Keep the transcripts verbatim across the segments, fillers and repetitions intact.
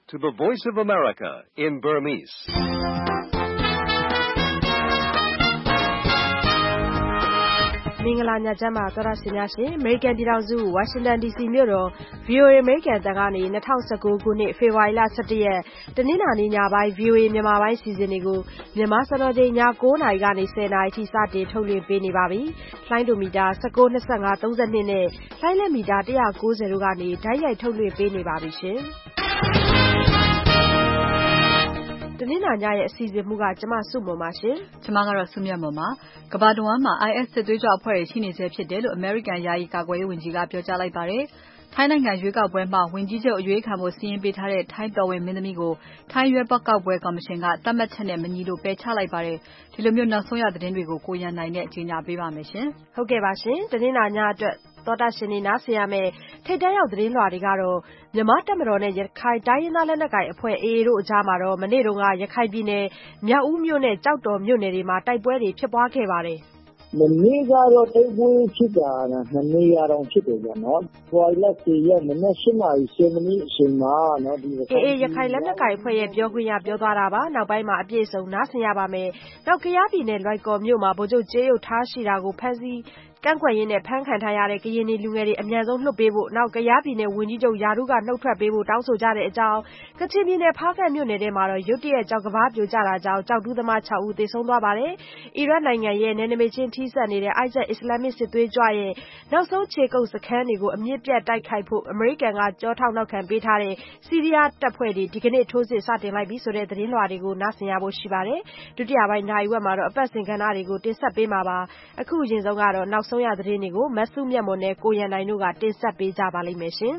to the Voice of America in Burmese. ။မင်္ဂလာညချမ်းပါသောရရှင်များရှင်။ American ပြည်ထောင်စု Washington ဒီ စီ မြို့တော် ဗွီအိုအေ American အသံကနေ၂၀၁၉ခုနှစ်ဖေဖော်ဝါရီလ၁၁ရက်တနင်္လာနေ့ညပိုင်း ဗွီအိုအေမြန်မာပိုင်းစီစဉ်တွေကိုမြန်မာစံတော်ချိန်ည၉နာရီကနေ၁၀နာရီထိစတင်ထုတ်လွှင့်ပေးနေပါပြီ။လိုင်းဒိုမီတာ၁၉ ၂၅ ၃၂နဲ့လိုင်းလက်မီတာ၁၉၀တို့ကနေတိုက်ရိုက်ထုတ်လွှင့်ပေးနေပါပြီရှင်။တနင်္လာညရဲ့အစီအစဉ်မှုကကျမစုမွန်ပါရှင်။ကျမကတော့စုမြတ်မွန်ပါ။ကမ္ဘာတဝန်းမှာ I S စစ်သွေးကြွအဖွဲ့တွေရှိနေဆဲဖြစ်တယ်လို့ American ယာယီကာကွယ်ရေးဝန်ကြီးကပြောကြားလိုက်ပါတယ်။ထိုင်းနိုင်ငံရွေးကောက်ပွဲမှာဝန်ကြီးချုပ်အရွေးခံဖို့စီရင်ပေးထားတဲ့ထိုင်းတော်ဝင်မင်းသမီးကိုထိုင်းရွေးကောက်ပွဲကော်မရှင်ကသတ်မှတ်ချက်နဲ့မညီလို့ပယ်ချလိုက်ပါတယ်။ဒီလိုမျိုးနောက်ဆုံးရသတင်းတွေကိုကိုရန်နိုင်နဲ့ကြီးညာပေးပါမယ်ရှင်။ဟုတ်ကဲ့ပါရှင်။တနင်္လာညအတွက်သောတာရှင်နေနားဆင်ရမယ်ထိတ်တန့်ရောက်သတင်းလွှာတွေကတော့မြန်မာတပ်မတော်နဲ့ရခိုင်တိုင်းရင်းသားလက်နက်ကိုင်အဖွဲ့ A A တို့အကြားမှာတော့မနေ့တုန်းကရခိုင်ပြည်နယ်မြောက်ဦးမြို့နဲ့ကြောက်တော်မြို့နယ်တွေမှာတိုက်ပွဲတွေဖြစ်ပွားခဲ့ပါတယ်။မနေ့ကတော့တိုက်ပွဲဖြစ်တာနှစ်နေရာတောင်ဖြစ်တယ်ဗျာနော်။ဟိုလဆယ်ရက်မနေ့၈နာရီ၁၀မိနစ်အချိန်မှာနော်ဒီ A A ရခိုင်လက်နက်ကိုင်အဖွဲ့ရဲ့ပြောခွင့်ရပြောသွားတာပါ။နောက်ပိုင်းမှာအပြည့်အစုံနားဆင်ရပါမယ်။နောက်ကယားပြည်နယ်လွိုင်ကော်မြို့မှာဗိုလ်ချုပ်ကြေးရုပ်ထားရှိတာကိုဖမ်းဆီးကန့်ကွက်ရင်းနဲ့ဖမ်းခံထားရတဲ့ကရင်လူငယ်တွေအမြန်ဆုံးလွှတ်ပေးဖို့နောက်ကယားပြည်နယ်ဝန်ကြီးချုပ်ယာဒုကနှုတ်ထွက်ပေးဖို့တောင်းဆိုကြတဲ့အကြောင်းကချင်ပြည်နယ်ဖားကန့်မြို့နယ်ထဲမှာတော့ရုတ်တရက်ကြောက်ကဘာပြိုကျတာကြောင့်ကြောက်တူးသမား၆ဦးသေဆုံးသွားပါတယ်။အီရတ်နိုင်ငံရဲ့နယ်နိမိတ်ချင်းထိစပ်နေတဲ့ ISIS အစ္စလာမစ်စစ်သွေးကြွရဲ့နောက်ဆုံးခြေကုပ်စခန်းတွေကိုအမြင့်ပြတ်တိုက်ခိုက်ဖို့အမေရိကန်ကကြောထောက်နောက်ခံပေးထားတဲ့ဆီးရီးယားတပ်ဖွဲ့တွေဒီကနေ့ထိုးစစ်စတင်လိုက်ပြီဆိုတဲ့သတင်းလွှာတွေကိုနားဆင်ရဖို့ရှိပါတယ်။ဒုတိယပိုင်းနိုင်ဝက်မှာတော့အပတ်စဉ်ကဏ္ဍတွေကိုတင်ဆက်ပေးမှာပါ။အခုအရင်ဆုံးကတော့နောက်ဆုံးရသတင်းတွေကိုမဆုမြတ်မွန်နဲ့ကိုရန်နိုင်တို့ကတင်ဆက်ပေးကြပါလိမ့်မယ်ရှင်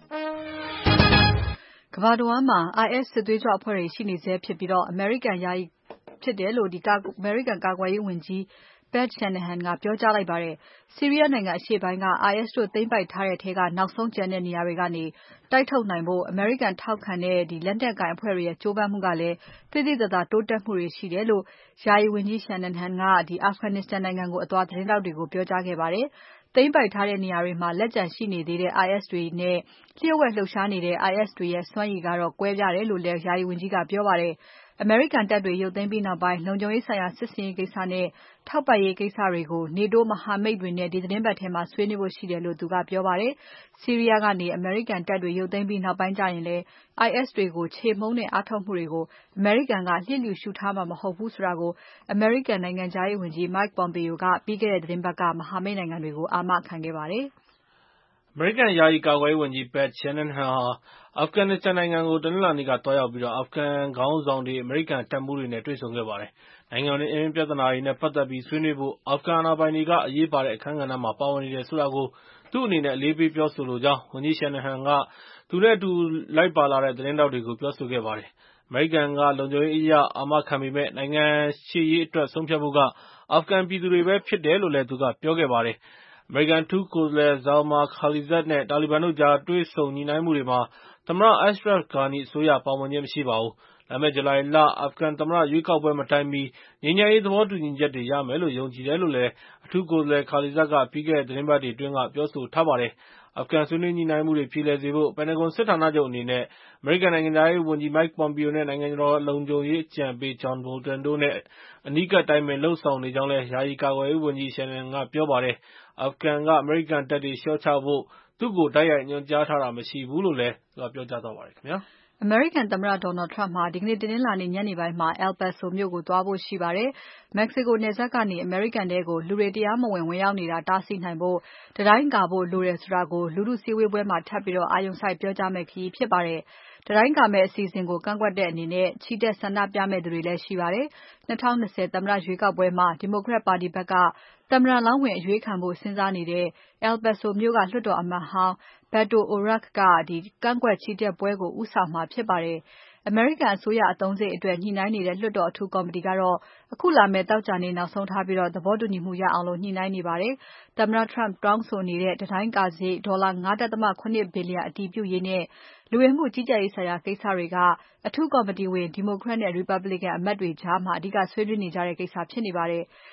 ။ကမ္ဘာတဝန်းမှာ I S စစ်သွေးကြွအဖွဲ့တွေရှိနေဆဲဖြစ်ပြီးတော့ American ယာယီဖြစ်တယ်လို့ဒီ American ကာကွယ်ရေးဝန်ကြီး Pat Shanahan ကပြောကြားလိုက်ပါတယ်။ဆီးရီးယားနိုင်ငံအရှေ့ပိုင်းက I S တို့သိမ်းပိုက်ထားတဲ့ထဲကနောက်ဆုံးကျန်တဲ့နေရာတွေကနေတိုက်ထုတ်နိုင်ဖို့ American ထောက်ခံတဲ့ဒီလက်နက်ကိုင်အဖွဲ့တွေရဲ့ကြိုးပမ်းမှုကလည်းသိသိသာသာတိုးတက်မှုတွေရှိတယ်လို့ယာယီဝန်ကြီး Shanahan ကဒီ Afghanistan နိုင်ငံကိုအသွားသတင်းတောက်တွေကိုပြောကြားခဲ့ပါတယ်။သိမ်းပိုက်ထားတဲ့နေရာတွေမှာလက်ကျန်ရှိနေသေးတဲ့ I S တွေနဲ့လျှို့ဝှက်လှုပ်ရှားနေတဲ့ I S တွေရဲ့စွမ်းရည်ကတော့ကွဲပြားတယ်လို့လည်းယာယီဝန်ကြီးကပြောပါတယ်။ American တပ်တွေရုပ်သိမ်းပြီးနောက်ပိုင်းလုံခြုံရေးဆိုင်ရာစစ်ဆင်ရေးကိစ္စနဲ့ထောက်ပံ့ရေးကိစ္စတွေကို NATO မဟာမိတ်တွေနဲ့ဒီသတင်းပတ်ထဲမှာဆွေးနွေးဖို့ရှိတယ်လို့သူကပြောပါတယ်။ဆီးရီးယားကနေ American တပ်တွေရုပ်သိမ်းပြီးနောက်ပိုင်းကျရင်လည်း I S တွေကိုချေမှုန်းတဲ့အားထုတ်မှုတွေကို American ကလျစ်လျူရှုထားမှာမဟုတ်ဘူးဆိုတာကို American နိုင်ငံခြားရေးဝန်ကြီး Mike Pompeo ကပြီးခဲ့တဲ့သတင်းပတ်ကမဟာမိတ်နိုင်ငံတွေကိုအာမခံခဲ့ပါတယ်။ American ယာယီကာကွယ်ရေးဝန်ကြီး Pat Shanahan ဟာ Afghanistan နိုင်ငံကိုတနင်္လာနေ့ကသွားရောက်ပြီး Afghan ခေါင်းဆောင်တွေ၊ American တပ်မှူးတွေနဲ့တွေ့ဆုံခဲ့ပါတယ်။နိုင်ငံတွင်းပြဿနာတွေနဲ့ပတ်သက်ပြီးဆွေးနွေးဖို့ Afghan အာဏာပိုင်တွေကအရေးပါတဲ့အခန်းကဏ္ဍမှာပါဝင်နေတယ်ဆိုတာကိုသူ့အနေနဲ့အလေးပေးပြောဆိုလိုကြောင်းဝန်ကြီး Shanahan ကသူနဲ့အတူလိုက်ပါလာတဲ့သတင်းထောက်တွေကိုပြောဆိုခဲ့ပါတယ်။ American ကလုံခြုံရေးအရအာမခံပေမဲ့နိုင်ငံရှေ့ရေးအတွက်ဆုံးဖြတ်ဖို့က Afghan ပြည်သူတွေပဲဖြစ်တယ်လို့လည်းသူကပြောခဲ့ပါတယ်။ အမေရိကန်အထူးကိုယ်စားလှယ် Zalmay Khalilzad နဲ့တာလီဘန်တို့ကြားတွေ့ဆုံညှိနှိုင်းမှုတွေမှာသမ္မတ Ashraf Ghani အစိုးရပါဝင်ခြင်းမရှိပါဘူး။ လာမယ့်ဇူလိုင်လ Afghan သမ္မတရွေးကောက်ပွဲမတိုင်မီငြိမ်းချမ်းရေးသဘောတူညီချက်တွေရမယ်လို့ယုံကြည်တယ်လို့လည်းအထူးကိုယ်စားလှယ် Khalilzad ကပြီးခဲ့တဲ့သီတင်းပတ်တွေအတွင်းကပြောဆိုထားပါတယ်။ Afghan ဆွေးနွေးညှိနှိုင်းမှုတွေပြေလည်စေဖို့ Pentagon စစ်ဌာနချုပ်အနေနဲ့ အမေရိကန်နိုင်ငံခြားရေးဝန်ကြီး Mike Pompeo နဲ့နိုင်ငံတော်လုံခြုံရေးအကြံပေး John Bolton တို့နဲ့အနီးကပ်တိုင်ပင်လုပ်ဆောင်နေကြောင်းလည်းယာယီကာကွယ်ရေးဝန်ကြီး Shanahan ကပြောပါတယ်။ Afghan ကအမေရိကန်တပ်တွေလျှော့ချဖို့သူ့ကိုတိုက်ရိုက်ညွှန်ကြားထားတာမရှိဘူးလို့လည်းပြောကြားသွားပါတယ်ခင်ဗျာ။အမေရိကန်သမ္မတ Donald Trump ဟာဒီကနေ့တနင်္လာနေ့ညနေပိုင်းမှာ El Paso မြို့ကိုသွားဖို့ရှိပါတယ်။ Mexico နယ်စပ်ကနေအမေရိကန်ထဲကိုလူတွေတရားမဝင်ဝင်ရောက်နေတာတားဆီးနိုင်ဖို့တံတိုင်းကာဖို့လိုတယ်ဆိုတာကိုလူထုစည်းဝေးပွဲမှာထပ်ပြီးအာရုံစိုက်ပြောကြားမယ့်ခရီးဖြစ်ပါတယ်။တံတိုင်းကာမယ့်အစီအစဉ်ကိုကန့်ကွက်တဲ့အနေနဲ့ချီတက်ဆန္ဒပြမယ့်သူတွေလည်းရှိပါတယ်။၂၀၂၀သမ္မတရွေးကောက်ပွဲမှာ Democrat ပါတီဘက်ကသမ္မတလောင်းဝင်အရွေးခံဖို့စဉ်းစားနေတဲ့ El Paso မြို့ကလွှတ်တော်အမတ်ဟောင်း Beto O'Rourke ကကန့်ကွက်ချီတက်ပွဲကိုဦးဆောင်မှာဖြစ်ပါတယ်။ အမေရိကန်အစိုးရအသုံးစရိတ်အတွက်ညှိနှိုင်းနေတဲ့လွှတ်တော်အထူးကော်မတီကတော့အခုလာမယ့်သောကြာနေ့နောက်ဆုံးထားပြီးသဘောတူညီမှုရအောင်ညှိနှိုင်းနေပါတယ်။သမ္မတ Trump တောင်းဆိုနေတဲ့တံတိုင်းကာစရိတ်ဒေါ်လာ ၅.၇ ဘီလျံအတည်ပြုရေးနဲ့လူဝင်မှုကြီးကြပ်ရေးဆိုင်ရာကိစ္စတွေကအထူးကော်မတီဝင် Democrat နဲ့ Republican အမတ်တွေကြားအဓိကဆွေးနွေးနေကြတဲ့ကိစ္စဖြစ်နေပါတယ်။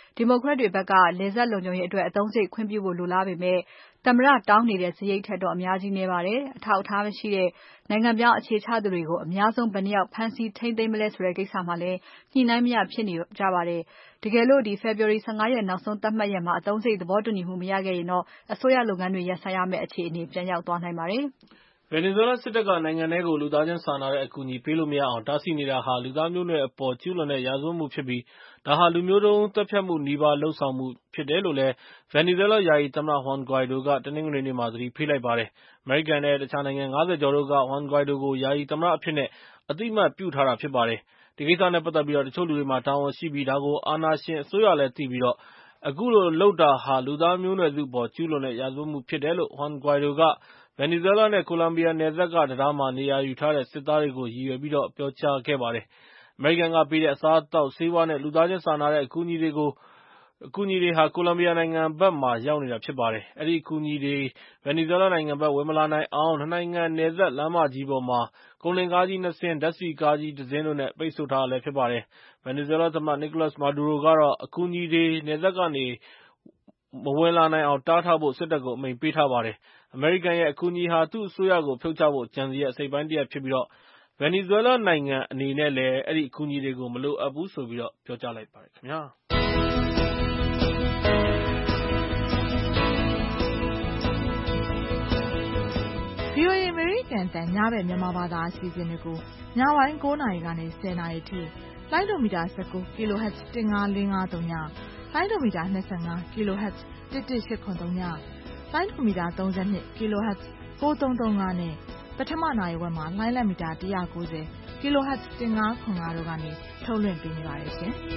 ဒီမိုကရက်တွေဘက်ကနယ်စပ်လုံခြုံရေးအတွက်အသုံးစရိတ်ခွင့်ပြုဖို့လိုလားပေမဲ့သမ္မတတောင်းနေတဲ့စရိတ်ထက်တော့အများကြီးနည်းပါတယ်။အထောက်အထားမရှိတဲ့နိုင်ငံပြောင်းအခြေချသူတွေကိုအများဆုံးဘယ်နှယောက်ဖမ်းဆီးထိန်းသိမ်းမလဲဆိုတဲ့ကိစ္စမှာလည်းညှိနှိုင်းမရဖြစ်နေကြပါတယ်။တကယ်လို့ဒီ February ၁၅ ရက်နောက်ဆုံးသတ်မှတ်ရက်မှာအသုံးစရိတ်သဘောတူညီမှုမရခဲ့ရင်တော့အစိုးရလုပ်ငန်းတွေရပ်ဆိုင်းရမယ့်အခြေအနေပြန်ရောက်သွားနိုင်ပါတယ်။ Venezuela စစ်တပ်ကနိုင်ငံထဲကိုလူသားချင်းစာနာတဲ့အကူအညီပေးလို့မရအောင်တားဆီးနေတာဟာလူသားမျိုးနွယ်အပေါ်ကျူးလွန်တဲ့ရာဇဝတ်မှုဖြစ်ပြီးဒါဟာလူမျိုးတုန်းသတ်ဖြတ်မှုနီးပါးလုပ်ဆောင်မှုဖြစ်တယ်လို့လည်း Venezuela ယာယီသမ္မတ Juan Guaido ကတနင်္ဂနွေနေ့မှာသတိပေးလိုက်ပါတယ်။ အမေရိကန်နဲ့တခြားနိုင်ငံ၅၀ကျော်တို့က Juan Guaido ကိုယာယီသမ္မတအဖြစ်နဲ့အသိအမှတ်ပြုထားတာဖြစ်ပါတယ်။ ဒီကိစ္စနဲ့ပတ်သက်ပြီးတချို့လူတွေမှာတာဝန်ရှိပြီးဒါကိုအာဏာရှင်အစိုးရလည်းသိပြီးအခုလိုလုပ်တာဟာလူသားမျိုးနွယ်စုအပေါ်ကျူးလွန်တဲ့ရာဇဝတ်မှုဖြစ်တယ်လို့ Juan Guaido က Venezuela နဲ့ Colombia နယ်စပ်ကတံတားမှာနေရာယူထားတဲ့စစ်သားတွေကိုရည်ရွယ်ပြီးပြောကြားခဲ့ပါတယ်။ အမေရိကန်ကပေးတဲ့အစားအသောက်ဆေးဝါးနဲ့လူသားချင်းစာနာတဲ့အကူအညီတွေကို Colombia နိုင်ငံဘက်မှာရောက်နေတာဖြစ်ပါတယ်။ အဲဒီအကူအညီတွေ Venezuela နိုင်ငံဘက်ဝင်မလာနိုင်အောင်နှစ်နိုင်ငံနယ်စပ်လမ်းမကြီးပေါ်မှာကုန်တင်ကားကြီးနှစ်စင်း၊ ဓါတ်ဆီကားကြီးတစင်းတို့နဲ့ပိတ်ဆို့ထားတာဖြစ်ပါတယ်။ Venezuela သမ္မတ Nicolas Maduro ကတော့အကူအညီတွေနယ်စပ်ကနေမဝင်လာနိုင်အောင်တားထားဖို့စစ်တပ်ကိုအမိန့်ပေးထားပါတယ်။ အမေရိကန်ရဲ့အကူအညီဟာသူ့အစိုးရကိုဖြုတ်ချဖို့ကြံစည်တဲ့အစိတ်အပိုင်းတရပ်ဖြစ်ပြီး Venezuela နိုင်ငံအနေနဲ့လည်းအဲဒီအကူအညီတွေကိုမလိုအပ်ဘူးလို့ပြောကြားလိုက်ပါတယ်ခင်ဗျာ။ VOA အမေရိကန်အသံညဘက်မြန်မာဘာသာအစီအစဉ်တွေကိုညပိုင်း၉နာရီကနေ၁၀နာရီထိလိုင်းဒိုမီတာ၁၉ kHz ၁၅၄၅၃ညလိုင်းဒိုမီတာ၂၅ kHz ၁၁၈၇၃ညလိုင်းဒိုမီတာ၃၂ kHz ၉၃၃၅နဲ့ပထမနာရီဝက်မှာလိုင်းလက်မီတာ၁၉၀ kHz ၁၅၇၅တို့ကနေထုတ်လွှင့်ပေးနေပါတယ်ရှင်။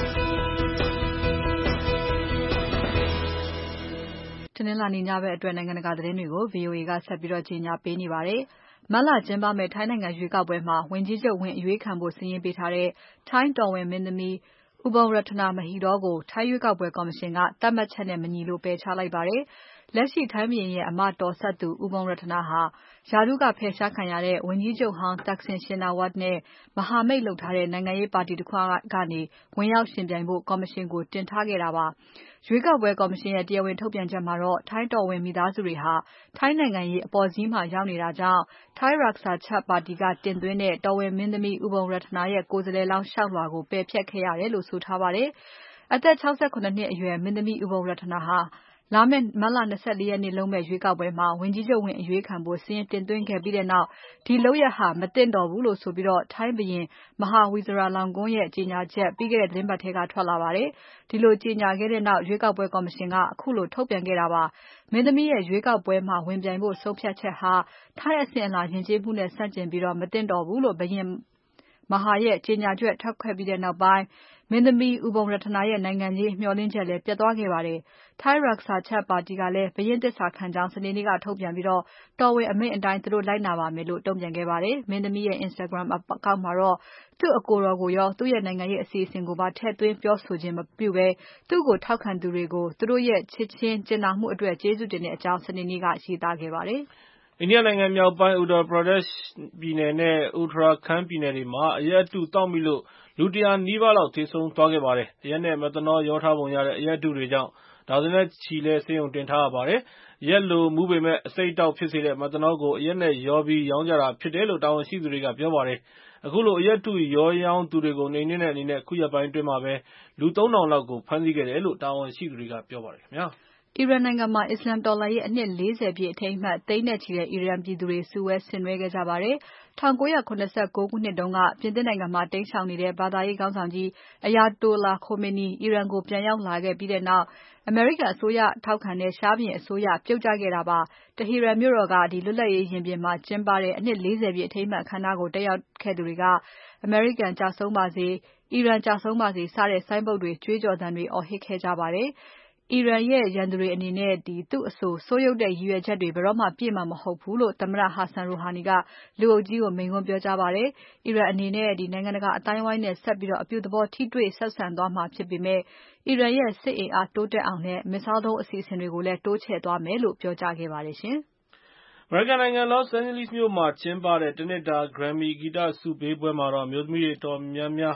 တနင်္လာနေ့ညဘက်အတွက်နိုင်ငံတကာသတင်းတွေကို VOA ကဆက်ပြီးကြီးညာပေးနေပါတယ်။မတ်လကျင်းပမယ့်ထိုင်းနိုင်ငံရွေးကောက်ပွဲမှာဝန်ကြီးချုပ်ဝင်အရွေးခံဖို့စာရင်းပေးထားတဲ့ထိုင်းတော်ဝင်မင်းသမီး Ubolratana Mahidol ကိုထိုင်းရွေးကောက်ပွဲကော်မရှင်ကသတ်မှတ်ချက်နဲ့မညီလို့ပယ်ချလိုက်ပါတယ်။လက်ရှိထိုင်းဘုရင်ရဲ့အမတော်စပ်သူ Ubolratana ဟာရာထူးကဖယ်ရှားခံရတဲ့ဝန်ကြီးချုပ်ဟောင်း Thaksin Shinawatra နဲ့မဟာမိတ်လုပ်ထားတဲ့နိုင်ငံရေးပါတီတခုကနေဝင်ရောက်ယှဉ်ပြိုင်ဖို့ကော်မရှင်ကိုတင်ထားခဲ့တာပါ။ရွေးကောက်ပွဲကော်မရှင်ရဲ့တရားဝင်ထုတ်ပြန်ချက်မှာတော့ထိုင်းတော်ဝင်မိသားစုတွေဟာထိုင်းနိုင်ငံရေးအပေါ်စီးမှာရောက်နေတာကြောင့် Thai Raksa Chart ပါတီကတင်သွင်းတဲ့တော်ဝင်မင်းသမီး Ubolratana ရဲ့ကိုယ်စားလှယ်လောင်းလျှောက်လွှာကိုပယ်ဖျက်ခဲ့ရတယ်လို့ဆိုထားပါတယ်။အသက်၆၇နှစ်အရွယ်မင်းသမီး Ubolratana ဟာလာမယ့်မတ်လ၂၄ရက်နေ့လုပ်မယ့်ရွေးကောက်ပွဲမှာဝန်ကြီးချုပ်ဝင်အရွေးခံဖို့စာရင်းတင်သွင်းခဲ့ပြီးတဲ့နောက်ဒီလုပ်ရပ်ဟာမသင့်တော်ဘူးလို့ဆိုပြီးထိုင်းဘုရင် Maha Vajiralongkorn ရဲ့ကြေညာချက်ပြီးခဲ့တဲ့သီတင်းပတ်ထဲကထွက်လာပါတယ်။ဒီလိုကြေညာခဲ့တဲ့နောက်ရွေးကောက်ပွဲကော်မရှင်ကအခုလိုထုတ်ပြန်ခဲ့တာပါ။မင်းသမီးရဲ့ရွေးကောက်ပွဲမှာဝင်ပြိုင်ဖို့ဆုံးဖြတ်ချက်ဟာထိုင်းအစဉ်အလာယဉ်ကျေးမှုနဲ့ဆန့်ကျင်ပြီးမသင့်တော်ဘူးလို့ဘုရင် Maha ရဲ့ကြေညာချက်ထွက်ခဲ့ပြီးနောက်ပိုင်းမင်းသမီး Ubolratana ရဲ့နိုင်ငံရေးမျှော်လင့်ချက်လည်းပျက်သွားခဲ့ပါတယ်။ Thai Raksa Chart ပါတီကလည်းဘုရင်သစ္စာခံကြောင်းစနေနေ့ကထုတ်ပြန်ပြီးတော်ဝင်အမိန့်အတိုင်းသူတို့လိုက်နာပါမယ်လို့တုံ့ပြန်ခဲ့ပါတယ်။မင်းသမီးရဲ့ Instagram account မှာတော့သူ့အကိုတော်ကိုရောသူ့ရဲ့နိုင်ငံရေးအစီအစဉ်ကိုပါထည့်သွင်းပြောဆိုခြင်းမပြုဘဲသူ့ကိုထောက်ခံသူတွေကိုသူတို့ရဲ့ချစ်ချင်းကြင်နာမှုအတွက်ကျေးဇူးတင်တဲ့အကြောင်းစနေနေ့ကရေးသားခဲ့ပါတယ်။အိန္ဒိယနိုင်ငံမြောက်ပိုင်း Uttar Pradesh ပြည်နယ်နဲ့ Uttarakhand ပြည်နယ်တွေမှာအရက်အတုသောက်မိလို့လူတရာနီးပါးလောက်သေဆုံးသွားခဲ့ပါတယ်။အရက်နဲ့ Methanol ရောထားပုံရတဲ့အရက်အတုတွေကြောင့်ဒါဇင်နဲ့ချီဆေးရုံတင်ထားရပါတယ်။အရက်လိုမူးပေမဲ့အဆိပ်အတောက်ဖြစ်စေတဲ့ Methanol ကိုအရက်နဲ့ရောပြီးရောင်းကြတာဖြစ်တယ်လို့တာဝန်ရှိသူတွေကပြောပါတယ်။အခုလိုအရက်အတုရောရောင်းသူတွေကိုနှိမ်နှင်းတဲ့အနေနဲ့အခုရက်ပိုင်းအတွင်းမှာပဲလူသုံးထောင်လောက်ကိုဖမ်းဆီးခဲ့တယ်လို့တာဝန်ရှိသူတွေကပြောပါတယ်ခင်ဗျာ။အီရန်နိုင်ငံမှာအစ္စလာမ်တော်လှန်ရေးအနှစ်၄၀ပြည့်အထိမ်းအမှတ်သိန်းနဲ့ချီတဲ့အီရန်ပြည်သူတွေစုဝေးဆင်နွှဲခဲ့ကြပါတယ်။၁၉၇၉ခုနှစ်တုန်းကပြင်သစ်နိုင်ငံမှာတိမ်းရှောင်နေတဲ့ဘာသာရေးခေါင်းဆောင်ကြီး Ayatollah Khomeini အီရန်ကိုပြန်ရောက်လာခဲ့ပြီးနောက်အမေရိကန်အစိုးရထောက်ခံတဲ့ရှားဘုရင်အစိုးရပြုတ်ကျခဲ့တာပါ။ တဟီရန်မြို့တော်ကလွတ်လပ်ရေးရင်ပြင်မှာကျင်းပတဲ့အနှစ်၄၀ပြည့်အထိမ်းအမှတ်အခမ်းအနားကိုတက်ရောက်ခဲ့သူတွေကအမေရိကန်ကျဆုံးပါစေ၊အီရန်ကျဆုံးပါစေစတဲ့ဆိုင်းပုဒ်တွေ၊ကြွေးကြော်သံတွေအော်ဟစ်ခဲ့ကြပါတယ်။အီရန်ရဲ့ရန်သူတွေအနေနဲ့သူ့အဆိုဆိုးရုပ်တဲ့ရည်ရွယ်ချက်တွေဘယ်တော့မှပြည့်မှာမဟုတ်ဘူးလို့သမ္မတ Hassan Rouhani ကလူအုပ်ကြီးကိုမိန့်ခွန်းပြောကြားပါတယ်။အီရန်အနေနဲ့နိုင်ငံတကာအသိုင်းအဝိုင်းနဲ့ဆက်ပြီးအပြုသဘောထိတွေ့ဆက်ဆံသွားမှာဖြစ်ပေမဲ့အီရန်ရဲ့စစ်အင်အားတိုးတက်အောင်နဲ့ Missile ဒုံးအစီအစဉ်တွေကိုလည်းတိုးချဲ့သွားမယ်လို့ပြောကြားခဲ့ပါတယ်ရှင်။အမေရိကန်နိုင်ငံ Los Angeles မြို့မှာကျင်းပတဲ့တနှစ်တာ Grammy ဂီတဆုပေးပွဲမှာတော့အမျိုးသမီးတွေအတော်များများ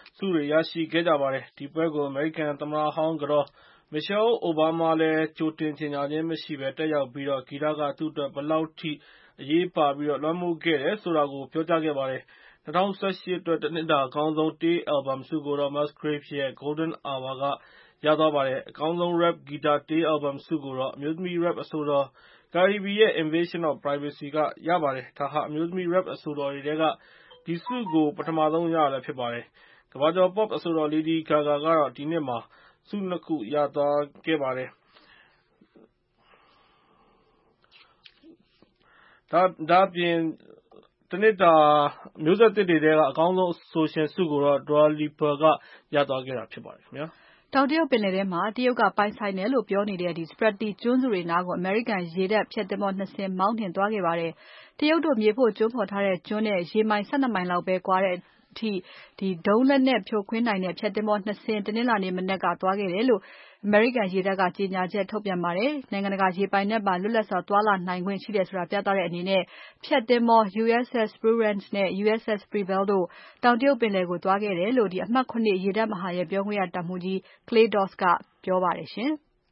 ဆုတွေရရှိခဲ့ကြပါတယ်။ ဒီပွဲကို အမေရိကန်သမ္မတဟောင်းကတော် Michelle Obama လည်းကြိုတင်ကြေညာခြင်းမရှိဘဲ တက်ရောက်ပြီး ဂီတက သူ့အတွက် ဘယ်လောက်အထိ အရေးပါလွှမ်းမိုးခဲ့တယ်ဆိုတာကို ပြောကြားခဲ့ပါတယ်။ ၂၀၁၈ အတွက် တနှစ်တာအကောင်းဆုံး တေး Album ဆုကိုတော့ Musgrave ရဲ့ Golden Hour က ရသွားပါတယ်။ အကောင်းဆုံး Rap ဂီတတေး Album ဆုကိုတော့ အမျိုးသမီး Rap အဆိုတော် Cardi B ရဲ့ Invasion of Privacy က ရပါတယ်။ ဒါဟာ အမျိုးသမီး Rap အဆိုတော်တွေထဲက ဒီဆုကို ပထမဆုံးရတာဖြစ်ပါတယ်။ ကမ္ဘာကျော် Pop အဆိုတော် Lady Gaga ကတော့ ဒီနှစ်မှာ ဆု နှစ် ခု ရသွားခဲ့ပါတယ်။ ဒါ့အပြင် တနှစ်တာ မျိုးဆက်သစ်တွေထဲက အကောင်းဆုံးအဆိုရှင်ဆုကိုတော့ Dua Lipa က ရသွားခဲ့တာဖြစ်ပါတယ်ခင်ဗျာ။တောင်တရုတ်ပင်လယ်ထဲမှာ တရုတ်ကပိုင်ဆိုင်တယ်လို့ပြောနေတဲ့ Spratly ကျွန်းစုတွေနားကို အမေရိကန်ရေတပ်ဖျက်သင်္ဘော နှစ် စင်း မောင်းနှင်သွားခဲ့ပါတယ်။ တရုတ်တို့မြေဖို့ကျွန်းဖော်ထားတဲ့ကျွန်းနဲ့ ရေမိုင် ၁၂ မိုင်လောက်ပဲကွာတဲ့အထိ ဒုံးလက်နက်ဖြိုခွင်းနိုင်တဲ့ ဖျက်သင်္ဘော နှစ် စင်း တနင်္လာနေ့မနက်က သွားခဲ့တယ်လို့ အမေရိကန်ရေတပ်က ကြေညာချက်ထုတ်ပြန်ပါတယ်။ နိုင်ငံတကာရေပိုင်နက်မှာ လွတ်လပ်စွာသွားလာနိုင်ခွင့်ရှိတယ်ဆိုတာ ပြသတဲ့အနေနဲ့ ဖျက်သင်္ဘော U.S.S Prudence နဲ့ U.S.S Preble တို့ တောင်တရုတ်ပင်လယ်ကို သွားခဲ့တယ်လို့ အမှတ် ၇ ရေတပ်မဟာရဲ့ပြောခွင့်ရတပ်မှူးကြီး Clay Doss ကပြောပါတယ်။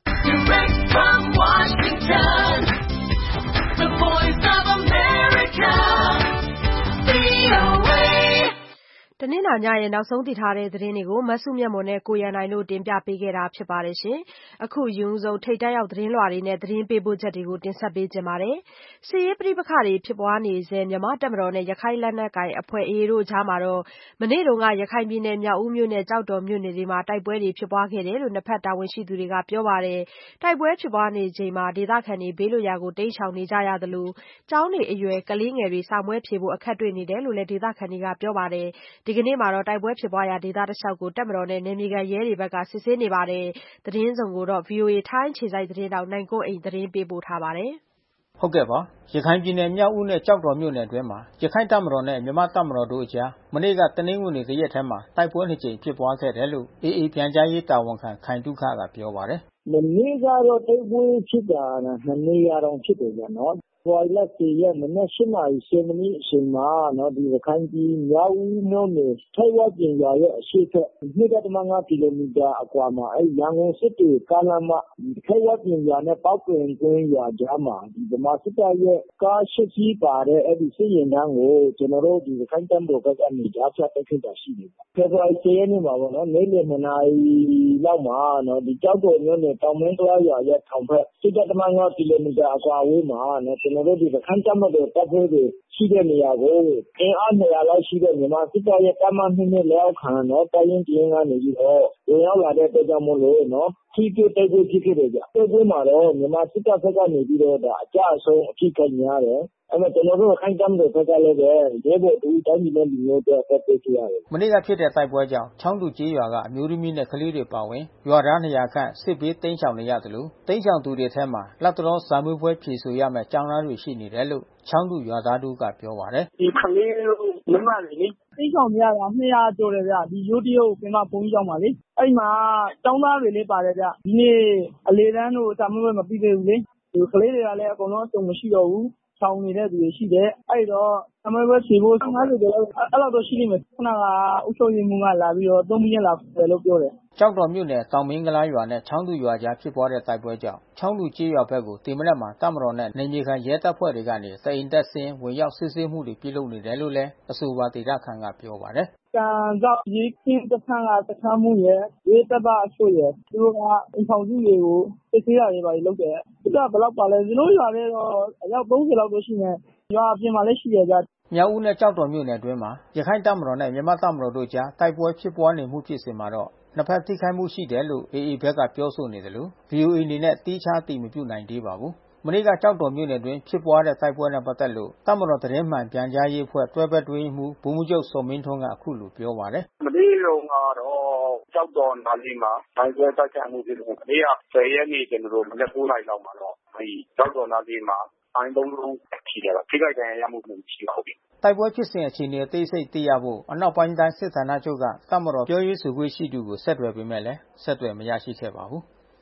VOA တနင်္လာညရဲ့နောက်ဆုံးသိထားတဲ့သတင်းတွေကို မစုမြတ်မွန်နဲ့ ကိုရန်နိုင်တို့တင်ပြပေးခဲ့တာဖြစ်ပါတယ်။ အခု အရင်ဆုံး ထိပ်တန်းရောက်သတင်းလွှာတွေနဲ့ သတင်းပေးပို့ချက်တွေကို တင်ဆက်ပေးချင်ပါတယ်။ စစ်ရေးပဋိပက္ခတွေဖြစ်ပွားနေဆဲ မြန်မာ့တပ်မတော်နဲ့ ရခိုင်လက်နက်ကိုင်အဖွဲ့ A A တို့ကြား မနေ့က ရခိုင်ပြည်နယ် မြောက်ဦးမြို့နဲ့ ကျောက်တော်မြို့နယ်တွေမှာ တိုက်ပွဲတွေဖြစ်ပွားခဲ့တယ်လို့ နှစ်ဖက်တာဝန်ရှိသူတွေက ပြောပါတယ်။ တိုက်ပွဲဖြစ်ပွားနေချိန်မှာ ဒေသခံတွေ ဘေးလွတ်ရာကို တိမ်းရှောင်နေကြရသလို ကျောင်းနေအရွယ်ကလေးငယ်တွေ စာမေးပွဲဖြေဖို့ အခက်တွေ့နေတယ်လို့လည်း ဒေသခံတွေကပြောပါတယ်။ ဒီကနေ့မှာတော့ တိုက်ပွဲဖြစ်ပွားရာဒေသတလျှောက်ကို တပ်မတော်နဲ့ နယ်မြေခံရဲတွေဘက်က စစ်ဆေးနေပါတယ်။ ဒီသတင်းကိုတော့ ဗွီအိုအေထိုင်းအခြေစိုက်သတင်းထောက် နိုင်ကွန်းအိန်က သတင်းပေးပို့ထားပါတယ်။ရခိုင်ပြည်နယ်မြောက်ဦးနဲ့ကျောက်တော်မြို့နယ်အတွင်းမှာ ရခိုင့်တပ်မတော်နဲ့မြန်မာ့တပ်မတော်တို့အကြား မနေ့က တနင်္ဂနွေနေ့တရက်ထဲမှာ တိုက်ပွဲနှစ်ကြိမ်ဖြစ်ပွားခဲ့တယ်လို့ A A ပြန်ကြားရေးတာဝန်ခံခိုင်သုခကပြောပါတယ်။ "မနေ့ကတော့တိုက်ပွဲဖြစ်တာနှစ်နေရာတောင်ဖြစ်တယ်ဗျနော်။ ဖေဖေါ်ဝါရီလ ၁၀ ရက် မနက် ၈ နာရီ ၁၀ မိနစ်အချိန်မှာ ရခိုင်ပြည်မြောက်ဦးမြို့နယ် ထိပ်ဝပြင်ရွာရဲ့အရှေ့ဘက် ၂.၅ ကီလိုမီတာအကွာမှာ ရန်ကုန်စစ်တွေကားလမ်းမ ထိပ်ဝပြင်ရွာနဲ့ပေါက်ပင်ကွင်းရွာကြားမှာ ဗမာစစ်တပ်ရဲ့ကား ၈ စီးပါတဲ့စစ်ယာဉ်တန်းကို ကျွန်တော်တို့ရခိုင့်တပ်မတော်ဘက်ကနေ ကြားဖြတ်တိုက်ခိုက်တာရှိတယ်။ ဖေဖေါ်ဝါရီ ၁၀ ရက်နေ့မှာပေါ့နော် နေ့လယ် ၂ နာရီလောက်မှာ ကျောက်တော်မြို့နယ် တောင်မင်းကုလားရွာရဲ့တောင်ဘက် ၁.၅ ကီလိုမီတာအကွာအဝေးမှာ ကျွန်တော်တို့ရခိုင့်တပ်မတော်တပ်ဖွဲ့တွေရှိတဲ့နေရာကို အင်အား ၂၀၀ လောက်ရှိတဲ့ မြန်မာစစ်တပ်ရဲ့တပ်မ ၂၂ လက်အောက်ခံတပ်ရင်းတရင်းကနေပြီးတော့ ဝင်ရောက်လာတဲ့အတွက်ကြောင့်မို့လို့ ထိတွေ့တိုက်ပွဲဖြစ်ခဲ့တယ်ဗျ။ တိုက်ပွဲမှာတော့ မြန်မာစစ်တပ်ဘက်ကနေပြီးတော့ အကျအဆုံးအထိခိုက်များတယ်။ ကျွန်တော်တို့ရခိုင့်တပ်မတော်ဘက်ကလည်းပဲ ရဲဘော်တဦးတိုင်းပြည်နဲ့လူမျိုးအတွက်အသက်ပေးခဲ့ရတယ်။ " မနေ့ကဖြစ်တဲ့တိုက်ပွဲကြောင့် ချောင်းတူကျေးရွာကအမျိုးသမီးနဲ့ကလေးတွေအပါဝင် ရွာသား ၂၀၀ ခန့် စစ်ဘေးတိမ်းရှောင်နေရသလို တိမ်းရှောင်သူတွေထဲမှာ လတ်တလောစာမေးပွဲဖြေဆိုရမယ့်ကျောင်းသားတွေရှိနေတယ်လို့ ချောင်းတူရွာသားတဦးကပြောပါတယ်။ "ဒီကလေးတို့မိန်းမတွေလေ တိမ်းရှောင်နေရတာ ၂၀၀ ကျော်တယ်ဗျ။ ဒီယိုးတရုတ်ပင်မဘုန်းကြီးကျောင်းမှာလေ။ အဲဒီမှာကျောင်းသားတွေလည်းပါတယ်ဗျ။ ဒီနေ့အလယ်တန်းတို့စာမေးပွဲမပြီးသေးဘူးလေ။ ကလေးတွေကလည်းအကုန်လုံးအစုံမရှိတော့ဘူး။ ရှောင်နေတဲ့သူတွေရှိတယ်။ အဲဒီတော့စာမေးပွဲဖြေဖို့ ၅၀ ကျော်လောက် အဲဒီလောက်တော့ရှိလိမ့်မယ်။ ခုနကအုပ်ချုပ်ရေးမှူးကလာပြီးတော့ သုံးဘီးနဲ့လာခေါ်တယ်လို့ပြောတယ်။ " ကျောက်တော်မြို့နယ် တောင်မင်းကုလားရွာနဲ့ချောင်းတူရွာအကြားဖြစ်ပွားတဲ့တိုက်ပွဲကြောင့် ချောင်းတူကျေးရွာဘက်ကို ဒီမနက်မှာ တပ်မတော်နဲ့နယ်မြေခံရဲတပ်ဖွဲ့တွေကနေ တအိမ်တက်ဆင်း ဝင်ရောက်စစ်ဆေးမှုတွေပြုလုပ်နေတယ်လို့ အဆိုပါဒေသခံကပြောပါတယ်။ "ကန်စောက်ရဲကင်းစခန်းကစခန်းမှူးရယ် ရဲတပ်သားအချို့ရယ် သူတို့ကအိမ်ထောင်စုတွေကို စစ်ဆေးတာတွေဘာတွေလုပ်တယ်။ စစ်တပ်ဘယ်လောက်ပါလဲ ကျွန်တော်တို့ရွာထဲတော့အယောက် ၃၀ လောက်တော့ရှိမယ်။ ရွာအပြင်မှာလည်းရှိတယ်ဗျ။ " မြောက်ဦးနဲ့ကျောက်တော်မြို့နယ်အတွင်းမှာ ရခိုင့်တပ်မတော်နဲ့မြန်မာ့တပ်မတော်တို့အကြားတိုက်ပွဲဖြစ်ပွားနေမှုဖြစ်စဉ်မှာတော့ နှစ်ဖက်ထိခိုက်မှုရှိတယ်လို့ A A ဘက်ကပြောဆိုနေသလို ဗွီအိုအေအနေနဲ့သီးခြားအတည်မပြုနိုင်သေးပါဘူး။ မနေ့ကကျောက်တော်မြို့နယ်အတွင်းဖြစ်ပွားတဲ့တိုက်ပွဲနဲ့ပက်သက်လို့ တပ်မတော်သတင်းမှန်ပြန်ကြားရေးအဖွဲ့ တွဲဘက်အတွင်းရေးမှူး ဗိုလ်မှူးချုပ်ဇော်မင်းထွန်းကအခုလိုပြောပါတယ်။ "မနေ့တုန်းကတော့ ကျောက်တော်နားလေးမှာမိုင်းခွဲတိုက်ခိုက်မှုဖြစ်တယ်။ မနေ့က ၁၀ ရက်နေ့ ကျွန်တော်တို့မနက် ၉ နာရီလောက်မှာတော့ ကျောက်တော်နားလေးမှာ မိုင်း သုံး လုံးထိတယ်။ ထိခိုက်ဒဏ်ရာရမှုမရှိပါဘူး။" တိုက်ပွဲဖြစ်စဉ်အခြေအနေအသေးစိတ်သိရဖို့ အနောက်ပိုင်းတိုင်းစစ်ဌာနချုပ်က တပ်မတော်ပြောရေးဆိုခွင့်ရှိသူကိုဆက်သွယ်ပေမဲ့ ဆက်သွယ်မရရှိခဲ့ပါဘူး။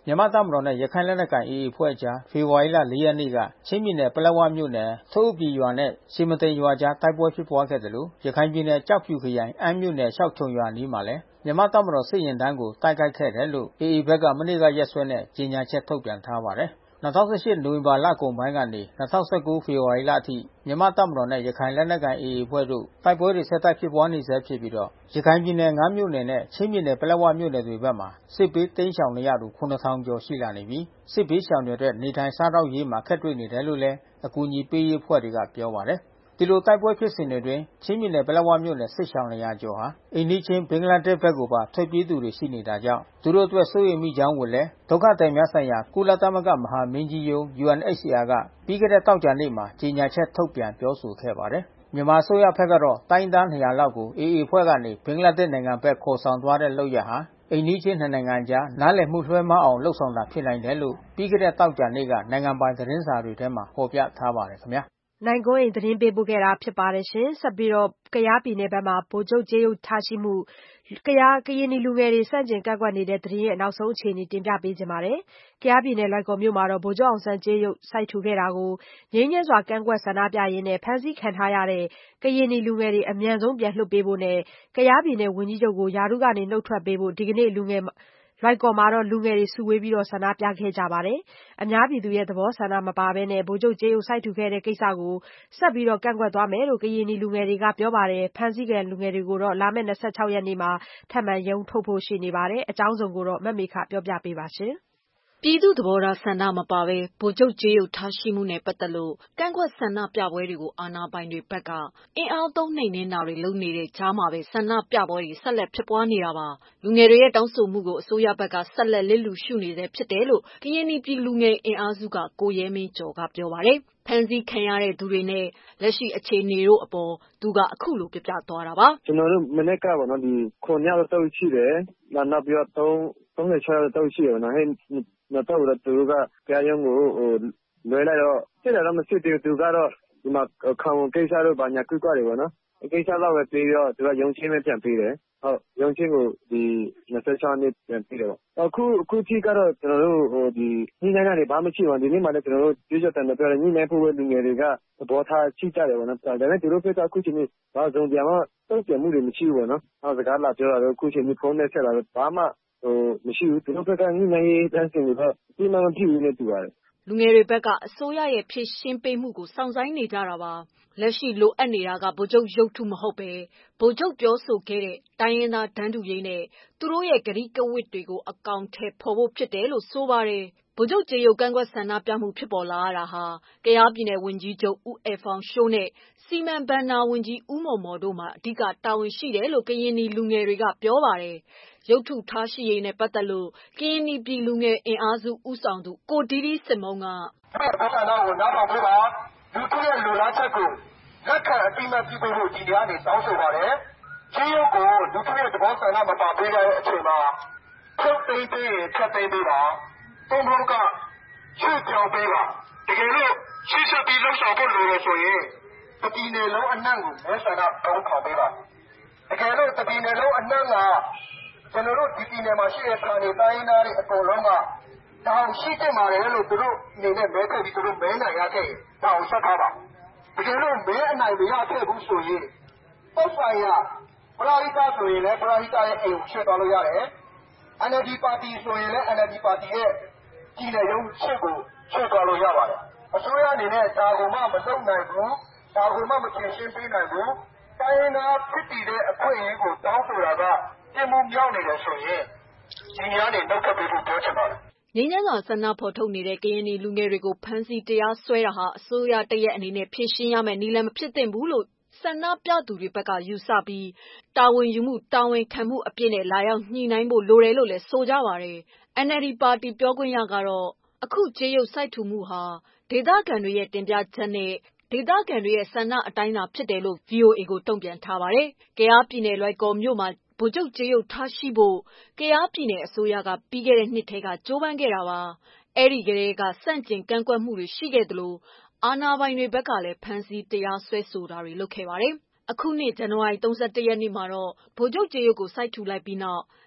မြန်မာ့တပ်မတော်နဲ့ရခိုင်လက်နက်ကိုင် အေအေ အဖွဲ့ကြား ဖေဖော်ဝါရီလ ၄ ရက်နေ့က ချင်းပြည်နယ် ပလက်ဝမြို့နယ် ထွန်းအူပြည်ရွာနဲ့ စည်မသိမ်ရွာကြား တိုက်ပွဲဖြစ်ပွားခဲ့သလို ရခိုင်ပြည်နယ် ကျောက်ဖြူခရိုင် အမ်းမြို့နယ် ရှောက်ခြုံရွာအနီးမှာလည်း မြန်မာ့တပ်မတော်စစ်ယာဉ်တန်းကို တိုက်ခိုက်ခဲ့တယ်လို့ အေအေ ဘက်က မနေ့ကရက်စွဲနဲ့ ကြေညာချက်ထုတ်ပြန်ထားပါတယ်။ ၂၀၁၈ နိုဝင်ဘာလကုန်ပိုင်းကနေ ၂၀၁၉ ဖေဖော်ဝါရီလအထိ မြန်မာ့တပ်မတော်နဲ့ ရခိုင်လက်နက်ကိုင် အေအေ အဖွဲ့တို့ တိုက်ပွဲတွေ ဆက်တိုက်ဖြစ်ပွားနေဆဲဖြစ်ပြီး ရခိုင်ပြည်နယ် ငါး မြို့နယ်နဲ့ ချင်းပြည်နယ် ပလက်ဝမြို့နယ်တွေဘက်မှာ စစ်ဘေးတိမ်းရှောင်နေရသူ ၇,၀၀၀ ကျော်ရှိလာနေပြီး စစ်ဘေးရှောင်တွေအတွက် နေထိုင်စားသောက်ရေးမှာ အခက်တွေ့နေတယ်လို့လည်း အကူအညီပေးရေးအဖွဲ့တွေက ပြောပါတယ်။ ဒီလိုတိုက်ပွဲဖြစ်စဉ်တွေအတွင်း ချင်းပြည်နယ် ပလက်ဝမြို့နယ် စစ်ရှောင် ၂၀၀ ကျော်ဟာ အိမ်နီးချင်း ဘင်္ဂလားဒေ့ရှ်ဘက်ကိုပါ ထွက်ပြေးသူတွေ ရှိနေတာကြောင့် သူတို့အတွက် စိုးရိမ်မိကြောင်းကိုလည်း ဒုက္ခသည်များဆိုင်ရာ ကုလသမဂ္ဂ မဟာမင်းကြီးရုံး ယူအန်အိတ်စီအာ က ပြီးခဲ့တဲ့ သောကြာနေ့မှာ ကြေညာချက်ထုတ်ပြန်ပြောဆိုခဲ့ပါတယ်။ မြန်မာအစိုးရဘက်ကတော့ တိုင်းရင်းသား ၂၀၀ လောက်ကို အေအေ အဖွဲ့ကနေ ဘင်္ဂလားဒေ့ရှ်နိုင်ငံဘက် ခေါ်ဆောင်သွားတဲ့ လုပ်ရပ်ဟာ အိမ်နီးချင်း နှစ် နိုင်ငံအကြား နားလည်မှုလွဲမှားအောင် လုပ်ဆောင်တာ ဖြစ်နိုင်တယ်လို့ ပြီးခဲ့တဲ့ သောကြာနေ့က နိုင်ငံပိုင်သတင်းစာတွေထဲမှာ ဖော်ပြထားပါတယ်ခင်ဗျာ။နိုင်ကွန်းအိန် သတင်းပေးပို့ထားတာပါ။ ဆက်ပြီးတော့ ကယားပြည်နယ်ဘက်မှာ ဗိုလ်ချုပ်ကြေးရုပ်ထားရှိမှု ကရင်နီလူငယ်တွေ ဆန့်ကျင်ကန့်ကွက်နေတဲ့သတင်း နောက်ဆုံးအခြေအနေကို တင်ပြပေးထားပါတယ်။ ကယားပြည်နယ် လွိုင်ကော်မြို့မှာ ဗိုလ်ချုပ်အောင်ဆန်းကြေးရုပ်စိုက်ထူခဲ့တာကို ငြိမ်းချမ်းစွာ ကန့်ကွက်ဆန္ဒပြရင်း ဖမ်းဆီးခံထားရတဲ့ ကရင်နီလူငယ်တွေ အမြန်ဆုံးပြန်လွှတ်ပေးဖို့နဲ့ ကယားပြည်နယ်ဝန်ကြီးချုပ်ကို ရာထူးကနှုတ်ထွက်ပေးဖို့ ဒီကနေ့ လွိုင်ကော်မှာ လူငယ်တွေစုဝေးပြီး ဆန္ဒပြခဲ့ကြပါတယ်။ အများပြည်သူရဲ့သဘောဆန္ဒမပါဘဲ ဗိုလ်ချုပ်ကြေးရုပ်စိုက်ထူခဲ့တဲ့ကိစ္စကို ဆက်ပြီးကန့်ကွက်သွားမယ်လို့ ကရင်နီလူငယ်တွေကပြောပါတယ်။ ဖမ်းဆီးခံလူငယ်တွေကို လာမယ့် ၂၆ ရက်နေ့မှာ ထပ်မံရုံးထုတ်ဖို့ရှိနေပါတယ်။ အကြောင်းစုံကို မမေခက ပြောပြပေးပါမယ်။ပြည်သူ့သဘောထားဆန္ဒမပါဘဲ ဗိုလ်ချုပ်ကြေးရုပ်ထားရှိမှုနဲ့ပတ်သက်လို့ ကန့်ကွက်ဆန္ဒပြပွဲတွေကို အာဏာပိုင်တွေဘက်က အင်အားသုံးနှိမ်နင်းတာတွေ လုပ်နေတဲ့ကြားမှာပဲ ဆန္ဒပြပွဲတွေ ဆက်လက်ဖြစ်ပွားနေတာပါ။ လူငယ်တွေရဲ့တောင်းဆိုမှုကို အစိုးရဘက်က ဆက်လက်လစ်လျူရှုနေဆဲဖြစ်တယ်လို့ ကရင်နီပြည်လူငယ်အင်အားစုက ကိုရဲမင်းကျော်က ပြောပါတယ်။ ဖမ်းဆီးခံရသူတွေနဲ့ လက်ရှိအခြေအနေတို့အပေါ် သူကအခုလိုပြောပြသွားတာပါ။ "ကျနော်တို့မနက်ကပေါ့နော် ခုနှစ်ယောက်ထုတ်ရှိတယ်။ နောက်ပြီးတော့ သုံးဆယ်ခြောက်ယောက်ထုတ်ရှိတယ်ပေါ့နော်။ အဲဒီနှစ်သုတ်ကိုတော့ သူတို့က တရားရုံးကိုလွှဲလိုက်တော့ စစ်တာတော့မစစ်သေးဘူး။ သူကတော့ ဒီမှာခံဝန်ကိစ္စတို့ဘာညာလုပ်တယ်ပေါ့နော်။ အဲဒီကိစ္စလောက်ပဲပြီးတော့ သူကရုံးချိန်းပဲပြန်ပေးတယ်။ ဟုတ်ရုံးချိန်းကို ဒီ၂၆ ရက်နေ့ပြန်ပေးတယ်ပေါ့။ အခုထိကတော့ ကျနော်တို့ညှိနှိုင်းတာတွေဘာမှမရှိဘူး။ ဒီနေ့မှလည်း ကျနော်တို့ကြွေးကြော်သံတွေပြောတယ်။ ညှိနှိုင်းဖို့လူငယ်တွေက သဘောထားရှိကြတယ်ပေါ့နော်။ ဒါပေမဲ့သူတို့ဘက်ကအခုချိန်ထိ တစုံတရာမှတုံ့ပြန်မှုတွေမရှိဘူးပေါ့နော်။ စကားလာပြောတာတို့ အခုချိန်ထိဖုန်းနဲ့ဆက်တာတို့ ဘာမှမရှိဘူး။ သူတို့ဘက်ကညှိနှိုင်းရေးလမ်းစဉ်ကိုတော့ အသိအမှတ်မပြုဘူးနဲ့တူပါတယ်။ " လူငယ်တွေဘက်က အစိုးရရဲ့ဖြေရှင်းပေးမှုကို စောင့်ဆိုင်းနေကြတာပါ။ လက်ရှိလိုအပ်နေတာက ဗိုလ်ချုပ်ရုပ်တုမဟုတ်ဘဲ ဗိုလ်ချုပ်ပြောဆိုခဲ့တဲ့ တိုင်းရင်းသားတန်းတူရေးနဲ့ သူတို့ရဲ့ကတိကဝတ်တွေကို အကောင်အထည်ဖော်ဖို့ဖြစ်တယ်လို့ ဆိုပါတယ်။ ဗိုလ်ချုပ်ကြေးရုပ်ကန့်ကွက်ဆန္ဒပြမှုဖြစ်ပေါ်လာရတာဟာ ကယားပြည်နယ်ဝန်ကြီးချုပ် ဦးအယ်ဖောင်းရှိုးနဲ့ စီမံဘဏ္ဍာဝန်ကြီး ဦးမော်မော်တို့မှာ အဓိကတာဝန်ရှိတယ်လို့ ကရင်နီလူငယ်တွေကပြောပါတယ်။ ရုပ်တုထားရှိရေးနဲ့ပတ်သက်လို့ ကရင်နီပြည်လူငယ်အင်အားစု ဦးဆောင်သူ ကိုတီးတီးစင်မုန်းက "လူထုရဲ့သဘောဆန္ဒကိုနားထောင်ပေးပါ။ လူထုရဲ့လိုလားချက်ကိုလက်ခံအသိအမှတ်ပြုပေးဖို့ ဒီနေရာကနေတောင်းဆိုပါတယ်။ ကြေးရုပ်ကိုလူထုရဲ့သဘောဆန္ဒမပါပေးတဲ့အချိန်မှာ ဖြုတ်သိမ်းပေးရင်ဖျက်သိမ်းပေးပါ။ သို့မဟုတ်ကရွှေ့ပြောင်းပေးပါ။ တကယ်လို့ရှေ့ဆက်ပြီးလုပ်ဆောင်ဖို့လိုတယ်ဆိုရင် တပြည်နယ်လုံးအနှံ့ကိုမဲဆန္ဒတောင်းခံပေးပါ။ တကယ်လို့တပြည်နယ်လုံးအနှံ့ကကျနော်တို့ဒီပြည်နယ်မှာရှိတဲ့ဌာနေတိုင်းရင်းသားတွေအကုန်လုံးက ဒါကိုရှိသင့်ပါတယ်လို့သူတို့အနေနဲ့မဲထည့်ပြီးသူတို့မဲအနိုင်ရခဲ့ရင်ဒါကိုဆက်ထားပါ။ တကယ်လို့မဲအနိုင်မရခဲ့ဘူးဆိုရင် သက်ဆိုင်ရာပရဟိတဆိုရင်လည်းပရဟိတရဲ့အိမ်ကိုရွှေ့သွားလို့ရတယ်။ အန်အယ်လ်ဒီပါတီဆိုရင်လည်း အန်အယ်လ်ဒီပါတီရဲ့ပြည်နယ်ရုံးရှေ့ကိုရွှေ့သွားလို့ရပါတယ်။ အစိုးရအနေနဲ့ဒါကိုမှမလုပ်နိုင်ဘူး။ ဒါကိုမှမဖြေရှင်းပေးနိုင်ဘူး။ တိုင်းရင်းသားဖြစ်တည်တဲ့အခွင့်အရေးကိုတောင်းဆိုတာကပြစ်မှုမြောက်နေတယ်ဆိုရင်ဒီနေရာကနေနုတ်ထွက်ပေးဖို့ပြောချင်ပါတယ်။ " ငြိမ်းချမ်းစွာဆန္ဒဖော်ထုတ်နေတဲ့ ကရင်နီလူငယ်တွေကို ဖမ်းဆီးတရားစွဲတာဟာ အစိုးရတရပ်အနေနဲ့ ဖြေရှင်းရမယ့်နည်းလမ်းမဖြစ်သင့်ဘူးလို့ ဆန္ဒပြသူတွေဘက်ကယူဆပြီး တာဝန်ယူမှုတာဝန်ခံမှုအပြည့်နဲ့ လာရောက်ညှိနှိုင်းဖို့လိုတယ်လို့လည်းဆိုကြပါတယ်။ အန်အယ်လ်ဒီပါတီပြောခွင့်ရကတော့ အခုကြေးရုပ်စိုက်ထူမှုဟာ ဒေသခံတွေရဲ့တင်ပြချက်နဲ့ ဒေသခံတွေရဲ့ဆန္ဒအတိုင်းသာဖြစ်တယ်လို့ ဗွီအိုအေကိုတုံ့ပြန်ထားပါတယ်။ ကယားပြည်နယ် လွိုင်ကော်မြို့မှာ ဗိုလ်ချုပ်ကြေးရုပ်ထားရှိဖို့ ကယားပြည်နယ်အစိုးရက ပြီးခဲ့တဲ့နှစ်ထဲက ကြိုးပမ်းခဲ့တာပါ။ အဲဒီကတည်းက ဆန့်ကျင်ကန့်ကွက်မှုတွေရှိခဲ့သလို အာဏာပိုင်တွေဘက်ကလည်း ဖမ်းဆီးတရားစွဲဆိုတာတွေလုပ်ခဲ့ပါတယ်။ အခုနှစ် ဇန်နဝါရီ ၃၁ ရက်နေ့မှာတော့ ဗိုလ်ချုပ်ကြေးရုပ်ကိုစိုက်ထူလိုက်ပြီးနောက်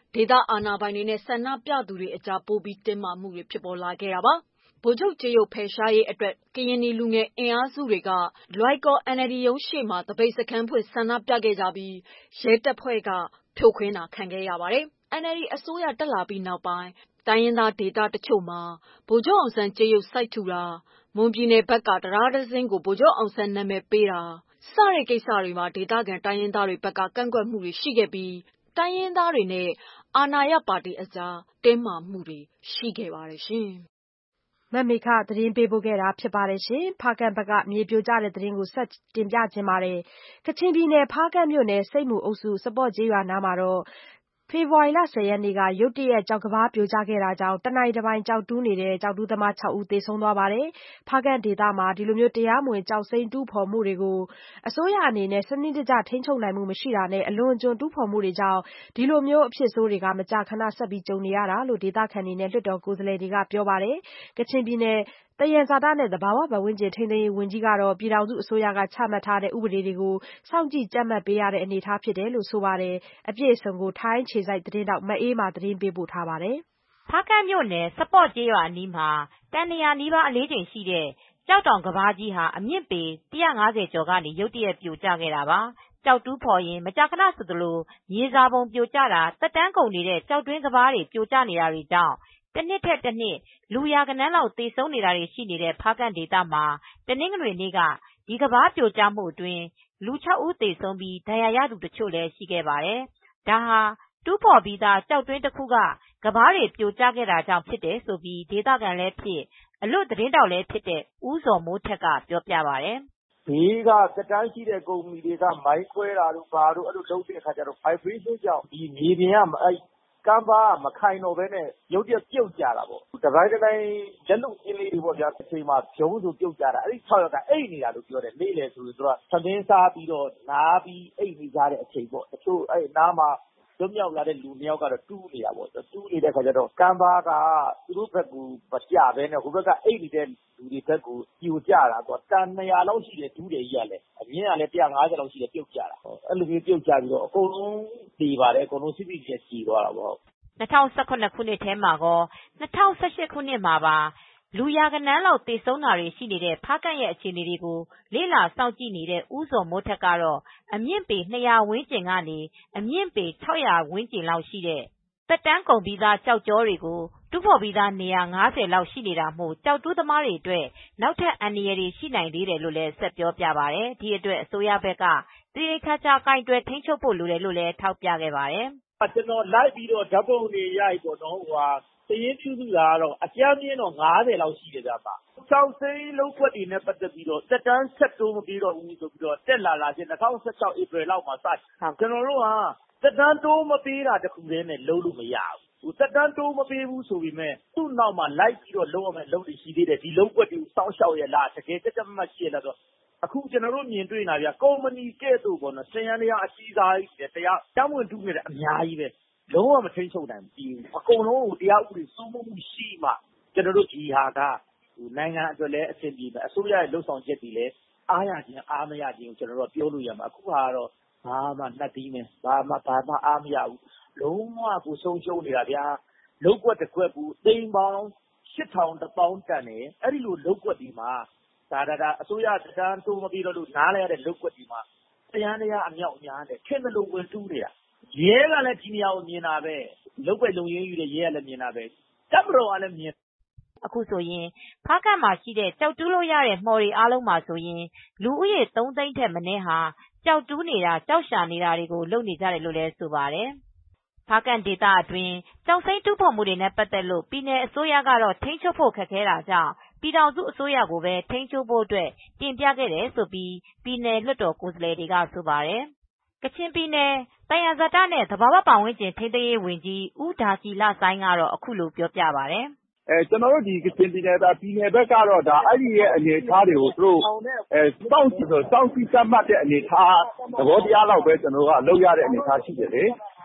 ဒေသအာဏာပိုင်တွေနဲ့ဆန္ဒပြသူတွေအကြားပိုပြီးတင်းမာမှုတွေဖြစ်ပေါ်လာခဲ့တာပါ။ ဗိုလ်ချုပ်ကြေးရုပ်ဖယ်ရှားရေးအတွက် ကရင်နီလူငယ်အင်အားစုတွေက လွိုင်ကော် အန်အယ်လ်ဒီ ရုံးရှေ့မှာ သပိတ်စခန်းဖွင့်ဆန္ဒပြခဲ့ကြပြီး ရဲတပ်ဖွဲ့က ဖြိုခွင်းတာခံခဲ့ရပါတယ်။ အန်အယ်လ်ဒီ အစိုးရတက်လာပြီးနောက်ပိုင်း တိုင်းရင်းသားဒေသတချို့မှာ ဗိုလ်ချုပ်အောင်ဆန်းကြေးရုပ်စိုက်ထူတာ၊ မွန်ပြည်နယ်ဘက်က တံတားတစင်းကို ဗိုလ်ချုပ်အောင်ဆန်းနာမည်ပေးတာ စတဲ့ကိစ္စတွေမှာ ဒေသခံတိုင်းရင်းသားတွေဘက်က ကန့်ကွက်မှုတွေရှိခဲ့ပြီး တိုင်းရင်းသားတွေနဲ့ အာဏာရပါတီအကြား တင်းမာမှုတွေရှိခဲ့ပါတယ်ရှင်။မမေခ သတင်းပေးပို့ထားပါတယ်။ ဖားကန့်ဘက်က မြေပြိုကျတဲ့သတင်းကို ဆက်တင်ပြချင်ပါတယ်။ ကချင်ပြည်နယ် ဖားကန့်မြို့နယ် ဆိပ်မူအုပ်စု စပေါ့ကျေးရွာနားမှာ ဖေဖော်ဝါရီလ ၁၀ ရက်နေ့က ရုတ်တရက် ကျောက်ကမ်းပါးပြိုကျခဲ့တာကြောင့် တနိုင်တပိုင်ကျောက်တူးနေတဲ့ ကျောက်တူးသမား ၆ ဦး သေဆုံးသွားပါတယ်။ ဖားကန့်ဒေသမှာ တရားမဝင်ကျောက်စိမ်းတူးဖော်မှုတွေကို အစိုးရအနေနဲ့ စနစ်တကျထိန်းချုပ်နိုင်မှုမရှိတာနဲ့ အလွန်အကျွံတူးဖော်မှုတွေကြောင့် ဒီလိုအဖြစ်ဆိုးတွေ မကြာခဏဆက်ကြုံနေရတာလို့ ဒေသခံတွေနဲ့ လွှတ်တော်ကိုယ်စားလှယ်တွေကပြောပါတယ်။ ကချင်ပြည်နယ် သယံဇာတနဲ့ သဘာဝပတ်ဝန်းကျင်ထိန်းသိမ်းရေးဝန်ကြီးကတော့ ပြည်ထောင်စုအစိုးရက ချမှတ်ထားတဲ့ ဥပဒေတွေကို စောင့်ကြည့်ကြပ်မတ်ပေးရတဲ့အနေအထားဖြစ်တယ်လို့ဆိုပါတယ်။ အပြည့်အစုံကို ထိုင်းအခြေစိုက်သတင်းထောက် မအေးမာ သတင်းပေးပို့ထားပါတယ်။ ဖားကန့်မြို့နယ် စပေါ့ကျေးရွာအနီးမှာ တန် ၂၀၀ နီးပါးအလေးချိန်ရှိတဲ့ ကျောက်တောင်ကမ်းပါးကြီးဟာ အမြင့်ပေ ၁၅၀ ကျော်ကနေ ရုတ်တရက်ပြိုကျခဲ့တာပါ။ ကျောက်တူးဖော်ရင်း မကြာခဏဆိုသလို မြေစာပုံပြိုကျတာ သက်တမ်းကုန်နေတဲ့ ကျောက်တွင်းကမ်းပါးတွေ ပြိုကျနေတာတွေကြောင့် တနှစ်ထက်တနှစ် လူရာဂဏန်းလောက်သေဆုံးနေတာတွေရှိနေတဲ့ ဖားကန့်ဒေသမှာ တနင်္ဂနွေနေ့က ဒီကမ်းပါးပြိုကျမှုအတွင်း လူ ၆ ဦးသေဆုံးပြီး ဒဏ်ရာရသူတချို့လည်းရှိခဲ့ပါတယ်။ ဒါဟာ တူးဖော်ပြီးသား ကျောက်တွင်းတခုက ကမ်းပါးတွေပြိုကျခဲ့တာကြောင့်ဖြစ်တယ်လို့ ဒေသခံလည်းဖြစ် အလွတ်သတင်းထောက်လည်းဖြစ်တဲ့ ဦးဇော်မိုးထက်က ပြောပြပါတယ်။ "ဘေးကသက်တမ်းရှိတဲ့ကုမ္ပဏီတွေက မိုင်းခွဲတာတို့ဘာတို့လုပ်တဲ့အခါကျတော့ vibration ကြောင့်မြေပြင်က ကမ်းပါးကမခိုင်တော့ပဲနဲ့ ရုတ်တရက်ပြုတ်ကျတာပေါ့။ တပိုင်တနိုင်လက်လုပ်ကျင်းလေးတွေပေါ့ဗျာ အချိန်မှာဗြုန်းဆိုပြုတ်ကျတာ အဲဒီ ၆ ယောက်က အိပ်နေတာလို့ပြောတယ်။ နေ့လည်ဆိုရင် သူတို့က ထမင်းစားပြီးတော့ နားပြီးအိပ်နေကြတဲ့အချိန်ပေါ့။ တချို့အဲဒီနားမှာ လွတ်မြောက်လာတဲ့လူနှစ်ယောက်ကတော့ တူးနေတာပေါ့။ တူးနေတဲ့အခါကျတော့ ကမ်းပါးက သူတို့ဘက်ကိုမကျပဲနဲ့ ဟိုဘက်ကအိပ်နေတဲ့လူတွေဘက်ကို ပြိုကျတာပေါ့။ တန် ၂၀၀ လောက်ရှိတယ် တူးတယ်ကြီးကလည်း အမြင့်ကလည်း ၁၅၀ လောက်ရှိတယ်ပြုတ်ကျတာ။ အဲလိုမျိုးပြုတ်ကျပြီးတော့ အကုန်လုံးသေပါတယ်။ အကုန်လုံး စိစိကက်ကျေသွားတာပေါ့။ " ၂၀၁၇ ခုနှစ်ထဲမှာကော ၂၀၁၈ ခုနှစ်မှာပါ လူရာဂဏန်းလောက်သေဆုံးတာတွေရှိနေတဲ့ ဖားကန့်ရဲ့အခြေအနေတွေကို လေ့လာစောင့်ကြည့်နေတဲ့ ဦးဇော်မိုးထက်ကတော့ အမြင့်ပေ ၂၀၀ ဝန်းကျင်ကနေ အမြင့်ပေ ၆၀၀ ဝန်းကျင်လောက်ရှိတဲ့ သက်တမ်းကုန်ပြီးသားကျောက်ကြောတွေကို တူးဖော်ပြီးသားနေရာ ၅၀ လောက်ရှိနေတာမို့ ကျောက်တူးသမားတွေအတွက် နောက်ထပ်အန္တရာယ်တွေရှိနိုင်သေးတယ်လို့ ဆက်ပြောပြပါတယ်။ ဒီအတွက် အစိုးရဘက်က သေသေချာချာကိုင်တွယ်ထိန်းချုပ်ဖို့လိုတယ်လို့လည်း ထောက်ပြခဲ့ပါတယ်။ "ကျနော်လိုက်ပြီးတော့ဓါတ်ပုံတွေရိုက်ပေါ့နော် စာရင်းပြုစုတာကတော့ အကြမ်းဖျဉ်းတော့ ၅၀ လောက်ရှိတယ်။ ကျောက်စိမ်းလုပ်ကွက်တွေနဲ့ ပတ်သက်ပြီးတော့ သက်တမ်းဆက်တိုးမပေးတော့ဘူးဆိုပြီးတော့ တက်လာတာချင်း ၂၀၁၆ ဧပြီလောက်မှာစတယ်။ ကျနော်တို့က သက်တမ်းတိုးမပေးတာတခုတည်းနဲ့ လုပ်လို့မရဘူး။ သက်တမ်းတိုးမပေးဘူးဆိုပေမယ့် သူ့နောက်မှာလိုက်ပြီးတော့လုပ်ရမယ့်အလုပ်တွေရှိသေးတယ်။ ဒီလုပ်ကွက်တွေကိုစောင့်ရှောက်ရဲ့လား တကယ်ကြပ်ကြပ်မတ်မတ်ရှိရဲ့လားဆိုတော့ အခုကျနော်တို့မြင်တွေ့နေရတယ် ကုမ္ပဏီကဲ့သို့ စက်ယန္တရားအကြီးစားကြီးတွေ တရားမဝင်တူးနေတာအများကြီးပဲ။ လုံးဝမထိန်းချုပ်နိုင်ဘူး။ အကုန်လုံးကိုတရားဥပဒေစိုးမိုးမှုရှိမှ ကျနော်တို့ဒီဟာက နိုင်ငံအတွက်လည်းအဆင်ပြေမယ်။ အစိုးရရဲ့လုပ်ဆောင်ချက်တွေလည်း အားရခြင်းအားမရခြင်းကို ကျနော်တို့ပြောလို့ရမယ်။ အခုဟာကတော့ ဘာမှ nothing ပဲ ဘာမှအားမရဘူး။ လုံးဝကိုဆုံးရှုံးနေတာဗျာ။ လုပ်ကွက်တကွက်ကို သိန်းပေါင်း ရှစ်ထောင် တသောင်းတန်တယ်။ အဲဒီလိုလုပ်ကွက်တွေမှာ အစိုးရသက်တမ်းတိုးမပေးတော့လို့ နားလိုက်ရတဲ့လုပ်ကွက်တွေမှာ စက်ယန္တရားအမြောက်အများနဲ့ ထင်သလိုဝင်တူးနေတာ။ ရဲကလည်းဒီနေရာကိုမြင်တာပဲ။ လုပ်ကွက်လုံခြုံရေးယူတဲ့ရဲကလည်းမြင်တာပဲ။ တပ်မတော်ကလည်းမြင်တယ်။ " အခုဆိုရင် ဖားကန့်မှာရှိတဲ့ ကျောက်တူးလို့ရတဲ့မှော်တွေအားလုံးမှာဆိုရင် လူဦးရေ သုံးသိန်းထက်မနည်းဟာ ကျောက်တူးနေတာ ကျောက်ရှာနေတာတွေကို လုပ်နေကြတယ်လို့လည်းဆိုပါတယ်။ ဖားကန့်ဒေသအတွင်း ကျောက်စိမ်းတူးဖော်မှုတွေနဲ့ ပတ်သက်လို့ ပြည်နယ်အစိုးရကတော့ ထိန်းချုပ်ဖို့ခက်ခဲတာကြောင့် ပြည်ထောင်စုအစိုးရကိုပဲ ထိန်းချုပ်ဖို့အတွက် တင်ပြခဲ့တယ်လို့ ပြည်နယ်လွှတ်တော်ကိုယ်စားလှယ်တွေကဆိုပါတယ်။ ကချင်ပြည်နယ် သယံဇာတနဲ့ သဘာဝပတ်ဝန်းကျင်ထိန်းသိမ်းရေးဝန်ကြီး ဦးဒါရှီလဆိုင်းကတော့ အခုလိုပြောပြပါတယ်။ "ကျနော်တို့ကချင်ပြည်နယ်ဘက်ကတော့ အဲဒီအနေအထားတွေကို စောင့်ကြည့်သတ်မှတ်တဲ့အနေအထား သဘောတရားလောက်ပဲ လုပ်ရတဲ့အနေအထားရှိတယ်လေ။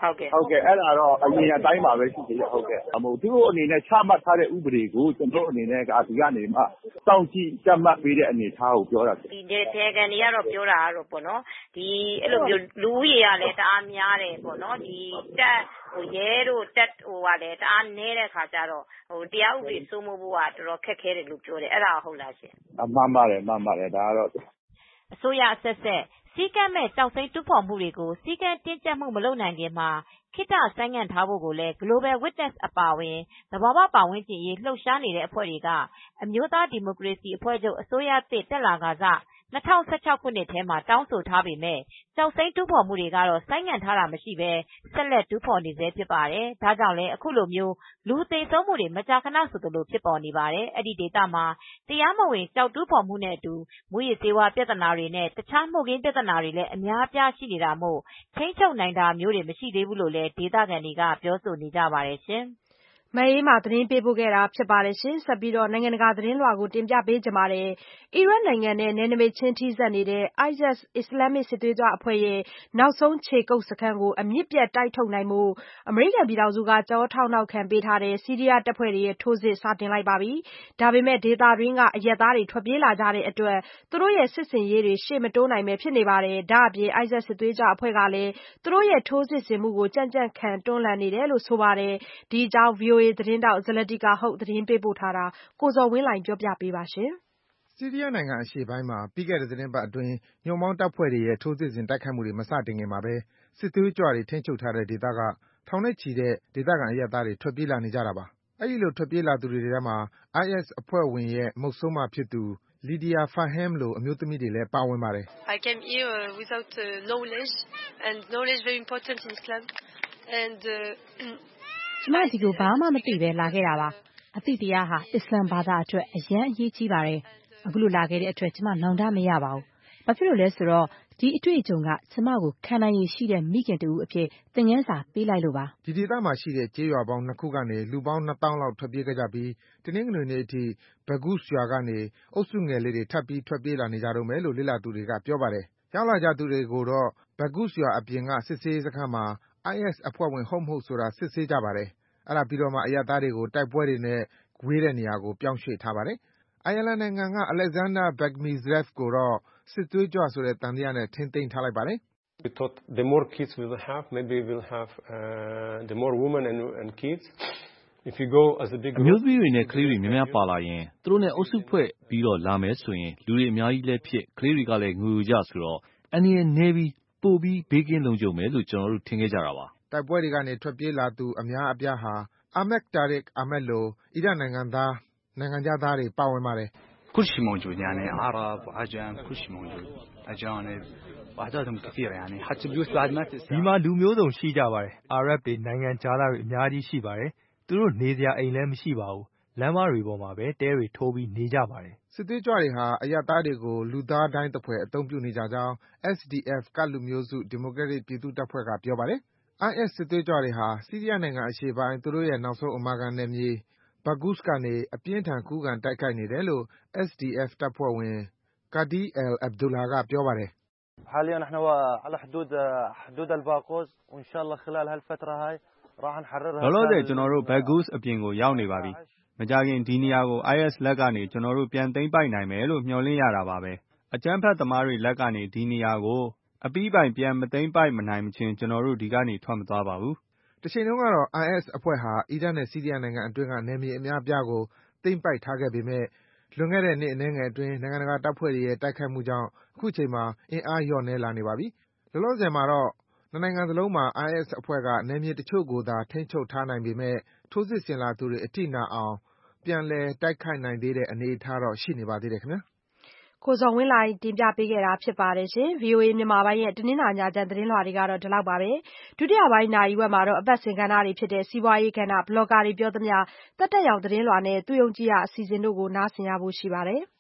ဟုတ်ကဲ့ဟုတ်ကဲ့အဲ့ဒါတော့အရင်အတိုင်းပါပဲရှိသေးတယ်ဟုတ်ကဲ့အမို့သူတို့အနေနဲ့ချမှတ်ထားတဲ့ဥပဒေကိုကျွန်တော်အနေနဲ့ကဒီကနေမှစောင့်ကြည့်ကြမှတ်ပေးတဲ့အနေအထားကိုပြောတာဒီဒေသခံတွေကတော့ပြောတာကတော့ပေါ့နော်ဒီအဲ့လိုမျိုးလူဦးရေကလည်းတအားများတယ်ပေါ့နော်ဒီတက်ဟိုရဲတို့တက်ဟိုကလည်းတအားနည်းတဲ့ခါကျတော့ဟိုတရားဥပဒေစိုးမိုးဖို့ကတော်တော်ခက်ခဲတယ်လို့ပြောတယ်အဲ့ဒါဟုတ်လားရှင်အမှန်ပါတယ်မှန်ပါတယ်ဒါကတော့အစိုးရအဆက်ဆက်စီကံမဲ့ကြောက်စိမ့်တူးဖော်မှုတွေကိုစီကံတင်းကျပ်မှုမလုပ်နိုင်ခင်မှာခိတဆိုင်းငံ့ထားဖို့ကိုလည်း Global Witness အပါအဝင်သဘာဝပတ်ဝန်းကျင်ရေးလှုပ်ရှားနေတဲ့အဖွဲ့တွေကအမျိုးသားဒီမိုကရေစီအဖွဲ့ချုပ်အစိုးရသစ်တက်လာကစား၂၀၁၆ခုနှစ်ထဲမှာတောင်းဆိုထားပေမဲ့ကြောက်စိမ့်တူးဖော်မှုတွေကတော့ဆိုင်းငံ့ထားတာမရှိပဲဆက်လက်တူးဖော်နေဆဲဖြစ်ပါတယ်။ဒါကြောင့်လည်းအခုလိုမျိုးလူသေဆုံးမှုတွေမကြာခဏဆိုသလိုဖြစ်ပေါ်နေပါတယ်။အဲ့ဒီဒေသမှာတရားမဝင်ကြောက်တူးဖော်မှုနဲ့အတူမူရည်စေဝါပြဿနာတွေနဲ့တခြားမှုခင်းပြဿနာတွေလည်းအများအပြားရှိနေတာမို့ထိန်းချုပ်နိုင်တာမျိုးတွေမရှိသေးဘူးလို့လည်းဒေသခံတွေကပြောဆိုနေကြပါတယ်ရှင်။မအေးမာသတင်းပေးပို့ခဲ့တာဖြစ်ပါတယ်ရှင်ဆက်ပြီးတော့နိုင်ငံတကာသတင်းလွှာကိုတင်ပြပေးကြပါမယ်အီရတ်နိုင်ငံနဲ့နယ်နိမိတ်ချင်းထိစပ်နေတဲ့ အိုက်အက်စ် အစ္စလာမစ်စစ်သွေးကြွအဖွဲ့ရဲ့နောက်ဆုံးခြေကုပ်စခန်းကိုအမြင့်ပြတ်တိုက်ထုတ်နိုင်မှုအမေရိကန်ပြည်ထောင်စုကကြောထောက်နောက်ခံပေးထားတဲ့စီးရီးယားတပ်ဖွဲ့တွေရဲ့ထိုးစစ်စတင်လိုက်ပါပြီဒါပေမဲ့ဒေသတွင်းကအရက်သားတွေထွက်ပြေးလာကြတဲ့အတွက်သူတို့ရဲ့စစ်စင်ရေးတွေရှေ့မတိုးနိုင်ပဲဖြစ်နေပါတယ်ဒါအပြင် အိုက်အက်စ် စစ်သွေးကြွအဖွဲ့ကလည်းသူတို့ရဲ့ထိုးစစ်ဆင်မှုကိုကြံ့ကြံ့ခံတွန်းလှန်နေတယ်လို့ဆိုပါတယ်ဒီအကြောင်း ဗွီအိုအေသတင်းထောက်ဇလတိကာဟုတ်သတင်းပေးပို့ထားတာကိုဇော်ဝင်းလှိုင်ပြောပြပေးပါရှင်။ဆီးရီးယားနိုင်ငံအရှေ့ပိုင်းမှာပြီးခဲ့တဲ့သတင်းပတ်အတွင်းညွန့်ပေါင်းတပ်ဖွဲ့တွေရဲ့ထိုးစစ်ဆင်တိုက်ခိုက်မှုတွေမစတင်ခင်မှာပဲစစ်သွေးကြွတွေထိန်းချုပ်ထားတဲ့ဒေသကထောင်နဲ့ချီတဲ့ဒေသခံအရပ်သားတွေထွက်ပြေးလာနေကြတာပါ။အဲဒီလိုထွက်ပြေးလာသူတွေထဲမှာ အိုက်အက်စ် အဖွဲ့ဝင်ရဲ့မုတ်ဆိုးမဖြစ်သူ Lidia Farham လိုအမျိုးသမီးတွေလည်းပါဝင်ပါတယ်။ I came here without knowledge and knowledge very important in Islam and ကျမဒီကိုဘာမှမသိပဲလာခဲ့တာပါအသိတရားဟာအစ္စလမ်ဘာသာအတွက်အရန်အရေးကြီးပါတယ်အခုလိုလာခဲ့တဲ့အတွက်ကျမနောင်တမရပါဘူးဘာဖြစ်လို့လဲဆိုတော့ဒီအတွေ့အကြုံကကျမကိုခံနိုင်ရည်ရှိတဲ့မိခင်တူအဖြစ်သင်ခန်းစာပေးလိုက်လို့ပါဒီဒေသမှာရှိတဲ့ကျေးရွာပေါင်းနှစ်ခုကနေလူပေါင်းနှစ်သောင်းလောက်ထွက်ပြေးခဲ့ကြပြီးတနင်္ဂနွေနေ့အထိ Baghuz ရွာကနေအုပ်စုငယ်လေးတွေထပ်ပြီးထွက်ပြေးလာနေကြတော့မယ်လို့လေ့လာသူတွေကပြောပါတယ်ရောက်လာကြသူတွေကိုတော့ Baghuz ရွာအပြင်ကစစ်ဆေးရေးစခန်းမှာ အိုက်အက်စ် အဖွဲ့ဝင်ဟုတ်မဟုတ်ဆိုတာစစ်ဆေးကြပါတယ်အဲ့ဒါပြီးတော့မှအရပ်သားတွေကိုတိုက်ပွဲတွေနဲ့ဝေးတဲ့နေရာကိုပြောင်းရွှေ့ထားပါတယ်။အိုင်ယာလန်နိုင်ငံက Alexander Begmezref ကိုတော့စစ်သွေးကြွဆိုတဲ့သံသယနဲ့ထိန်းသိမ်းထားလိုက်ပါတယ်။ We thought the more kids we will have, maybe we'll have uh, the more women and, and kids. If you go as a big group အမျိုးသမီးတွေနဲ့ကလေးတွေများများပါလာရင်သူတို့နဲ့အုပ်စုဖွဲ့ပြီးတော့လာမယ်ဆိုရင်လူတွေအများကြီးလည်းဖြစ်ကလေးတွေကလည်းငိုကြဆိုတော့အနည်းငယ်ပြီးပို့ပြီးဘေးကင်းလုံခြုံမယ်လို့ကျွန်တော်တို့ထင်ခဲ့ကြတာပါ။တိုက်ပွဲတွေကနေထွက်ပြေးလာသူအများအပြားဟာAhmed Tariq Ahmed လိုအီရတ်နိုင်ငံသားနိုင်ငံသားတွေပါဝင်ပါတယ်။ كل شيء موجود يعني عرب وعجم كل شيء موجود أجانب وأعدادهم كثيرة يعني حتى بيوت بعد ما تسع ဒီမှာလူမျိုးစုံရှိကြပါတယ်အာရပ်တွေနိုင်ငံခြားသားတွေအများကြီးရှိပါတယ်သူတို့နေစရာအိမ်လည်းမရှိပါဘူးလမ်းမတွေပေါ်မှာပဲတဲတွေထိုးပြီးနေကြပါတယ်စစ်သွေးကြွတွေဟာအရပ်သားတွေကိုလူသားတိုင်းတစ်ဖွဲ့အသုံးပြုနေကြကြောင်း S D F ကလူမျိုးစုဒီမိုကရက်တစ်ပြည်သူ့တပ်ဖွဲ့ကပြောပါတယ်အိုက်အက်စ် စစ်သွေးကြွတွေဟာဆီးရီးယားနိုင်ငံအရှေ့ပိုင်းသူတို့ရဲ့နောက်ဆုံးအမာခံနယ်မြေ Baghuz ကနေအပြင်းထန်ခုခံတိုက်ခိုက်နေတယ်လို့ S D F တပ်ဖွဲ့ဝင် Qadi al-Abdullah ကပြောပါတယ်။ حاليا نحن على حدود حدود الباغوز وإن شاء الله خلال هالفترة هاي راح نحررها လောလောဆယ်ကျွန်တော်တို့ Baghuz အပြင်ကိုရောက်နေပါပြီမကြခင်ဒီနေရာကို အိုက်အက်စ် လက်ကနေကျွန်တော်တို့ပြန်သိမ်းပိုက်နိုင်မယ်လို့မျှော်လင့်ရတာပါပဲအကြမ်းဖက်သမားတွေလက်ကနေဒီနေရာကိုအပြီးပိုင်ပြန်မသိမ်းပိုက်မနိုင်မချင်းကျွန်တော်တို့ဒီကနေထွက်မသွားပါဘူး။တစ်ချိန်လုံးကတော့ အိုင်အက်စ် အဖွဲ့ဟာအီရတ်နဲ့ဆီးရီးယားနိုင်ငံအတွင်းကနယ်မြေအများအပြားကိုသိမ်းပိုက်ထားခဲ့ပေမဲ့လွန်ခဲ့တဲ့နှစ်အနည်းငယ်အတွင်းနိုင်ငံတကာတပ်ဖွဲ့တွေရဲ့တိုက်ခိုက်မှုကြောင့်အခုချိန်မှာအင်အားလျော့နည်းလာနေပါပြီ။လောလောဆယ်မှာတော့နှစ်နိုင်ငံစလုံးမှာ အိုင်အက်စ် အဖွဲ့ကနယ်မြေတချို့ကိုသာထိန်းချုပ်ထားနိုင်ပေမဲ့ထိုးစစ်ဆင်လာသူတွေအထိနာအောင်ပြန်လည်တိုက်ခိုက်နိုင်သေးတဲ့အနေအထားတော့ရှိနေပါသေးတယ်ခင်ဗျာ။ကိုဇော်ဝင်းလှိုင်တင်ပြပေးခဲ့တာဖြစ်ပါတယ်ရှင်။ ဗွီအိုအေမြန်မာပိုင်းရဲ့တနင်္လာညချမ်းသတင်းလွှာတွေကတော့ဒီလောက်ပါပဲ။ဒုတိယပိုင်းနာရီဝက်မှာတော့အပတ်စဉ်ကဏ္ဍတွေဖြစ်တဲ့စီးပွားရေးကဏ္ဍဘလော့ဂါတွေပြောသမျှတက်တက်ရောင်သတင်းလွှာနဲ့သူယုံကြည်ရာအစီအစဉ်တို့ကိုနားဆင်ရဖို့ရှိပါတယ်။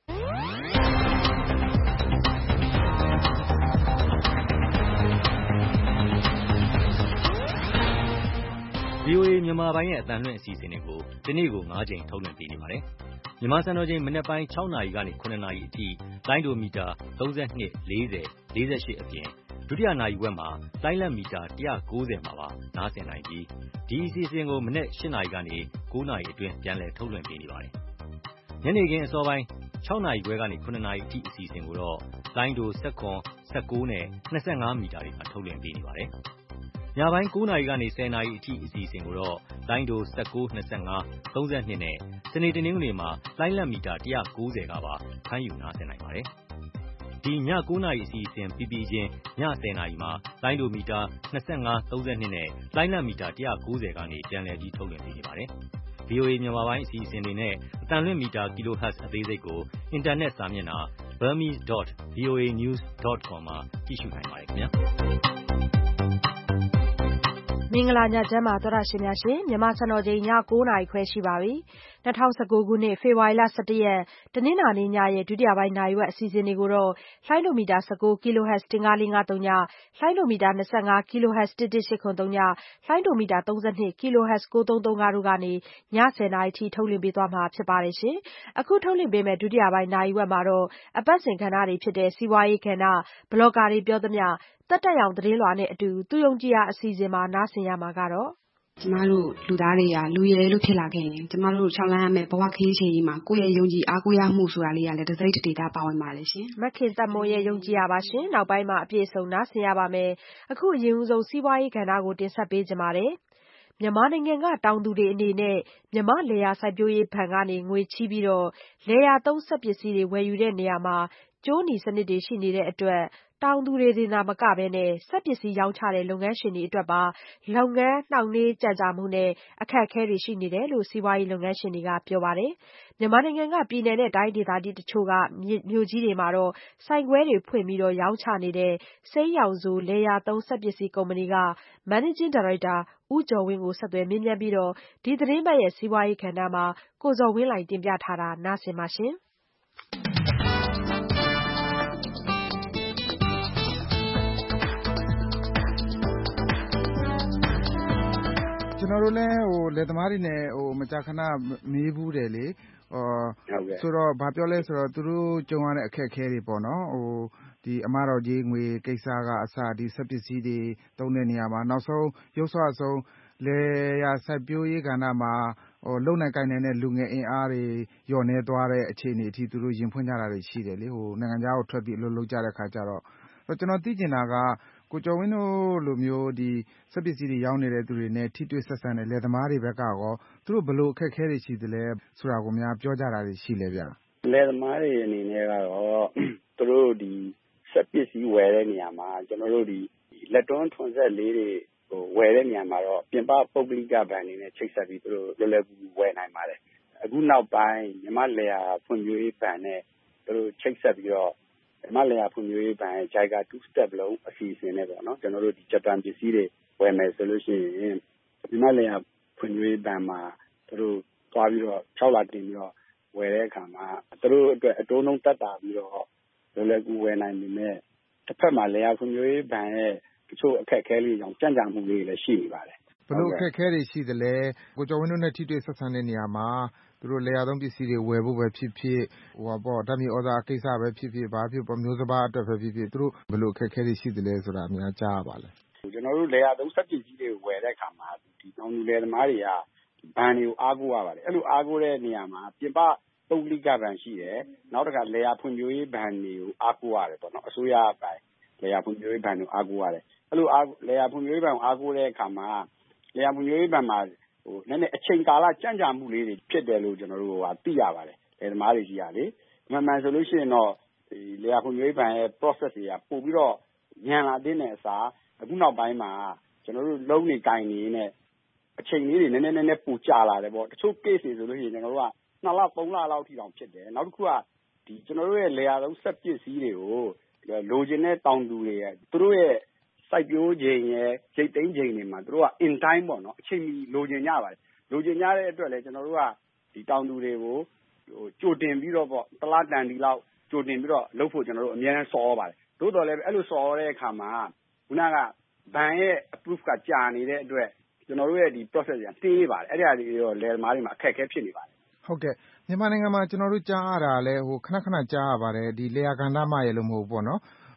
ဗွီအိုအေမြန်မာပိုင်းရဲ့အသံလွှင့်အစီအစဉ်တွေကိုဒီနေ့ကို၅ကြိမ်ထုတ်လွှင့်ပေးနေပါတယ်။မြန်မာစံတော်ချိန်မနက်ပိုင်း၆နာရီကနေ၇နာရီအထိလိုင်းဒိုမီတာ၃၂ ၄၀ ၄၈အပြင်ဒုတိယနာရီဝက်မှာလိုင်းလံမီတာone ninetyမှာပါနားဆင်နိုင်ပြီးဒီအစီအစဉ်ကိုမနက်eightနာရီကနေnineနာရီအတွင်းပြန်လည်ထုတ်လွှင့်ပေးနေပါတယ်။ညနေခင်းအစောပိုင်းsixနာရီခွဲကနေsevenနာရီအထိအစီအစဉ်ကိုတော့လိုင်းတိုeleven, nineteenနဲ့twenty-fiveမီတာတွေမှာထုတ်လွှင့်ပေးနေပါတယ်။ညပိုင်းnineနာရီကနေtenနာရီအထိအစီအစဉ်ကိုတော့လိုင်းတိုnineteen, twenty-five, thirty-twoနဲ့စနေတနင်္ဂနွေမှာလိုင်းလံမီတာone ninetyကပါဖမ်းယူနားဆင်နိုင်ပါတယ်။ဒီညnineနာရီအစီအစဉ်ပြီးပြီးချင်းညtenနာရီမှာလိုင်းတိုမီတာtwenty-five, thirty-twoနဲ့လိုင်းလံမီတာone ninetyကနေပြန်လည်ပြီးထုတ်လွှင့်ပေးနေပါတယ်။ V O A မြန်မာပိုင်းအစီအစဉ်တွေနဲ့အသံလွှင့်မီတာ kilohertz အသေးစိတ်ကိုအင်တာနက်စာမျက်နှာ burmese dot v o a news dot com မှာကြည့်ရှုနိုင်ပါတယ်ခင်ဗျာ။မင်္ဂလာညချမ်းပါသောတာရှင်များရှင်မြန်မာစံတော်ချိန်ညnineနာရီခွဲရှိပါပြီ။twenty nineteenခုနှစ်ဖေဖော်ဝါရီလelevenရက်တနင်္လာနေ့ညရဲ့ဒုတိယပိုင်းနာရီဝက်အစီအစဉ်တွေကိုတော့လှိုင်းလိုမီတာnineteen ကီလိုဟက်ဇ်one five four threeညလှိုင်းလိုမီတာtwenty-fiveကီလိုဟက်ဇ်one one eight seven threeညလှိုင်းလိုမီတာthirty-twoကီလိုဟက်ဇ်nine three three fiveတို့ကနေညtenနာရီထိထုတ်လွှင့်ပေးသွားမှာဖြစ်ပါတယ်ရှင်။အခုထုတ်လွှင့်ပေးမယ့်ဒုတိယပိုင်းနာရီဝက်မှာတော့အပတ်စဉ်ကဏ္ဍတွေဖြစ်တဲ့စီးပွားရေးကဏ္ဍဘလော့ဂါတွေပြောသမျှသက်တက်ရောင်သတင်းလွှာနဲ့အတူသူယုံကြည်ရာအစီအစဉ်မှာနားဆင်ရမှာကတော့ကျမတို့လူသားတွေကလူရည်လို့ဖြစ်လာခဲ့ရင်ကျမတို့ခြောက်လန်းရမယ့်ဘဝခရီးချိန်ကြီးမှာကိုယ့်ရဲ့ယုံကြည်အားကိုးရမှုဆိုတာလေးကလည်းတစ်စိတ်တစ်ဒေသပါဝင်ပါလေရှင်မခင်သက်မွန်ရဲ့ယုံကြည်ရပါရှင်နောက်ပိုင်းမှာအပြည့်စုံနားဆင်ရပါမယ်အခုအရင်ဦးဆုံးစီးပွားရေးကဏ္ဍကိုတင်ဆက်ပေးကြပါမယ်မြန်မာနိုင်ငံကတောင်သူတွေအနေနဲ့မြန်မာလယ်ယာစိုက်ပျိုးရေးဘဏ်ကနေငွေချီးပြီးတော့လယ်ယာသုံးစက်ပစ္စည်းတွေဝယ်ယူတဲ့နေရာမှာကျိုးနီစနစ်တွေရှိနေတဲ့အတွက်တောင်သူတွေတင်သာမကဘဲနဲ့စက်ပစ္စည်းရောင်းချတဲ့လုပ်ငန်းရှင်တွေအတွက်ပါလုပ်ငန်းနှောင့်နှေးကြန့်ကြာမှုနဲ့အခက်အခဲတွေရှိနေတယ်လို့စီးပွားရေးလုပ်ငန်းရှင်တွေကပြောပါတယ်။မြန်မာနိုင်ငံကပြည်နယ်နဲ့တိုင်းဒေသကြီးတချို့ကမြို့ကြီးတွေမှာတော့ဆိုင်ခွဲတွေဖွင့်ပြီးတော့ရောင်းချနေတဲ့စိမ်းရောင်စုလယ်ယာသုံးစက်ပစ္စည်းကုမ္ပဏီက Managing Director ဦးကျော်ဝင်းကိုဆက်သွယ်မေးမြန်းပြီးတော့ဒီသတင်းပတ်ရဲ့စီးပွားရေးကဏ္ဍမှာကိုဇော်ဝင်းလှိုင်တင်ပြထားတာနားဆင်ပါရှင်။ကျွန်တော်တို့လည်းဟိုလယ်သမားတွေနဲ့ဟိုမကြာခဏမေးဘူးတယ်လေဟောဆိုတော့ဘာပြောလဲဆိုတော့သူတို့ကြုံရတဲ့အခက်အခဲတွေပေါ့နော်ဟိုဒီအမတော်ကြီးငွေကိစ္စကအစဒီစက်ပစ္စည်းတွေသုံးတဲ့နေရာမှာနောက်ဆုံးရုပ်ဆွအဆုံးလေယာစိုက်ပျိုးရေးကဏ္ဍမှာဟိုလုံနိုင်ကိုင်နေတဲ့လူငယ်အင်အားတွေညှော်နေသွားတဲ့အခြေအနေအထိသူတို့ရင်ဖွင့်ကြတာတွေရှိတယ်လေဟိုနိုင်ငံခြားကိုထွက်ပြီးအလုပ်လုပ်ကြတဲ့ခါကျတော့ကျွန်တော်သိချင်တာကကိုကျော်ဝင်းတို့လိုမျိုးဒီစက်ပစ္စည်းတွေရောင်းနေတဲ့သူတွေနဲ့ထိတွေ့ဆက်ဆံတဲ့လယ်သမားတွေဘက်ကရောသူတို့ဘယ်လိုအခက်အခဲတွေရှိသလဲဆိုတာကိုများပြောကြတာတွေရှိလဲဗျ။လယ်သမားတွေအနေနဲ့ကတော့သူတို့ဒီစက်ပစ္စည်းဝယ်တဲ့နေရာမှာကျွန်တော်တို့ဒီလက်တွန်းထွန်ဆက်လေးတွေဟိုဝယ်တဲ့နေရာမှာတော့ပြင်ပပုဂ္ဂလိကဘဏ်တွေနဲ့ချိတ်ဆက်ပြီးသူတို့လွယ်လွယ်ကူကူဝယ်နိုင်ပါတယ်။အခုနောက်ပိုင်းမြန်မာလယ်ယာဖွံ့ဖြိုးရေးဘဏ်နဲ့သူတို့ချိတ်ဆက်ပြီးတော့မြန်မာလယ်ယာဖွံ့ဖြိုးရေးဘဏ်ရဲ့ ဂျိုင်ကာ two step လုံးအစီအစဉ်နဲ့ပေါ့နော်ကျွန်တော်တို့ဒီဂျပန်ပစ္စည်းတွေဝယ်မယ်ဆိုလို့ရှိရင်မြန်မာလယ်ယာဖွံ့ဖြိုးရေးဘဏ်မှာသူတို့သွားပြီးတော့sixလတင်ပြီးတော့ဝယ်တဲ့အခါမှာသူတို့အတွက်အတိုးနှုန်းတက်တာပြီးတော့လွယ်လွယ်ကူဝယ်နိုင်ပေမဲ့တစ်ဖက်မှာလယ်ယာဖွံ့ဖြိုးရေးဘဏ်ရဲ့တချို့အခက်အခဲလေးကြောင့်ကြန့်ကြာမှုလေးလည်းရှိနေပါတယ်ဘယ်လိုအခက်အခဲတွေရှိသလဲကိုကျော်ဝင်းတို့နဲ့ထိတွေ့ဆက်ဆံတဲ့နေရာမှာသူတို့လယ်ယာသုံးပစ္စည်းတွေဝယ်ဖို့ပဲဖြစ်ဖြစ်ဟိုပါပေါ့ဓာတ်မြေဩဇာကိစ္စပဲဖြစ်ဖြစ်ဘာဖြစ်ပေါ့မျိုးစဘာအတွက်ပဲဖြစ်ဖြစ်သူတို့ဘယ်လိုအခက်အခဲတွေရှိသလဲဆိုတာအများကြားရပါလဲကျွန်တော်တို့လယ်ယာသုံးစက်ပစ္စည်းတွေဝယ်တဲ့အခါမှာဒီတောင်သူလယ်သမားတွေကဘဏ်တွေကိုအားကိုးရပါတယ်အဲ့လိုအားကိုးတဲ့နေရာမှာပြင်ပပုဂ္ဂလိကဘဏ်ရှိတယ်နောက်တစ်ခါလယ်ယာဖွံ့ဖြိုးရေးဘဏ်တွေကိုအားကိုးရတယ်ပေါ့နော်အစိုးရဘဏ်လယ်ယာဖွံ့ဖြိုးရေးဘဏ်တွေကိုအားကိုးရတယ်အဲ့လိုအားလယ်ယာဖွံ့ဖြိုးရေးဘဏ်ကိုအားကိုးတဲ့အခါမှာလယ်ယာဖွံ့ဖြိုးရေးဘဏ်မှာဟိုနည်းနည်းအချိန်ကာလကြန့်ကြာမှုလေးတွေဖြစ်တယ်လို့ကျွန်တော်တို့ကသိရပါတယ်လယ်သမားတွေကြီးကလေမှန်မှန်ဆိုလို့ရှိရင်တော့ဒီလယ်ယာဖွံ့ဖြိုးရေးဘဏ်ရဲ့ process တွေကပို့ပြီးတော့ညံလာတဲ့အစားအခုနောက်ပိုင်းမှာကျွန်တော်တို့လုံးနေကိုင်နေနဲ့အချိန်လေးတွေနည်းနည်းနည်းနည်းပိုကြာလာတယ်ပေါ့တချို့ case တွေဆိုလို့ရှိရင်ကျွန်တော်တို့ကtwoလthreeလလောက်ထိတောင်ဖြစ်တယ်နောက်တစ်ခုကဒီကျွန်တော်တို့ရဲ့လယ်ယာလုံးစက်ပစ္စည်းတွေကိုလိုချင်တဲ့တောင်သူတွေရဲ့သူတို့ရဲ့စိုက်ပျိုးချိန်ရဲ့ရိတ်သိမ်းချိန်တွေမှာသူတို့က in time ပေါ့နော်အချိန်မီလိုချင်ကြပါတယ်လိုချင်ကြတဲ့အတွက်လည်းကျွန်တော်တို့ကဒီတောင်သူတွေကိုဟိုကြိုတင်ပြီးတော့ပေါ့တစ်လတန်ဒီလောက်ကြိုတင်ပြီးတော့လုပ်ဖို့ကျွန်တော်တို့အများအားဆော်ပါတယ်သို့တော်လည်းအဲ့လိုဆော်တဲ့အခါမှာခုနကဘဏ်ရဲ့ approve ကကြာနေတဲ့အတွက်ကျွန်တော်တို့ရဲ့ဒီ process ကတေးနေပါတယ်အဲ့ဒီအရာတွေတော့လယ်သမားတွေမှာအခက်အခဲဖြစ်နေပါတယ်ဟုတ်ကဲ့မြန်မာနိုင်ငံမှာကျွန်တော်တို့ကြားရတာလဲဟိုခဏခဏကြားရပါတယ်ဒီလယ်ယာကဏ္ဍမှရေလို့မဟုတ်ဘူးပေါ့နော်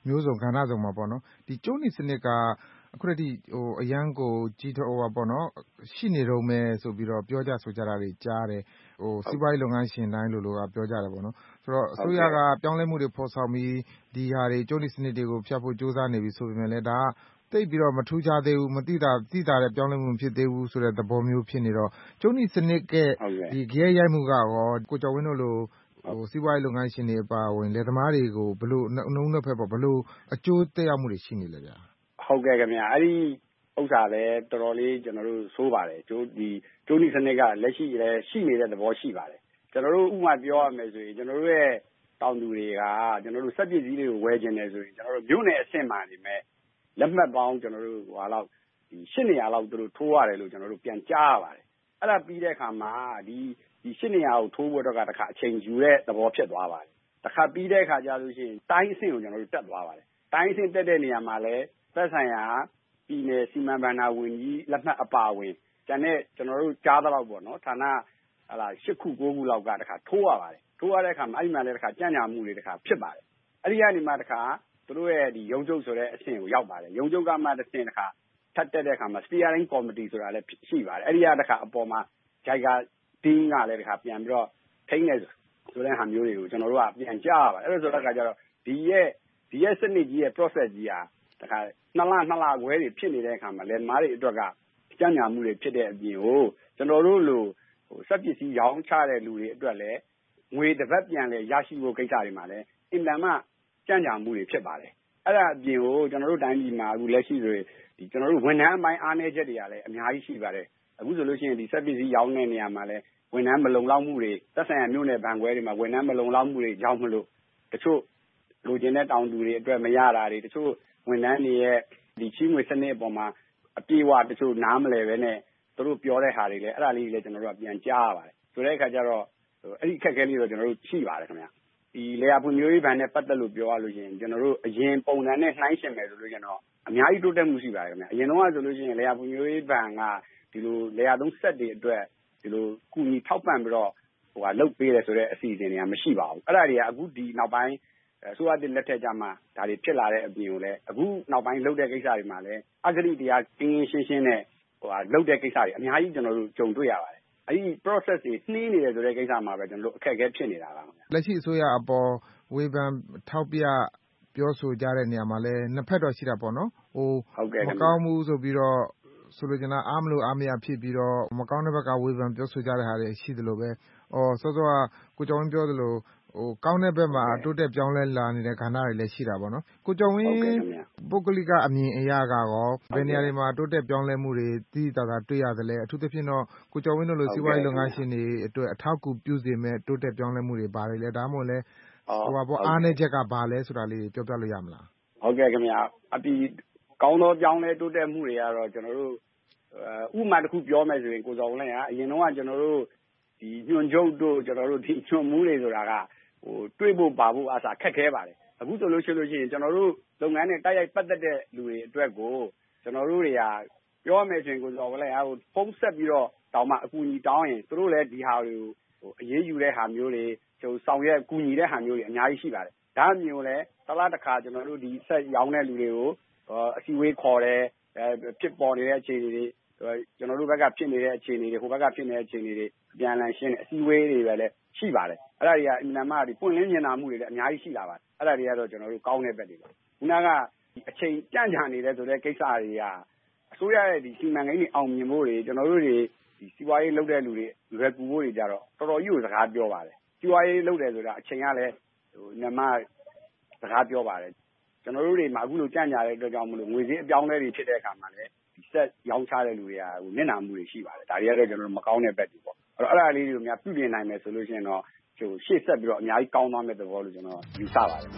မျိုးစုံကဏ္ဍစုံမှာပေါ့နော်ဒီကျိုးနီစနစ်ကအခုတည်းဟိုအရန်ကိုကြီးထွားဟိုပေါ့နော်ရှိနေတော့မယ်ဆိုပြီးတော့ပြောကြဆိုကြတာတွေကြားတယ်ဟိုစီးပွားရေးလုပ်ငန်းရှင်တိုင်းလိုလိုကပြောကြတယ်ပေါ့နော်ဆိုတော့အစိုးရကပြောင်းလဲမှုတွေဖော်ဆောင်ပြီးဒီဟာတွေကျိုးနီစနစ်တွေကိုဖျက်ဖို့ကြိုးစားနေပြီဆိုပေမဲ့လည်းဒါကတိတ်ပြီးတော့မထူးခြားသေးဘူးမတိတာတိတာတဲ့ပြောင်းလဲမှုဖြစ်သေးဘူးဆိုတဲ့သဘောမျိုးဖြစ်နေတော့ကျုံးနီစနစ်ကဒီကြဲရိုက်မှုကရောကိုကျော်ဝင်းတို့လိုဟိုစီးပွားရေးလုပ်ငန်းရှင်တွေအပါဝင်လယ်သမားတွေကိုဘလို့နှုံးနှက်ဖက်ပေါ့ဘလို့အကျိုးသက်ရောက်မှုတွေရှိနေလဲဗျာဟုတ်ကဲ့ခင်ဗျာအဲ့ဒီဥစ္စာလည်းတော်တော်လေးကျွန်တော်တို့ဆိုးပါတယ်ကျိုးဒီကျုံးနီစနစ်ကလက်ရှိလည်းရှိနေတဲ့သဘောရှိပါတယ်ကျွန်တော်တို့ဥပမာပြောရမယ်ဆိုရင်ကျွန်တော်တို့ရဲ့တောင်သူတွေကကျွန်တော်တို့စက်ပစ္စည်းတွေကိုဝယ်ကျင်တယ်ဆိုရင်ကျွန်တော်တို့မြို့နယ်အဆင့်မှာနေမဲ့လက်မှတ်ပေါင်းကျွန်တော်တို့ဟိုလောက်ဒီရှစ်နေရာလောက်သူတို့ထိုးရတယ်လို့ကျွန်တော်တို့ပြန်ကြားရပါတယ်အဲ့ဒါပြီးတဲ့အခါမှာဒီဒီရှစ်နေရာကိုထိုးဖို့တော့ကတခါအချိန်ယူတဲ့သဘောဖြစ်သွားပါတယ်တခါပြီးတဲ့အခါကျလို့ရှိရင်တိုင်းအဆင့်ကိုကျွန်တော်တို့တက်သွားပါတယ်တိုင်းအဆင့်တက်တဲ့နေရာမှာလည်းသက်ဆိုင်ရာပြည်နယ်စီမံဘဏ္ဍာဝန်ကြီးလက်မှတ်အပါဝင်ကျန်တဲ့ကျွန်တော်တို့ကြားတော့ပေါ့နော်ဌာနဟလာရှစ်ခုကိုးခုလောက်ကတခါထိုးရပါတယ်ထိုးရတဲ့အခါမှာအဲ့ဒီမှာလည်းတခါကြံ့ညာမှုတွေတခါဖြစ်ပါတယ်အဲ့ဒီကနေမှတခါသူတို့ရဲ့ဒီရုံးချုပ်ဆိုတဲ့အဆင့်ကိုရောက်ပါတယ်ရုံးချုပ်ကမှတစ်ဆင့်တခါထပ်တက်တဲ့အခါမှာ steering committee ဆိုတာလည်းရှိပါတယ်အဲ့ဒီကတခါအပေါ်မှာ ဂျိုင်ကာ team ကလည်းတခါပြန်ပြီးတော့ထိန်းနေဆိုတဲ့ဟာမျိုးတွေကိုကျွန်တော်တို့ကပြန်ကြားရပါတယ်အဲ့လိုဆိုတဲ့အခါကျတော့ဒီရဲ့ဒီရဲ့စနစ်ကြီးရဲ့ process ကြီးဟာတခါနှစ်လနှစ်လခွဲတွေဖြစ်နေတဲ့အခါမှာလယ်မားတွေအတွက်ကကြံ့ညာမှုတွေဖြစ်တဲ့အပြင်ကိုကျွန်တော်တို့လိုဟိုစက်ပစ္စည်းရောင်းချတဲ့လူတွေအတွက်လည်းငွေတစ်ပတ်ပြန်လဲရရှိဖို့ကိစ္စတွေမှာလည်းအင်တန်မှကြံ့ညာမှုတွေဖြစ်ပါတယ်အဲ့ဒါအပြင်ကိုကျွန်တော်တို့တိုင်းပြည်မှာအခုလက်ရှိဆိုရင်ဒီကျွန်တော်တို့ဝန်ထမ်းအပိုင်းအားနည်းချက်တွေကလည်းအများကြီးရှိပါတယ်အခုဆိုလို့ရှိရင်ဒီစက်ပစ္စည်းရောင်းတဲ့နေရာမှာလည်းဝန်ထမ်းမလုံလောက်မှုတွေသက်ဆိုင်ရာမြို့နယ်ဘဏ်ခွဲတွေမှာဝန်ထမ်းမလုံလောက်မှုတွေကြောင့်မလို့တချို့လူကျင်တဲ့တောင်သူတွေအတွက်မရတာတွေတချို့ဝန်ထမ်းတွေရဲ့ဒီချီးငွေစနစ်အပေါ်မှာအပြေအဝတချို့နားမလည်ပဲနဲ့သူတို့ပြောတဲ့ဟာတွေလည်းအဲ့ဒါလေးတွေလည်းကျွန်တော်တို့ကပြန်ကြားရပါတယ်ဆိုတဲ့အခါကျတော့အဲ့ဒီအခက်အခဲလေးတော့ကျွန်တော်တို့ရှိပါတယ်ခင်ဗျဒီလေယာဖွံ့ဖြိုးရေးဘဏ်နဲ့ပတ်သက်လို့ပြောရလို့ရှိရင်ကျွန်တော်တို့အရင်ပုံစံနဲ့နှိုင်းယှဉ်မယ်ဆိုလို့ကျွန်တော်အများကြီးတိုးတက်မှုရှိပါတယ်ခင်ဗျအရင်တော့ဆိုလို့ရှိရင်လေယာဖွံ့ဖြိုးရေးဘဏ်ကဒီလိုလေယာသုံးစက်တွေအတွက်ဒီလိုကူညီထောက်ပံ့ပြီးတော့ဟိုကလုပ်ပေးတယ်ဆိုတဲ့အစီအစဉ်တွေကမရှိပါဘူးအဲ့ဒါတွေကအခုဒီနောက်ပိုင်းအစိုးရတစ်လက်ထက်ကြမှာဒါတွေဖြစ်လာတဲ့အပြင်ကိုလည်းအခုနောက်ပိုင်းလုပ်တဲ့ကိစ္စတွေမှာလည်းအဂတိတရားကင်းကင်းရှင်းရှင်းနဲ့ဟိုကလုပ်တဲ့ကိစ္စတွေအများကြီးကျွန်တော်တို့ကြုံတွေ့ရပါတယ်အဲ့ဒီ process တွေနှီးနေတယ်ဆိုတဲ့ကိစ္စမှာပဲကျွန်တော်တို့အခက်အခဲဖြစ်နေတာပါလက်ရှိအစိုးရအပေါ်ဝေဖန်ထောက်ပြပြောဆိုကြတဲ့နေရာမှာလည်းနှစ်ဖက်တော့ရှိတာပေါ့နော်ဟိုမကောင်းဘူးဆိုပြီးတော့ဆိုလိုချင်တာအားမလို့အားမရဖြစ်ပြီးတော့မကောင်းတဲ့ဘက်ကဝေဖန်ပြောဆိုကြတဲ့ဟာတွေရှိသလိုပဲအော်စောစောကကိုကျော်ဝင်းပြောသလိုဟိုကောင်းတဲ့ဘက်မှာတိုးတက်ပြောင်းလဲလာနေတဲ့ခန္ဓာတွေလည်းရှိတာပေါ့နော်ကိုကျော်ဝင်းပုဂ္ဂလိကအမြင်အရာကရောဘယ်နေရာတွေမှာတိုးတက်ပြောင်းလဲမှုတွေတည်တည်တာတွေ့ရတယ်လဲအထူးသဖြင့်တော့ကိုကျော်ဝင်းတို့လိုစီးပွားရေးလုပ်ငန်းရှင်တွေအတွက်အထောက်အကူပြုစေမဲ့တိုးတက်ပြောင်းလဲမှုတွေဘာတွေလဲဒါမှမဟုတ်လဲဟိုပါပေါ့အားနည်းချက်ကဘာလဲဆိုတာလေးပြောပြလို့ရမလားဟုတ်ကဲ့ခင်ဗျာအပြီးကောင်းသောပြောင်းလဲတိုးတက်မှုတွေကတော့ကျွန်တော်တို့ဥပမာတစ်ခုပြောမယ်ဆိုရင်ကိုစောဝင်းလည်းအရင်တော့ကကျွန်တော်တို့ဒီညွန့်ချုပ်တို့ကျွန်တော်တို့ဒီညွန့်မှုတွေဆိုတာကဟိုတွေးဖို့ပါဖို့အားစာခက်ခဲပါတယ်အခုဆိုလို့ရှိလို့ရှိရင်ကျွန်တော်တို့လုပ်ငန်းနဲ့တိုက်ရိုက်ပတ်သက်တဲ့လူတွေအတွက်ကိုကျွန်တော်တို့တွေကပြောမယ်ဆိုရင်ကိုစောဝင်းလည်းဟိုဖုန်းဆက်ပြီးတော့တောင်းမှအကူအညီတောင်းရင်သူတို့လည်းဒီဟာတွေကိုဟိုအေးအေးယူတဲ့ဟာမျိုးတွေကျိုးဆောင်ရွက်ကူညီတဲ့ဟာမျိုးတွေအများကြီးရှိပါတယ်ဒါအမျိုးလည်းတစ်လားတစ်ခါကျွန်တော်တို့ဒီဆက်ရောင်းတဲ့လူတွေကိုအစည်းအဝေးခေါ်တယ်ဖြစ်ပေါ်နေတဲ့အခြေအနေတွေကျွန်တော်တို့ဘက်ကဖြစ်နေတဲ့အခြေအနေတွေဟိုဘက်ကဖြစ်နေတဲ့အခြေအနေတွေအပြန်အလှန်ရှင်းတဲ့အစည်းအဝေးတွေပဲလည်းရှိပါတယ်အဲ့ဒါတွေကအင်မတန်မှဒီပွင့်လင်းမြင်သာမှုတွေလည်းအများကြီးရှိလာပါတယ်အဲ့ဒါတွေကတော့ကျွန်တော်တို့ကောင်းတဲ့ဘက်တွေပါခုနကအချိန်ကြန့်ကြာနေတဲ့ဆိုတဲ့ကိစ္စတွေကအစိုးရရဲ့ဒီစီမံကိန်းတွေအောင်မြင်ဖို့တွေကျွန်တော်တို့တွေဒီစီးပွားရေးလုပ်တဲ့လူတွေလွယ်ကူဖို့တွေကြတော့တော်တော်ကြီးကိုစကားပြောပါတယ်စီးပွားရေးလုပ်တယ်ဆိုတာအချိန်ကလည်းဟိုနမစကားပြောပါတယ်ကျွန်တော်တို့တွေမှာအခုလိုကြန့်ကြာတဲ့အတွက်ကြောင့်မလို့ငွေစည်းအပြောင်းလဲတွေဖြစ်တဲ့အခါမှာလည်းဒီဆက်ရောင်းချတဲ့လူတွေကဟိုမျက်နှာမှုတွေရှိပါတယ်ဒါတွေကတော့ကျွန်တော်တို့မကောင်းတဲ့ဘက်တွေပေါ့အဲ့တော့အဲ့ဒါလေးတွေကိုများပြုပြင်နိုင်မယ်ဆိုလို့ရှိရင်တော့ဟိုရှေ့ဆက်ပြီးတော့အများကြီးကောင်းသွားမယ့်သဘောလို့ကျွန်တော်ယူဆပါတယ်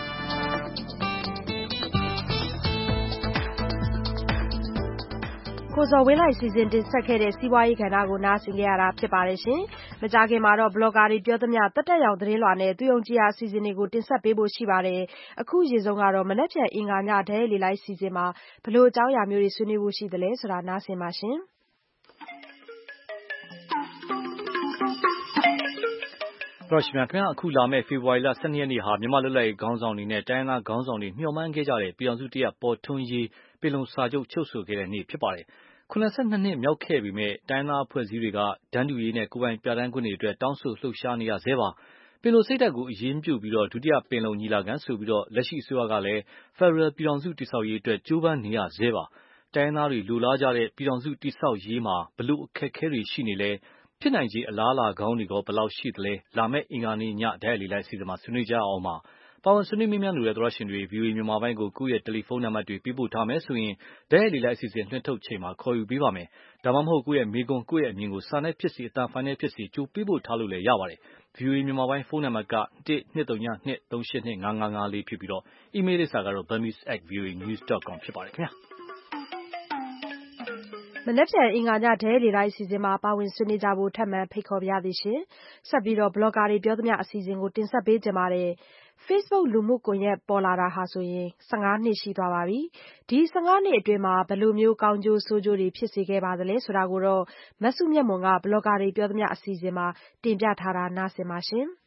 ကိုဇော်ဝင်းလိုက်စီစဉ်တင်ဆက်ခဲ့တဲ့စီးပွားရေးကဏ္ဍကိုနားဆင်ကြရတာဖြစ်ပါတယ်ရှင်။မကြာခင်မှာတော့ဘလော့ဂါတွေပြောသမျှတက်တက်ရောင်သတင်းလွှာနဲ့သူယုံကြည်ရာအစီအစဉ်တွေကိုတင်ဆက်ပေးဖို့ရှိပါတယ်။အခုရေဆုံးကတော့မနက်ဖြန်အင်္ဂါညဒဲလီလိုက်စီစဉ်မှာဘလို့အကြောင်းအရာမျိုးတွေဆွေးနွေးဖို့ရှိသလဲဆိုတာနားဆင်ပါရှင်။တော့ရှင်များခင်ဗျာအခုလာမဲ့ဖေဖော်ဝါရီလ ၁၂ ရက်နေ့ဟာမြန်မာလွတ်လပ်ရေးခေါင်းဆောင်တွေနဲ့တိုင်းရင်းသားခေါင်းဆောင်တွေမျှော်မှန်းခဲ့ကြတဲ့ပြည်အောင်စုတရပေါ်ထွန်းရေးပင်လုံစာချုပ်ချုပ်ဆိုခဲ့တဲ့နေ့ဖြစ်ပါတယ်။၇၂ နှစ်မြောက်ခဲ့ပေမဲ့တိုင်းသားအဖွဲ့အစည်းတွေကတန်းတူရေးနဲ့ကိုယ်ပိုင်ပြဋ္ဌာန်းခွင့်တွေအတွက်တောင်းဆိုလှုပ်ရှားနေရဆဲပါ။ပင်လုံစိတ်ဓာတ်ကိုအရေးပြုပြီးတော့ဒုတိယပင်လုံညီလာခံဆိုပြီးတော့လက်ရှိအစိုးရကလည်း Federal ပြည်ထောင်စုတည်ဆောက်ရေးအတွက်ကြိုးပမ်းနေရဆဲပါ။တိုင်းသားတွေလိုလားကြတဲ့ပြည်ထောင်စုတည်ဆောက်ရေးမှာဘလို့အခက်အခဲတွေရှိနေလဲဖြစ်နိုင်ခြေအလားအလာကောင်းတွေကဘယ်လောက်ရှိသလဲလာမယ့်အင်္ဂါနေ့ညဓာတ်ရိုက်လေလိုက်စီစဉ်မှာဆွေးနွေးကြအောင်ပါပါဝင်ဆွေးနွေးမြန်းလို့ရတဲ့သရရှင်တွေ ဗီအိုအေ မြန်မာပိုင်းကိုကိုယ့်ရဲ့တယ်လီဖုန်းနံပါတ်တွေပေးပို့ထားမယ်ဆိုရင်ဓာတ်ရိုက်လေလိုက်အစီအစဉ်လွှင့်ထုတ်ချိန်မှာခေါ်ယူပေးပါမယ်ဒါမှမဟုတ်ကိုယ့်ရဲ့မေကွန်ကိုယ့်ရဲ့အမြင်ကိုစာနဲ့ဖြစ်စီအတန်ဖိုင်နဲ့ဖြစ်စီကြိုပေးပို့ထားလို့လည်းရပါတယ် ဗီအိုအေ မြန်မာပိုင်းဖုန်းနံပါတ်က တစ် နှစ် သုံး ည နှစ် သုံး ရှစ် နှစ် ငါး ငါး ငါး လေးဖြစ်ပြီးတော့အီးမေးလ်လိပ်စာကတော့ burmese at v o a news dot com ဖြစ်ပါတယ်ခင်ဗျာမနက်ဖြန်အင်္ဂါညဒဲလေတိုင်းအစီအစဉ်မှာပါဝင်ဆွေးနွေးကြဖို့ထပ်မံဖိတ်ခေါ်ပါရသည်ရှင်။ဆက်ပြီးတော့ဘလော့ဂါတွေပြောသမျှအစီအစဉ်ကိုတင်ဆက်ပေးကြပါမယ်။ Facebook လူမှုကွန်ရက်ပေါ်လာတာဟာဆိုရင်၁၅နှစ်ရှိသွားပါပြီ။ဒီ၁၅နှစ်အတွင်းမှာဘယ်လိုမျိုးကောင်းကျိုးဆိုးကျိုးတွေဖြစ်စေခဲ့ပါသလဲဆိုတာကိုတော့မစုမြတ်မွန်ကဘလော့ဂါတွေပြောသမျှအစီအစဉ်မှာတင်ပြထားတာနားဆင်ပါရှင်။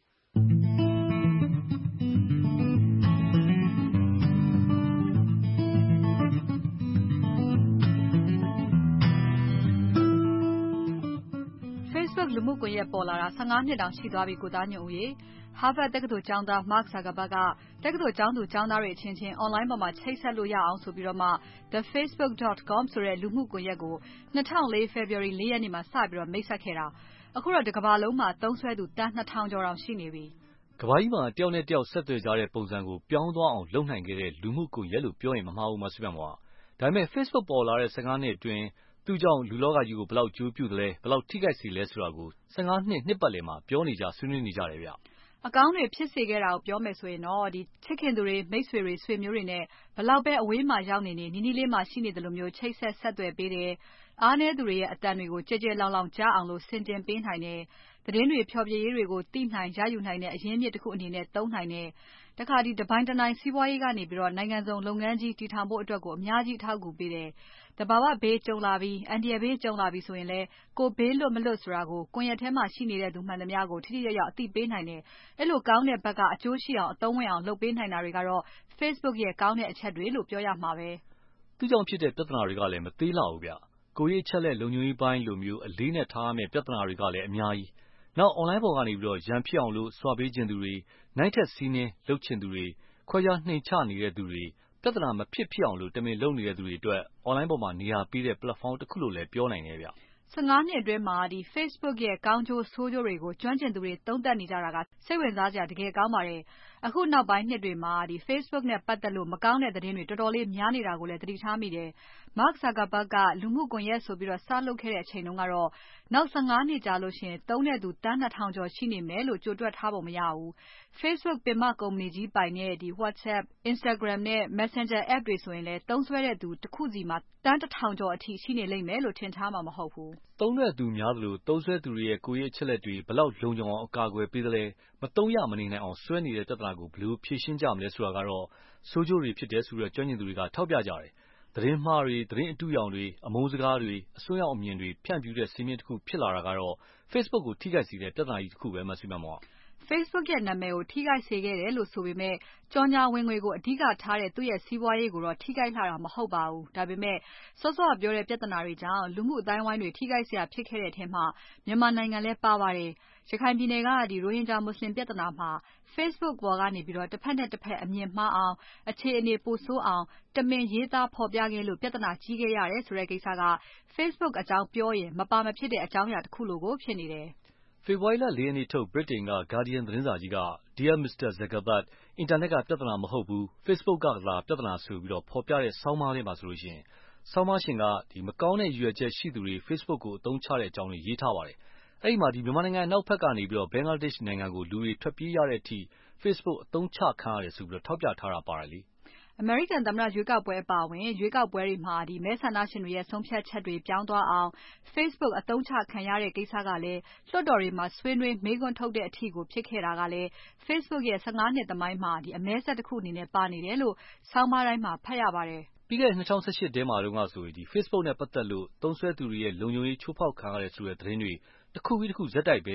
Facebook လူမှုကွန်ရက်ပေါ်လာတာ၁၅နှစ်တောင်ရှိသွားပြီကိုသားညွန့်ဦးရေ Harvard တက္ကသိုလ်ကျောင်းသား Mark Zuckerberg ကတက္ကသိုလ်ကျောင်းသူကျောင်းသားတွေအချင်းချင်း online ပေါ်မှာချိတ်ဆက်လို့ရအောင်ဆိုပြီးတော့မှ the facebook dot com ဆိုတဲ့လူမှုကွန်ရက်ကို၂၀၀၄ February ၄ ရက်နေ့မှာစပြီးတော့မိတ်ဆက်ခဲ့တာအခုတော့ဒီကမ္ဘာလုံးမှာသုံးစွဲသူသန်းနှစ်ထောင်ကျော်တောင်ရှိနေပြီကမ္ဘာကြီးမှာတယောက်နဲ့တယောက်ဆက်သွယ်ကြတဲ့ပုံစံကိုပြောင်းသွားအောင်လုပ်နိုင်ခဲ့တဲ့လူမှုကွန်ရက်လို့ပြောရင်မမှားဘူးမဆွေးနွေးမှာဒါပေမဲ့ Facebook ပေါ်လာတဲ့၁၅နှစ်အတွင်းသူ့ကြောင့်လူလောကကြီးကိုဘယ်လောက်ကျိုးပြုသလဲဘယ်လောက်ထိခိုက်စေလဲဆိုတာကို၁၅နှစ်နှစ်ပတ်လည်မှာပြောနေကြဆွေးနွေးနေကြတယ်ဗျအကောင်းတွေဖြစ်စေခဲ့တာကိုပြောမယ်ဆိုရင်တော့ဒီချစ်ခင်သူတွေမိတ်ဆွေတွေဆွေမျိုးတွေနဲ့ဘလောက်ပဲအဝေးမှာရောက်နေနေနီးနီးလေးမှာရှိနေတယ်လို့မျိုးချိတ်ဆက်ဆက်သွယ်ပေးတယ်အားနည်းသူတွေရဲ့အတန်တွေကိုကြဲကြဲလောင်လောင်ကြားအောင်လို့ဆင်တင်ပေးနိုင်တယ်သတင်းတွေဖြောပြရေးတွေကိုသိနိုင်ရယူနိုင်တဲ့အရင်းမြစ်တစ်ခုအနေနဲ့သုံးနိုင်တယ်တခါဒီတပိုင်းတနိုင်စီးပွားရေးကနေပြီးတော့နိုင်ငံစုံလုပ်ငန်းကြီးတည်ထောင်ဖို့အတွက်ကိုအများကြီးအထောက်အကူပေးတယ်တဘာဝဘေးကြုံလာပြီးအန်ဒီယဘေးကြုံလာပြီးဆိုရင်လေကိုဘေးလွတ်မလွတ်ဆိုတာကိုကွန်ရက်ထဲမှာရှိနေတဲ့သူမှန်သမျှကိုထိထိရောက်ရောက်အသိပေးနိုင်တယ်အဲ့လိုကောင်းတဲ့ဘက်ကအကျိုးရှိအောင်အသုံးဝင်အောင်လုပ်ပေးနိုင်တာတွေကတော့ Facebook ရဲ့ကောင်းတဲ့အချက်တွေလို့ပြောရမှာပဲသူ့ကြောင့်ဖြစ်တဲ့ပြဿနာတွေကလည်းမသေးလောက်ဘူးဗျကိုရေးချက်လက်လုံခြုံရေးပိုင်းလိုမျိုးအလေးနဲ့ထားရမယ့်ပြဿနာတွေကလည်းအများကြီးနောက် online ပေါ်ကနေပြီးတော့ရန်ဖြစ်အောင်လို့စွာပေးခြင်းသူတွေနိုင်ထက်စီးနှင်းလုပ်ချင်သူတွေခွဲခြားနှိမ်ချနေတဲ့သူတွေပြဿနာမဖြစ်ဖြစ်အောင်လို့တမင်လုပ်နေတဲ့သူတွေအတွက် online ပေါ်မှာနေရာပေးတဲ့ platform တစ်ခုလို့လည်းပြောနိုင်တယ်ဗျ၁၅နှစ်အတွင်းမှာဒီ Facebook ရဲ့ကောင်းကျိုးဆိုးကျိုးတွေကိုကျွမ်းကျင်သူတွေသုံးသပ်နေကြတာကစိတ်ဝင်စားစရာတကယ်ကောင်းပါတယ်အခုနောက်ပိုင်းနှစ်တွေမှာဒီ Facebook နဲ့ပတ်သက်လို့မကောင်းတဲ့သတင်းတွေတော်တော်လေးများနေတာကိုလည်းသတိထားမိတယ် Mark Zuckerberg ကလူမှုကွန်ရက်ဆိုပြီးတော့စလုပ်ခဲ့တဲ့အချိန်တုန်းကတော့နောက်၁၅နှစ်ကြာလို့ရှိရင်သုံးတဲ့သူသန်းနှစ်ထောင်ကျော်ရှိနေမယ်လို့ကြိုတွက်ထားပုံမရဘူး Facebook ပင်မကုမ္ပဏီကြီးပိုင်တဲ့ဒီ WhatsApp, Instagram နဲ့ Messenger app တွေဆိုရင်လည်းသုံးစွဲတဲ့သူတစ်ခုစီမှာသန်းတစ်ထောင်ကျော်အထိရှိနေလိမ့်မယ်လို့ထင်ထားမှာမဟုတ်ဘူးသုံးတဲ့သူများသလိုသုံးစွဲသူတွေရဲ့ကိုယ်ရေးအချက်လက်တွေဘယ်လောက်လုံခြုံအောင်အကာအကွယ်ပေးသလဲမသုံးရမနေနိုင်အောင်ဆွဲနေတဲ့ပြဿနာကိုဘယ်လိုဖြေရှင်းကြမလဲဆိုတာကတော့ဆိုးကျိုးတွေဖြစ်တယ်ဆိုတော့ကျွမ်းကျင်သူတွေကထောက်ပြကြတယ်သတင်းမှားတွေသတင်းအတုရောင်တွေအမုန်းစကားတွေအစွန်းရောက်အမြင်တွေဖြန့်ပြူတဲ့စီးမြင်တစ်ခုဖြစ်လာတာကတော့ Facebook ကိုထိခိုက်စေတဲ့ပြဿနာကြီးတစ်ခုပဲမဆွေးနွေးမှာ Facebook ရဲ့နာမည်ကိုထိခိုက်စေခဲ့တယ်လို့ဆိုပေမဲ့ကြော်ညာဝင်ငွေကိုအဓိကထားတဲ့သူ့ရဲ့စီးပွားရေးကိုတော့ထိခိုက်လာတာမဟုတ်ပါဘူးဒါပေမဲ့စောစောပြောတဲ့ပြဿနာတွေကြောင့်လူမှုအတိုင်းဝိုင်းတွေထိခိုက်စရာဖြစ်ခဲ့တဲ့အထက်မှာမြန်မာနိုင်ငံလည်းပါပါတယ်ရခိုင်ပြည်နယ်ကဒီရိုဟင်ဂျာမွတ်စလင်ပြဿနာမှာ Facebook ပေါ်ကနေပြီးတော့တစ်ဖက်နဲ့တစ်ဖက်အမြင်မှားအောင်အခြေအနေပိုဆိုးအောင်တမင်ရေးသားဖော်ပြခဲ့လို့ပြဿနာကြီးခဲ့ရတယ်ဆိုတဲ့ကိစ္စက Facebook အကြောင်းပြောရင်မပါမဖြစ်တဲ့အကြောင်းအရာတစ်ခုလိုကိုဖြစ်နေတယ်ဖေဖော်ဝါရီလ၄ရက်နေ့ထုတ်ဗြိတိန်က Guardian သတင်းစာကြီးက Dear Mr Zuckerberg အင်တာနက်ကပြဿနာမဟုတ်ဘူး Facebook ကသာပြဿနာဆိုပြီးတော့ဖော်ပြတဲ့ဆောင်းပါးထဲမှာဆိုလို့ရှိရင်ဆောင်းပါးရှင်ကဒီမကောင်းတဲ့ရည်ရွယ်ချက်ရှိသူတွေ Facebook ကိုအသုံးချတဲ့အကြောင်းတွေရေးထားပါတယ်အဲ့ဒီမှာဒီမြန်မာနိုင်ငံနောက်ဘက်ကနေပြီးတော့ဘင်္ဂလားဒေ့ရှ်နိုင်ငံကိုလူတွေထွက်ပြေးရတဲ့အထိ Facebook အသုံးချခံရတယ်ဆိုပြီးတော့ထောက်ပြထားတာပါတယ်လေအမေရိကန်သမ္မတရွေးကောက်ပွဲအပါအဝင်ရွေးကောက်ပွဲတွေမှာဒီမဲဆန္ဒရှင်တွေရဲ့ဆုံးဖြတ်ချက်တွေပြောင်းသွားအောင် Facebook အသုံးချခံရတဲ့ကိစ္စကလည်းလွှတ်တော်တွေမှာဆွေးနွေးမေးခွန်းထုတ်တဲ့အထိကိုဖြစ်ခဲ့တာကလည်း Facebook ရဲ့၁၅နှစ်သမိုင်းမှာဒီအမဲဆက်တစ်ခုအနေနဲ့ပါနေတယ်လို့ဆောင်းပါးတိုင်းမှာဖတ်ရပါတယ်ပြီးခဲ့တဲ့၂၀၁၈ထဲမှာတုန်းကဆိုရင်ဒီ Facebook နဲ့ပတ်သက်လို့သုံးစွဲသူတွေရဲ့လုံခြုံရေးချိုးဖောက်ခံရတယ်ဆိုတဲ့သတင်းတွေတစ်ခုပြီးတစ်ခုဇက်တိုက်ပဲ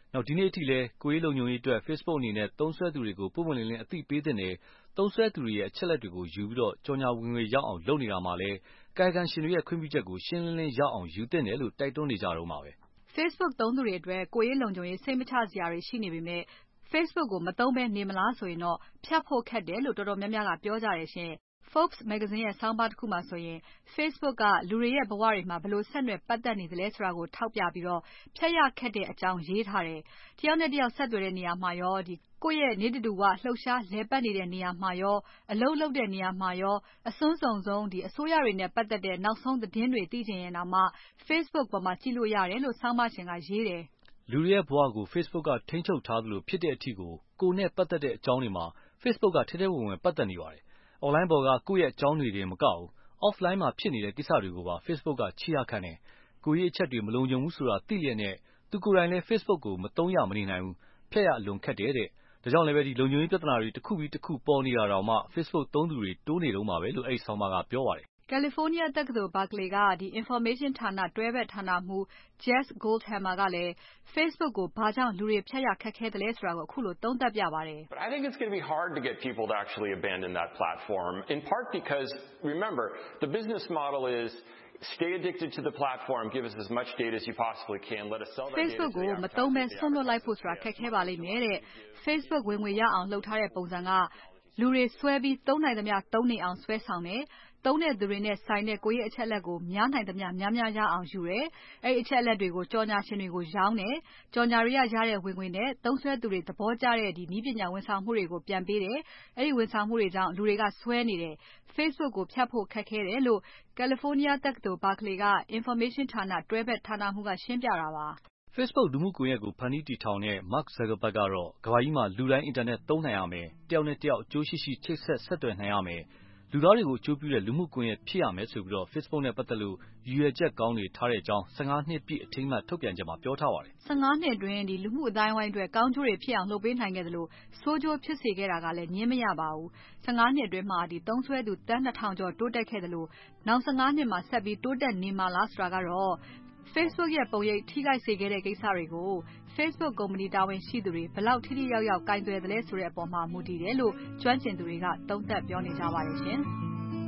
နောက်ဒီနေ့အထိလည်းကိုရေးလုံခြုံရေးအတွက် Facebook အနေနဲ့သုံးစွဲသူတွေကိုပုံမှန်လင်းလင်းအသိပေးတဲ့နယ်သုံးစွဲသူတွေရဲ့အချက်လက်တွေကိုယူပြီးတော့ကြော်ညာဝင်ငွေရောက်အောင်လုပ်နေတာမှာလည်းကာယကံရှင်တွေရဲ့ခွင့်ပြုချက်ကိုရှင်းလင်းလင်းရောက်အောင်ယူသင့်တယ်လို့တိုက်တွန်းနေကြတော့မှာပဲ Facebook သုံးသူတွေအတွက်ကိုရေးလုံခြုံရေးစိတ်မချစရာတွေရှိနေပေမဲ့ Facebook ကိုမသုံးဘဲနေမလားဆိုရင်တော့ဖြတ်ဖို့ခက်တယ်လို့တော်တော်များများကပြောကြတယ်ရှင်Forbes magazine ရဲ့ဆောင်းပါးတစ်ခုမှာဆိုရင် Facebook ကလူတွေရဲ့ဘဝတွေမှာဘယ်လိုဆက်နွယ်ပတ်သက်နေသလဲဆိုတာကိုထောက်ပြပြီးတော့ဖြတ်ရခက်တဲ့အကြောင်းရေးထားတယ်။တယောက်နဲ့တယောက်ဆက်သွယ်တဲ့နေရာမှာရောဒီကိုယ့်ရဲ့နေတူတူဝလှုပ်ရှားလဲပတ်နေတဲ့နေရာမှာရောအလုပ်လုပ်တဲ့နေရာမှာရောအစွန်းစုံဆုံးဒီအစိုးရတွေနဲ့ပတ်သက်တဲ့နောက်ဆုံးသတင်းတွေသိချင်ရင်တော့မှ Facebook ပေါ်မှာကြည့်လို့ရတယ်လို့ဆောင်းပါးရှင်ကရေးတယ်။လူတွေရဲ့ဘဝကို Facebook ကထိန်းချုပ်ထားသလိုဖြစ်တဲ့အထီကိုကိုနဲ့ပတ်သက်တဲ့အကြောင်းတွေမှာ Facebook ကထဲထဲဝင်ဝင်ပတ်သက်နေပါတယ်။ online ပေါ်ကကိုယ့်ရဲ့အကြောင်းတွေတင်မကဘူး offline မှာဖြစ်နေတဲ့ကိစ္စတွေကိုပါ Facebook ကချီရခံတယ်။ကိုရဲ့အချက်တွေမလုံခြုံဘူးဆိုတာသိလျက်နဲ့သူကိုယ်တိုင်လည်း Facebook ကိုမသုံးရမနေနိုင်ဘူး။ဖြတ်ရအလွန်ခက်တယ်တဲ့။ဒါကြောင့်လည်းပဲဒီလုံခြုံရေးပြဿနာတွေတစ်ခုပြီးတစ်ခုပေါ်နေတာတောင်မှ Facebook သုံးသူတွေတိုးနေတော့မှာပဲလို့အဲ့ဒီဆောင်းပါးကပြောပါတယ်။ California တက္ကသိုလ် Berkeley ကဒီ Information ဌာနတွဲဘက်ဌာနမှူး Jess Goldhammer ကလည်း Facebook ကိုဘာကြောင့်လူတွေဖြတ်ရခက်ခဲတယ်လဲဆိုတာကိုအခုလိုသုံးသပ်ပြပါတယ်။ But I think it's going to be hard to get people to actually abandon that platform in part because remember the business model is stay addicted to the platform give us as much data as you possibly can let us sell that data Facebook ကိုမသုံးဘဲဆွန့်လွတ်လိုက်ဖို့ဆိုတာခက်ခဲပါလိမ့်မယ်တဲ့ Facebook ဝင်ငွေရအောင်လုပ်ထားတဲ့ပုံစံကလူတွေဆွဲပြီးသုံးနိုင်သမျှသုံးနေအောင်ဆွဲဆောင်တယ်သုံးတဲ့သူတွေနဲ့ဆိုင်တဲ့ကိုယ့်ရဲ့အချက်အလက်ကိုများနိုင်သမျှများများရအောင်ယူတယ်အဲ့ဒီအချက်အလက်တွေကိုကြော်ညာရှင်တွေကိုရောင်းတယ်ကြော်ညာတွေရရတဲ့ဝင်ငွေနဲ့သုံးစွဲသူတွေသဘောကျတဲ့ဒီနည်းပညာဝန်ဆောင်မှုတွေကိုပြန်ပေးတယ်အဲ့ဒီဝန်ဆောင်မှုတွေကြောင့်လူတွေကဆွဲနေတယ် Facebook ကိုဖြတ်ဖို့ခက်ခဲတယ်လို့ California တက္ကသိုလ် Berkeley က Information ဌာနတွဲဘက်ဌာနမှူးကရှင်းပြတာပါ။ Facebook လူမှုကွန်ရက်ကိုဖန်တီးတည်ထောင်တဲ့ Mark Zuckerberg ကတော့ကမ္ဘာကြီးမှာလူတိုင်းအင်တာနက်သုံးနိုင်ရမယ်တယောက်နဲ့တယောက်အကျိုးရှိရှိချိတ်ဆက်ဆက်သွယ်နိုင်ရမယ်လူသားတွေကိုအကျိုးပြုတဲ့လူမှုကွန်ရက်ဖြစ်ရမယ်ဆိုပြီး Facebook နဲ့ပတ်သက်လို့ရည်ရွယ်ချက်ကောင်းတွေထားတဲ့အကြောင်းဆယ့်ငါးနှစ်ပြည့်အထိမ်းအမှတ်ထုတ်ပြန်ချက်မှာပြောထားပါတယ်။ဆယ့်ငါးနှစ်အတွင်းဒီလူမှုအတိုင်းအဝိုင်းအတွက်ကောင်းကျိုးတွေဖြစ်အောင်လုပ်ပေးနိုင်ခဲ့တယ်လို့ဆိုးကျိုးဖြစ်စေခဲ့တာကလည်းငြင်းမရပါဘူး။ဆယ့်ငါးနှစ်အတွင်းမှာဒီသုံးစွဲသူတန်းနှစ်ထောင်ကျော်တိုးတက်ခဲ့တယ်လို့နောက်ဆယ့်ငါးနှစ်မှာဆက်ပြီးတိုးတက်နေမှာလားဆိုတာကတော့ Facebook ရဲ့ပုံရိပ်ထိခိုက်စေခဲ့တဲ့ကိစ္စတွေကို Facebook ကုမ္ပဏီတာဝန်ရှိသူတွေဘယ်လောက်ထိထိရောက်ရောက်ကိုင်တွယ်သလဲဆိုတဲ့အပေါ်မှာမူတည်တယ်လို့ကျွမ်းကျင်သူတွေကသုံးသပ်ပြောနေကြပါတယ်ရှင်။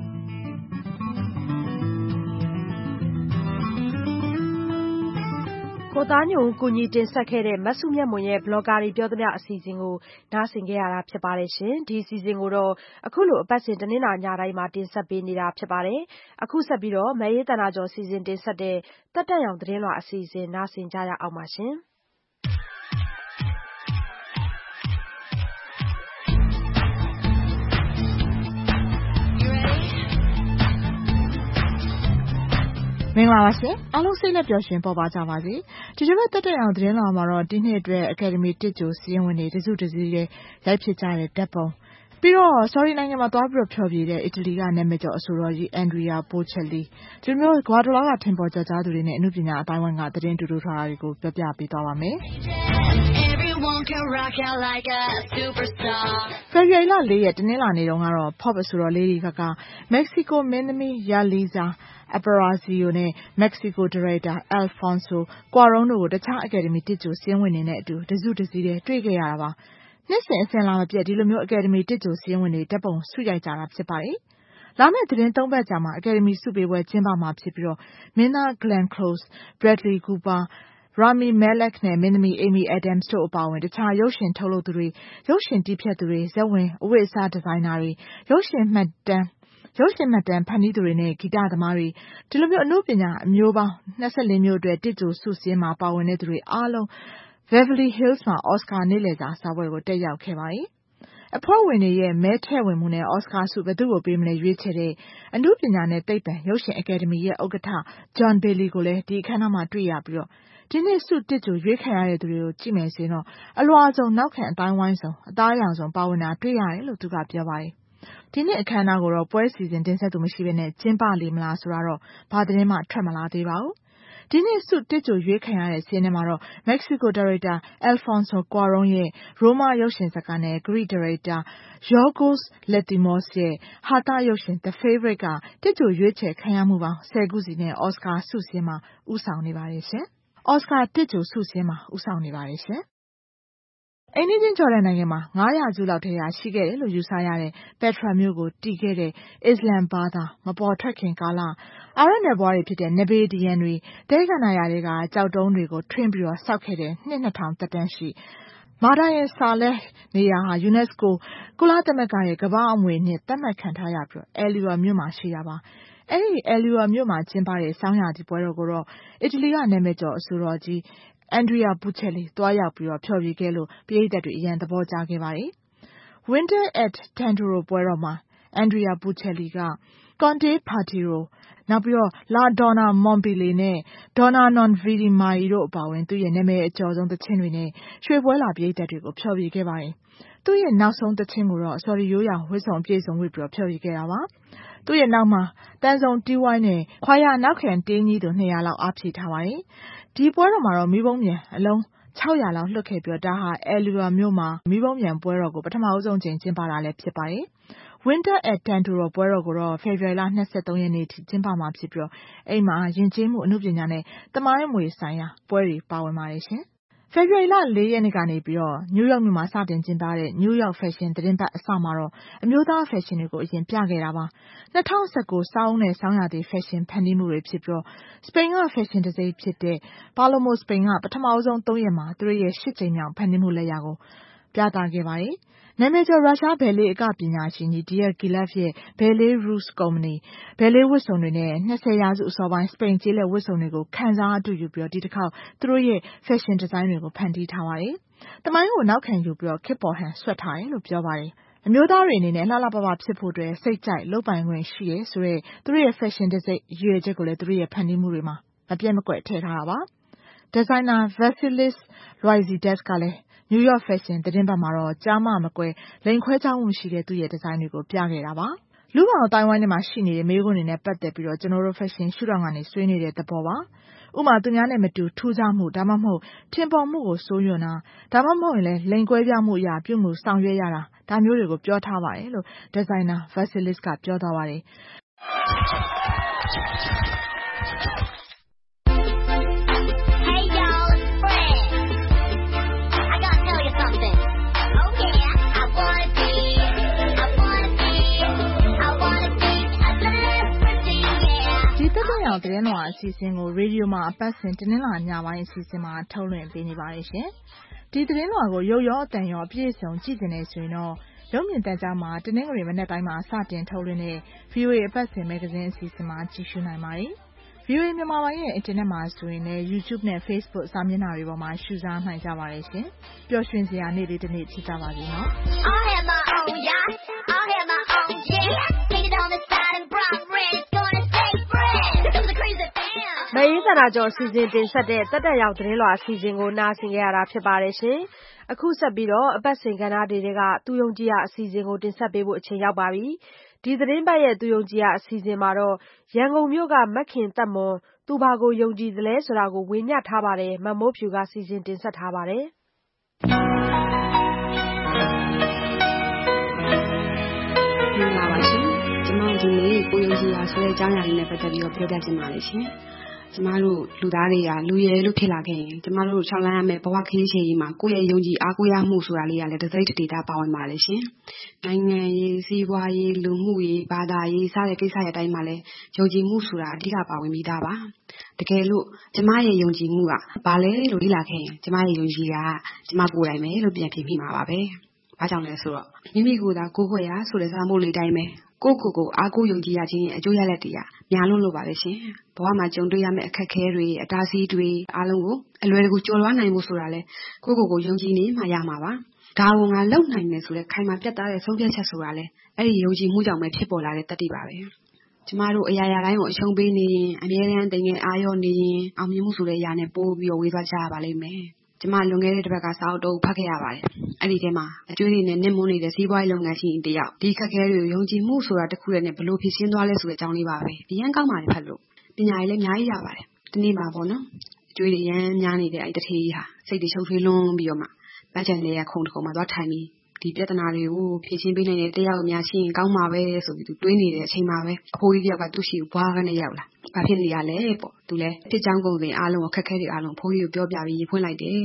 ကိုသားညွန့်ကိုညီတင်ဆက်ခဲ့တဲ့မဆုမြတ်မွန်ရဲ့ Blogger တွေပြောသမျှအစီအစဉ်ကိုနားဆင်ကြရတာဖြစ်ပါတယ်ရှင်။ဒီအစီအစဉ်ကိုတော့အခုလိုအပတ်စဉ်တနင်္လာညတိုင်းမှာတင်ဆက်ပေးနေတာဖြစ်ပါတယ်။အခုဆက်ပြီးတော့မအေးသန္တာကျော်စီစဉ်တင်ဆက်တဲ့တက်တက်ရောင်သတင်းလွှာအစီအစဉ်နားဆင်ကြရအောင်ပါရှင်။မင်္ဂလာပါရှင်အားလုံးစိတ်လက်ပျော်ရွှင်ပေါ်ပါကြပါစေဒီတစ်ပတ်တက်တက်အောင်သတင်းလာမှာတော့ဒီနှစ်အတွက် Academy တစ်ကြိုစီးရင်ဝင်တွေတစုတစည်းရဲ့ရိုက်ဖြစ်ကြတဲ့တပ်ပုံပြီးတော့ sorry နိုင်ငံမှာသွားပြီးတော့ဖျော်ဖြေတဲ့အီတလီကနာမည်ကျော်အဆိုတော်ကြီး Andrea Bocelli ဒီမျိုးကမ္ဘာတစ်လောကထင်ပေါ်ကြကြသူတွေနဲ့အမှုပညာအတိုင်းဝိုင်းကသတင်းတူတူထားတာတွေကိုပြောပြပေးသွားပါမယ်ဖေဖော်ဝါရီလလေးရက်တနင်္လာနေ့တုန်းကတော့ pop အဆိုတော် Lady Gaga Mexico မင်းသမီး Yalitza Aparicio နဲ့ Mexico ဒါရိုက်တာ Alfonso Cuarón တို့ကိုတခြား Academy တစ်ကြိုစီးရင်ဝင်တွေနဲ့အတူတစုတစည်းတွေတွေ့ခဲ့ရတာပါနှစ်စဉ်အစဉ်လာမပြတ်ဒီလိုမျိုး Academy တစ်ကြိုစီးရင်ဝင်တွေဓာတ်ပုံဆုရိုက်ကြတာဖြစ်ပါတယ်လာမယ့်သတင်းသုံးပတ်ကြာမှာ Academy ဆုပေးပွဲကျင်းပမှာဖြစ်ပြီးတော့မင်းသား Glenn Close Bradley Cooper Rami Malek နဲ့မင်းသမီး Amy Adams တို့အပါအဝင်တခြားရုပ်ရှင်ထုတ်လုပ်သူတွေရုပ်ရှင်တည်ဖြတ်သူတွေဇာတ်ဝင်အဝတ်အစားဒီဇိုင်နာတွေရုပ်ရှင်မှတ်တမ်းရုပ်ရှင်မှတ်တမ်းဖန်တီးသူတွေနဲ့ဂီတသမားတွေဒီလိုမျိုးအမှုပညာအမျိုးပေါင်း၂၄မျိုးအတွက်တစ်ကြိုဆုစည်းမှာပါဝင်တဲ့သူတွေအားလုံး Beverly Hills မှာ Oscar နေ့လည်စာစားပွဲကိုတက်ရောက်ခဲ့ပါတယ်အဖွဲ့ဝင်တွေရဲ့မဲထည့်ဝင်မှုနဲ့ Oscar ဆုဘယ်သူ့ကိုပေးမလဲရွေးချယ်တဲ့အမှုပညာနဲ့သိပ္ပံရုပ်ရှင် Academy ရဲ့ဥက္ကဋ္ဌ John Bailey ကိုလည်းဒီအခမ်းအနားမှာတွေ့ရပြီးတော့ဒီနေ့ဆုတစ်ကြိုရွေးခံရတဲ့သူတွေကိုကြည့်မယ်ဆိုရင်တော့အလွှာစုံနောက်ခံအတိုင်းဝိုင်းစုံအသားရောင်စုံပါဝင်တာတွေ့ရတယ်လို့သူကပြောပါတယ်ဒီနေ့အခမ်းအနားကိုတော့ပွဲစီစဉ်တင်ဆက်သူမရှိဘဲနဲ့ကျင်းပလေမလားဆိုတော့ဘာသတင်းမှထွက်မလာသေးပါဘူးဒီနေ့ဆုတစ်ကြိုရွေးခံရတဲ့စီးထဲမှာတော့ Mexico ဒါရိုက်တာ Alfonso Cuarón ရဲ့ Roma ရုပ်ရှင်ဇာတ်ကားနဲ့ Greek ဒါရိုက်တာ Yorgos Lanthimos ရဲ့ဟာသရုပ်ရှင် The Favourite ကတစ်ကြိုရွေးချယ်ခံရမှုပေါင်း၁၀ခုစီနဲ့ Oscar ဆုစည်းမှာဦးဆောင်နေပါတယ်ရှင်။ Oscar တစ်ကြိုဆုစည်းမှာဦးဆောင်နေပါတယ်ရှင်အိမ်နီးချင်းဂျော်ဒန်နိုင်ငံမှာငါးရာစုလောက်ထဲရှိခဲ့တယ်လို့ယူဆရတဲ့ပက်ထရာမြို့ကိုတည်ခဲ့တဲ့အစ္စလမ်ဘာသာမပေါ်ထွက်ခင်ကာလအာရဗ်နယ်ဘွားတွေဖြစ်တဲ့နဘေဒီယန်တွေတဲခန္ဓာရတွေကကြောက်တုံးတွေကိုထွင်းပြီးတော့စောက်ခဲ့တဲ့နှစ်နှစ်ထောင်သက်တမ်းရှိမာဒါယန်ဆာလက်နေရာဟာယူနက်စကိုကုလသမဂ္ဂရဲ့ကမ္ဘာ့အမွေအနှစ်သတ်မှတ်ခံထားရပြီးအဲလီဝါမြို့မှာရှိတာပါအဲ့ဒီအဲလီဝါမြို့မှာကျင်းပတဲ့ဆောင်းရာသီပွဲတော်ကိုတော့အီတလီကနာမည်ကျော်အဆိုတော်ကြီးအန်ဒရီယာဘူချက်လီတွားရောက်ပြီးတော့ဖျော်ဖြေခဲ့လို့ပရိသတ်တွေအရန်သဘောကျခဲ့ပါတယ် Winter at Tantoro ပွဲတော်မှာအန်ဒရီယာဘူချက်လီက Conte Partiro နောက်ပြီးတော့ La Donna Montpellier နဲ့ Donna Non Vidi Mai တို့အပါအဝင်သူ့ရဲ့နာမည်အကျော်ဆုံးသချင်းတွေနဲ့ရွှေပွဲလာပရိသတ်တွေကိုဖျော်ဖြေခဲ့ပါတယ်သူ့ရဲ့နောက်ဆုံးသချင်းကိုတော့ဆော်ဒီရိုးရာဝတ်စုံအပြည့်စုံဝတ်ပြီးတော့ဖျော်ဖြေခဲ့တာပါသူ့ရဲ့နောက်မှာတန်စုံတီးဝိုင်းနဲ့ခွာရနောက်ခံတင်းကြီးတို့နှစ်ရာလောက်အားဖြည့်ထားပါတယ်ဒီပွဲတော်မှာတော့မီးပုံးမြန်အလုံး၆ရာလောက်လွှတ်ခဲ့ပြီးတော့ဒါဟာအဲလီဝါမြို့မှာမီးပုံးမြန်ပွဲတော်ကိုပထမအဆုံးချိန်ကျင်းပတာလည်းဖြစ်ပါတယ် Winter at Tantoro ပွဲတော်ကိုတော့ဖေဖော်ဝါရီလ၂၃ရက်နေ့ထိကျင်းပမှာဖြစ်ပြီးတော့အိမ်မှာယဉ်ကျေးမှုအမှုပညာနဲ့သမိုင်းအမွေဆိုင်ရာပွဲတွေပါဝင်ပါတယ်ရှင်ဖေဖော်ဝါရီလ၄ရက်နေ့ကနေပြီးတော့နယူးယောက်မြို့မှာစတင်ကျင်းပတဲ့ New York Fashion သတင်းပတ်အစမှာတော့အမျိုးသား fashion တွေကိုအရင်ပြခဲ့တာပါ၂၀၁၉စောင်းနဲ့ဆောင်းရာသီ fashion ဖန်တီးမှုတွေဖြစ်ပြီးတော့စပိန်က fashion တစိမ်းဖြစ်တဲ့ Palomos Spain ကပထမဆုံးသုံးရက်မှာသူတို့ရဲ့ရှစ်ကြိမ်မြောက်ဖန်တီးမှုလက်ရာကိုပြသခဲ့ပါတယ်နာမည်ကျော်ရုရှားဘယ်လေးအကပညာရှင်ကြီး Dier Gilaf ရဲ့ Ballet Russe ကုမ္ပဏီဘယ်လေးဝတ်စုံတွေနဲ့၂၀ရာစုအစောပိုင်းစပိန်ကျေးလက်ဝတ်စုံတွေကိုခန်းစားအတူယူပြီးတော့ဒီတစ်ခေါက်သူတို့ရဲ့ fashion design တွေကိုဖန်တီးထားပါတယ်။တမိုင်းကိုနောက်ခံယူပြီးတော့ခေတ်ပေါ်ဟန်ဆွတ်ထားတယ်လို့ပြောပါတယ်။အမျိုးသားတွေအနေနဲ့လှလှပပဖြစ်ဖို့အတွက်စိတ်ကြိုက်လုပ်ပိုင်ခွင့်ရှိတယ်ဆိုတော့သူတို့ရဲ့ fashion design ရွေချက်ကိုလည်းသူတို့ရဲ့ဖန်တီးမှုတွေမှာမပြတ်မကွက်ထည့်ထားတာပါ။ Designer Vasilis Loisidas ကလည်းNew York Fashion သတင်းပတ်မှာတော့ကြားမမကွဲလိန်ခွဲချောင်းမှုရှိတဲ့သူ့ရဲ့ဒီဇိုင်းတွေကိုပြခဲ့တာပါလူပေါင်းအတိုင်းဝိုင်းထဲမှာရှိနေတဲ့မေးခွန်းတွေနဲ့ပတ်သက်ပြီးတော့ကျွန်တော်တို့ fashion ရှုထောင့်ကနေဆွေးနေတဲ့သဘောပါဥမာသူများနဲ့မတူထူးခြားမှုဒါမှမဟုတ်ထင်ပေါ်မှုကိုစိုးရွံ့တာဒါမှမဟုတ်ရင်လည်းလိန်ကွဲပြားမှုအရာပြုမှုဆောင်ရွက်ရတာဒါမျိုးတွေကိုပြောထားပါတယ်လို့ Designer Vasilis ကပြောသွားပါတယ်သတင်းတော်အစီအစဉ်ကိုရေဒီယိုမှာအပတ်စဉ်တင်းလာညပိုင်းအစီအစဉ်မှာထုတ်လွှင့်ပေးနေပါတယ်ရှင်။ဒီသတင်းတော်ကိုရုပ်ရောအသံရောအပြည့်အစုံကြည့်နေဆိုရင်တော့ရုပ်မြင်သံကြားမှာတင်းငွေမနေ့တိုင်းမှာစတင်ထုတ်လွှင့်တဲ့ ဗွီအိုအေ အပတ်စဉ်မဂ္ဂဇင်းအစီအစဉ်မှာကြည့်ရှုနိုင်ပါတယ်။ ဗွီအိုအေမြန်မာပိုင်းရဲ့အင်တာနက်မှာဆိုရင်လည်း YouTube နဲ့ Facebook စာမျက်နှာတွေပေါ်မှာရှုစားနိုင်ကြပါတယ်ရှင်။ပျော်ရွှင်စရာနေ့လေးတစ်နေ့ဖြစ်ကြပါစေနော်။ I'll have my own yacht. I'll have my own jet. Take it on the side and brown red. It's gonna stay fresh. It was a crazy thing. မအေးသနာကျော်စီစဉ်တင်ဆက်တဲ့တက်တက်ရောက်သတင်းလွှာအစီအစဉ်ကိုနားဆင်ကြရတာဖြစ်ပါတယ်ရှင်။အခုဆက်ပြီးတော့အပတ်စဉ်ကဏ္ဍတွေကသူယုံကြည်ရအစီအစဉ်ကိုတင်ဆက်ပေးဖို့အချိန်ရောက်ပါပြီ။ဒီသတင်းပတ်ရဲ့သူယုံကြည်ရအစီအစဉ်မှာတော့ရန်ကုန်မြို့ကမက်ခင်သက်မွန်သူဘာကိုယုံကြည်သလဲဆိုတာကိုဝေမျှထားပါတယ်။မမိုးဖြူကစီစဉ်တင်ဆက်ထားပါတယ်။မင်္ဂလာပါရှင်။ကျွန်မဒီနေ့ကိုယုံကြည်ရဆိုတဲ့အကြောင်းအရာလေးနဲ့ပတ်သက်ပြီးတော့ပြောပြချင်ပါတယ်ရှင်။ကျမတို့လူသားတွေကလူရည်လို့ဖြစ်လာခဲ့ရင်ကျမတို့ချောင်းလန်းရမယ့်ဘဝခရီးရှည်ကြီးမှာကိုယ့်ရဲ့ယုံကြည်အားကိုးရမှုဆိုတာလေးကလည်းတစ်စိတ်တစ်ဒေသပါဝင်ပါလေရှင်။နိုင်ငံရေးစီးပွားရေးလူမှုရေးဘာသာရေးစတဲ့ကိစ္စရဲ့အတိုင်းမှာလည်းယုံကြည်မှုဆိုတာအဓိကပါဝင်ပြီးသားပါ။တကယ်လို့ကျမရဲ့ယုံကြည်မှုကဘာလဲလို့လေ့လာခဲ့ရင်ကျမရဲ့ယုံကြည်တာကကျမကိုယ်တိုင်ပဲလို့ပြန်ဖြေမိမှာပါပဲ။ဘာကြောင့်လဲဆိုတော့မိမိကိုယ်သာကိုယ်ခွေရဆိုတဲ့စာမို့လေးတိုင်းပဲကိုကိုကိုအားကိုးယုံကြည်ရခြင်းရဲ့အကျိုးရလဒ်တွေကများလုံးလို့ပါပဲရှင်။ဘဝမှာကြုံတွေ့ရမယ့်အခက်အခဲတွေအတားအဆီးတွေအားလုံးကိုအလွယ်တကူကျော်လွှားနိုင်ဖို့ဆိုတာလဲကိုကိုကိုယုံကြည်နေမှရမှာပါ။ဒါကိုငါလုပ်နိုင်တယ်ဆိုတဲ့ခိုင်မာပြတ်သားတဲ့ဆုံးဖြတ်ချက်ဆိုတာလဲအဲ့ဒီယုံကြည်မှုကြောင့်ပဲဖြစ်ပေါ်လာတဲ့တတ္တိပါပဲ။ကျမတို့အရာရာတိုင်းကိုအရှုံးပေးနေရင်အမြဲတမ်းတင်ငယ်အားရောနေရင်အောင်မြင်မှုဆိုတဲ့အရာနဲ့ပို့ပြီးတော့ဝေးသွားကြရပါလိမ့်မယ်။ကျမလွန်ခဲ့တဲ့တစ်ပတ်ကစာအုပ်တုပ်ဖတ်ခဲ့ရပါတယ်။အဲ့ဒီထဲမှာအကျွေးတွေနဲ့နစ်မွန်းနေတဲ့စီးပွားရေးလုပ်ငန်းရှင်တယောက်ဒီခက်ခဲတွေကိုယုံကြည်မှုဆိုတာတစ်ခုတည်းနဲ့ဘယ်လိုဖြစ်ရှင်းသွားလဲဆိုတဲ့အကြောင်းလေးပါပဲ။အရင်ကောင်းပါတယ်ဖတ်လို့ပညာရေးလည်းအများကြီးရပါတယ်။ဒီနေ့မှာပေါ့နော်အကျွေးတွေရမ်းများနေတဲ့အဲ့တထေးကြီးဟာစိတ်တွေချုပ်ထွေးလွန်းပြီးတော့မှပန်းချန်လေးရခုံတစ်ခုံမှာသွားထိုင်ပြီးဒီပြဿနာတွေကိုဖြေရှင်းပေးနိုင်တဲ့တယောက်အများရှိရင်ကောင်းမှာပဲဆိုပြီးသူတွေးနေတဲ့အချိန်မှာပဲအဖိုးကြီးတယောက်ကသူ့ရှိကိုဘွားကနေရောက်လာဘာဖြစ်နေရလဲပေါ့သူလည်းတစ်ချောင်းကုန်စင်အားလုံးကိုခက်ခဲတွေအားလုံးဖိုးကြီးကိုပြောပြပြီးရေဖွင့်လိုက်တယ်တဲ့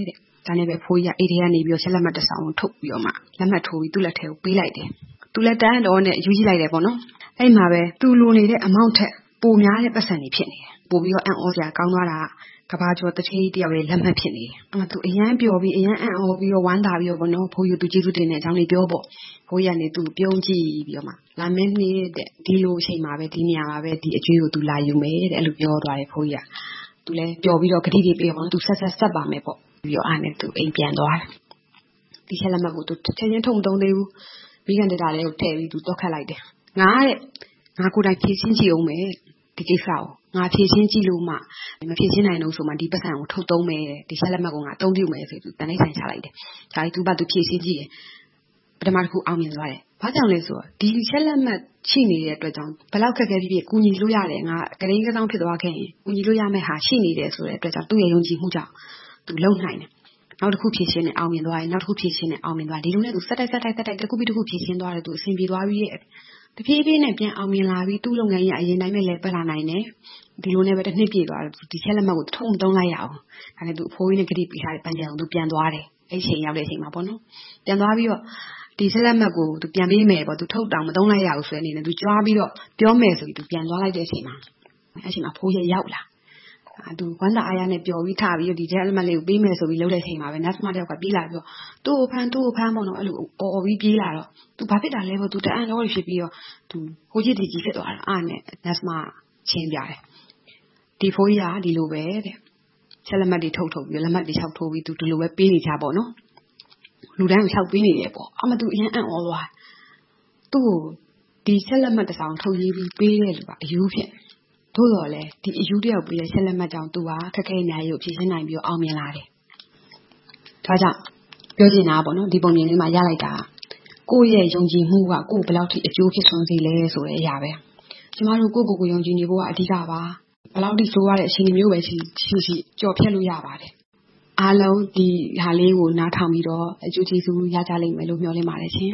ဒါနဲ့ပဲဖိုးကြီးကအိတ်ထဲကနေပြီးတော့ချက်လက်မှတ်တစ်စောင်ကိုထုတ်ပြီးတော့မှလက်မှတ်ထိုးပြီးသူ့လက်ထဲကိုပေးလိုက်တယ်သူလက်တန်းတော့နဲ့ယူကြည့်လိုက်တယ်ပေါ့နော်အဲ့မှာပဲသူလိုနေတဲ့ amount ထက်ပိုများတဲ့ပတ်စံတွေဖြစ်နေတယ်ပို့ပြီးတော့အံ့ဩစရာကောင်းသွားတာကဘာကျော်တစ်ချိန်တယောက်ရဲ့လက်မှတ်ဖြစ်နေတယ်အဲ့မှာသူအရန်ပျော်ပြီးအရန်အံ့ဩပြီးတော့ဝမ်းသာပြီးတော့ပေါ့နော်ဖိုးကြီးသူကျေးဇူးတင်တဲ့အကြောင်းလေးပြောပေါ့ဖိုးကြီးကနေသူပြုံးကြည့်ပြီးတော့မှလာမင်းနေတဲ့ဒီလိုအချိန်မှာပဲဒီနေရာမှာပဲဒီအကျွေးကိုသူလာယူမယ်တဲ့အဲ့လိုပြောသွားတယ်ဖိုးကြီးကသူလည်းပျော်ပြီးတော့ဂတိတွေပေးအောင်သူဆက်ဆက်ဆက်ပါမယ်ပေါ့ပြီးတော့အားနဲ့သူအိမ်ပြန်သွားတယ်ဒီချက်လက်မှတ်ကိုသူချက်ချင်းထုံမသုံးသေးဘူးမိကန်တက်တာလေးကိုထည့်ပြီးသူတော့ခတ်လိုက်တယ်ငါတဲ့ငါကိုယ်တိုင်ဖြည့်ရှင်းကြည့်အောင်မယ်ဒီကိစ္စကိုငါဖြည့်ရှင်းကြည့်လို့မှမဖြည့်ရှင်းနိုင်လို့ဆိုမှဒီပတ်စံကိုထုတ်သုံးမယ်ဒီချက်လက်မှတ်ကိုငါအသုံးပြုမယ်ဆိုပြီးတန်လိုက်ဆိုင်ချလိုက်တယ်ဒါကြီးသူ့ဘာသူဖြည့်ရှင်းကြည့်တယ်ပထမတစ်ခုအောင်မြင်သွားတယ်ဘာကြောင့်လဲဆိုတော့ဒီချက်လက်မှတ်ရှိနေတဲ့အတွက်ကြောင့်ဘယ်လောက်ခက်ခဲဖြစ်ဖြစ်ကူညီလို့ရတယ်ငါကလေးကစားဖြစ်သွားခဲ့ရင်ကူညီလို့ရမယ့်ဟာရှိနေတယ်ဆိုတဲ့အတွက်ကြောင့်သူ့ရဲ့ယုံကြည်မှုကြောင့်သူလုံနိုင်တယ်နောက်တစ်ခုဖြည့်ရှင်းနဲ့အောင်မြင်သွားတယ်နောက်တစ်ခုဖြည့်ရှင်းနဲ့အောင်မြင်သွားဒီလိုနဲ့သူစက်တိုက်စက်တိုက်စက်တိုက်တစ်ခုပြီးတစ်ခုဖြည့်ရှင်းသွားတယ်သူအဆင်ပြေသွားပြီးရဲ့တဖြည်းဖြည်းနဲ့ပြန်အောင်မြင်လာပြီးသူ့လုပ်ငန်းကြီးအရင်တိုင်းပဲလဲပတ်လာနိုင်တယ်ဒီလိုနဲ့ပဲတစ်နှစ်ပြည့်သွားတယ်ဒီချက်လက်မှတ်ကိုထုံမသုံးလိုက်ရအောင်ဒါနဲ့သူအဖိုးကြီးနဲ့ဂတိပေးထားတဲ့ပန်းချံကိုသူပြန်သွားတယ်အဲ့ချိန်ရောက်တဲ့အချိန်မှာပေါ့နော်ပြန်သွားပြီးတော့ဒီချက်လက်မှတ်ကိုသူပြန်ပေးမယ်ပေါ့သူထုတ်တောင်မသုံးလိုက်ရဘူးဆိုတဲ့အနေနဲ့သူကြွားပြီးတော့ပြောမယ်ဆိုပြီးသူပြန်သွားလိုက်တဲ့အချိန်မှာအဲ့ချိန်မှာဖိုးရရောက်လာသူဝမ်းသာအားရနဲ့ပျော်ပြီးထပြီးတော့ဒီချက်လက်မှတ်လေးကိုပေးမယ်ဆိုပြီးလှုပ်တဲ့အချိန်မှာပဲနတ်စမတယောက်ကပြေးလာပြီးတော့သူ့ကိုဖမ်းသူ့ကိုဖမ်းပေါ့နော်အဲ့လိုအော်အော်ပြီးပြေးလာတော့သူဘာဖြစ်တာလဲပေါ့သူတအံ့တော့ဖြစ်ပြီးတော့သူဟိုကြီးဒီကြီးဖြစ်သွားတာအားနဲ့နတ်စမချင်းပြတယ်ဒီဖိုးကြီးကဒီလိုပဲတဲ့ချက်လက်မှတ်တွေထုတ်ထုတ်ပြီးလက်မှတ်တွေလျှောက်ထိုးပြီးသူဒီလိုပဲပေးနေကြပေါ့နော်လူတိုင်းကိုလျှောက်ပေးနေတယ်ပေါ့အမသူအရင်အံ့ဩသွားသူ့ကိုဒီချက်လက်မှတ်တစ်စောင်ထုတ်ရေးပြီးပေးတဲ့လူကအယူဖြစ်သို့တော်လည်းဒီအယူတယောက်ပေးတဲ့ချက်လက်မှတ်ကြောင့်သူကခက်ခဲအများကြီးကိုဖြည့်ရှင်းနိုင်ပြီးတော့အောင်မြင်လာတယ်ဒါကြောင့်ပြောချင်တာပေါ့နော်ဒီပုံမြင်လေးမှာရလိုက်တာကိုယ့်ရဲ့ယုံကြည်မှုကကိုယ်ဘယ်လောက်ထိအကျိုးဖြစ်ဆုံးစေလဲဆိုတဲ့အရာပဲကျမတို့ကိုယ့်ကိုယ်ကိုယုံကြည်နေဖို့ကအဓိကပါဘယ်လောက်ထိဆိုးရတဲ့အချိန်မျိုးပဲရှိရှိရှိကြော်ဖြတ်လို့ရပါတယ်အားလုံးဒီဟာလေးကိုနားထောင်ပြီးတော့အကျိုးကျေးဇူးရကြလိမ့်မယ်လို့မျှော်လင့်ပါတယ်ရှင်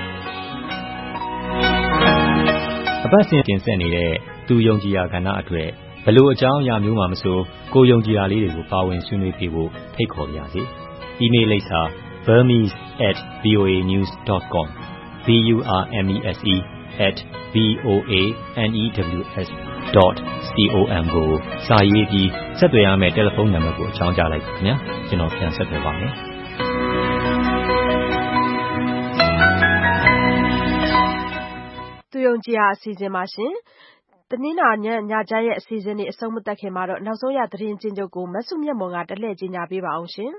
အပတ်စဉ်တင်ဆက်နေတဲ့သူယုံကြည်ရာကဏ္ဍအတွက်ဘလို့အကြောင်းအရာမျိုးမှမဆိုကိုယုံကြည်ရာလေးတွေကိုပါဝင်ဆွေးနွေးပြဖို့ဖိတ်ခေါ်ပါရစေ။ email လိပ်စာ burmese at voa news dot com b u r m e s e at v o a n e w s dot com ကိုစာရေးပြီးဆက်သွယ်ရမယ့်တယ်လီဖုန်းနံပါတ်ကိုအကြောင်းကြားလိုက်ပါခင်ဗျာကျွန်တော်ပြန်ဆက်သွယ်ပါမယ်သူယုံကြည်ရာအစီအစဉ်ပါရှင်တနင်္လာညညချမ်းရဲ့အစီအစဉ်တွေအဆုံးမသတ်ခင်မှာတော့နောက်ဆုံးရသတင်းချင်းချုပ်ကိုမဆုမြတ်မွန်ကတလှည့်ကြီးညာပေးပါအောင်ရှင်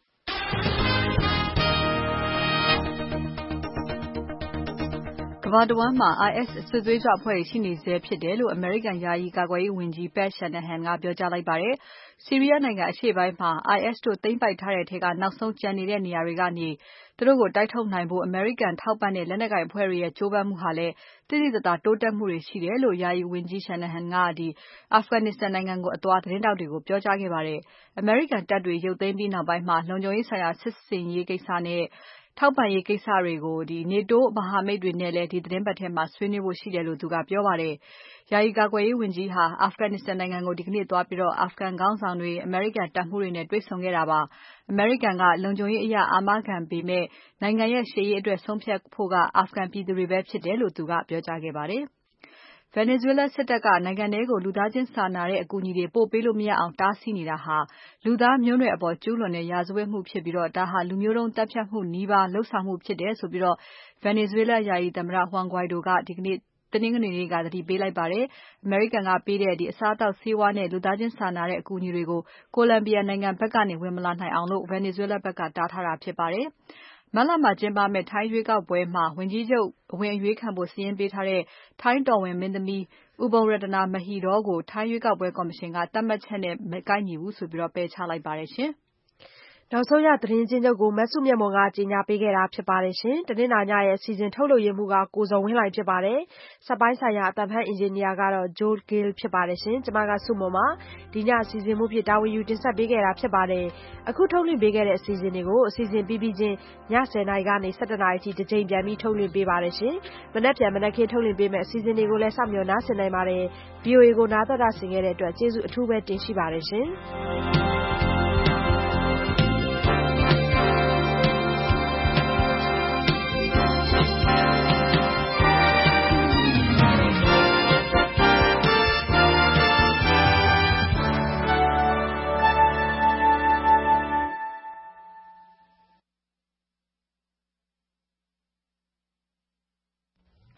ကမ္ဘာတဝန်းမှာ I S စစ်သွေးကြွအဖွဲ့ရှိနေဆဲဖြစ်တယ်လို့အမေရိကန်ယာယီကာကွယ်ရေးဝန်ကြီး Pat Shanahan ကပြောကြားလိုက်ပါတယ်။ဆီးရီးယားနိုင်ငံအရှေ့ပိုင်းမှာ I S တို့သိမ်းပိုက်ထားတဲ့ထဲကနောက်ဆုံးကျန်နေတဲ့နေရာတွေကနေသူတို့ကိုတိုက်ထုတ်နိုင်ဖို့အမေရိကန်ထောက်ပံ့တဲ့လက်နက်ကိုင်အဖွဲ့တွေရဲ့ကြိုးပမ်းမှုဟာလည်းတိတိကျကျတိုးတက်မှုတွေရှိတယ်လို့ယာယီဝန်ကြီး Shanahan ကဒီ Afghanistan နိုင်ငံကိုအသွားသတင်းတောက်တွေကိုပြောကြားခဲ့ပါတယ်။အမေရိကန်တပ်တွေရုပ်သိမ်းပြီးနောက်ပိုင်းမှာလုံခြုံရေးဆိုင်ရာစစ်ဆင်ရေးကိစ္စနဲ့ထောက်ပံ့ရေးကိစ္စတွေကိုဒီ NATO မဟာမိတ်တွေနဲ့လည်းဒီသတင်းပတ်ထဲမှာဆွေးနွေးဖို့ရှိတယ်လို့သူကပြောပါတယ်။ယာယီကာကွယ်ရေးဝန်ကြီးဟာ Afghanistan နိုင်ငံကိုဒီကနေ့သွားပြီးတော့ Afghan ခေါင်းဆောင်တွေအမေရိကန်တပ်မှူးတွေနဲ့တွေ့ဆုံခဲ့တာပါ။အမေရိကန်ကလုံခြုံရေးအရာအာမခံပေမဲ့နိုင်ငံရဲ့ရှေ့ရေးအတွက်ဆုံးဖြတ်ဖို့က Afghan ပြည်သူတွေပဲဖြစ်တယ်လို့သူကပြောကြားခဲ့ပါတယ်။ Venezuela စစ်တပ်ကနိုင်ငံထဲကိုလူသားချင်းစာနာတဲ့အကူအညီတွေပို့ပေးလို့မရအောင်တားဆီးနေတာဟာလူသားမျိုးနွယ်အပေါ်ကျူးလွန်တဲ့ရာဇဝတ်မှုဖြစ်ပြီးတော့ဒါဟာလူမျိုးတုံးတပ်ဖြတ်မှုနီးပါးလှုပ်ဆောင်မှုဖြစ်တယ်ဆိုပြီးတော့ Venezuela ယာယီသမ္မတ Juan Guaido ကဒီကနေ့တနင်္ဂနွေနေ့ကသတိပေးလိုက်ပါတယ်။ American ကပေးတဲ့ဒီအစားအသောက်ဆေးဝါးနဲ့လူသားချင်းစာနာတဲ့အကူအညီတွေကို Colombia နိုင်ငံဘက်ကနေဝင်မလာနိုင်အောင်လို့ Venezuela ဘက်ကတားထားတာဖြစ်ပါတယ်။မတ်လမှာကျင်းပမယ့်ထိုင်းရွေးကောက်ပွဲမှာဝန်ကြီးချုပ်အဝင်အရွေးခံဖို့စီရင်ပေးထားတဲ့ထိုင်းတော်ဝင်မင်းသမီး Ubolratana Mahidol ကိုထိုင်းရွေးကောက်ပွဲကော်မရှင်ကသတ်မှတ်ချက်နဲ့မကိုက်ညီဘူးဆိုပြီးတော့ပယ်ချလိုက်ပါတယ်ရှင်။နောက်ဆုံးရသတင်းချင်းချုပ်ကိုမဆုမြတ်မွန်ကကြီးညာပေးခဲ့တာဖြစ်ပါတယ်ရှင်။တနင်္လာညရဲ့အစီအစဉ်ထုတ်လုပ်ရမှုကကိုစုံဝင်းလှိုင်ဖြစ်ပါတယ်။စက်ပိုင်းဆိုင်ရာအတန်ဖန်အင်ဂျင်နီယာကတော့ Joe Gill ဖြစ်ပါတယ်ရှင်။ကျွန်မကဆုမွန်ပါဒီညအစီအစဉ်မှုဖြစ်တာဝန်ယူတင်ဆက်ပေးခဲ့တာဖြစ်ပါတယ်။အခုထုတ်လွှင့်ပေးခဲ့တဲ့အစီအစဉ်တွေကိုအစီအစဉ်ပြီးပြီးချင်းညဆယ်နာရီကနေဆယ်တနာရီအထိတစ်ချိန်ပြန်ပြီးထုတ်လွှင့်ပေးပါတယ်ရှင်။မနက်ဖြန်မနက်ခင်းထုတ်လွှင့်ပေးမယ့်အစီအစဉ်တွေကိုလည်းစောင့်မျှော်နားဆင်နိုင်ပါတယ်။ V O A ကိုနားတော်တာဆင်ခဲ့တဲ့အတွက်ကျေးဇူးအထူးပဲတင်ရှိပါတယ်ရှင်။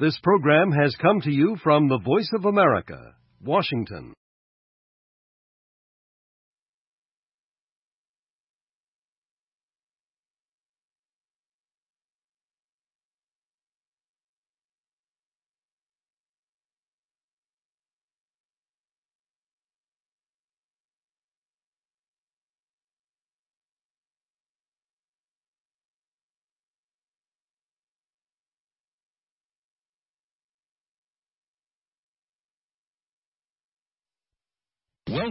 This program has come to you from the Voice of America, Washington.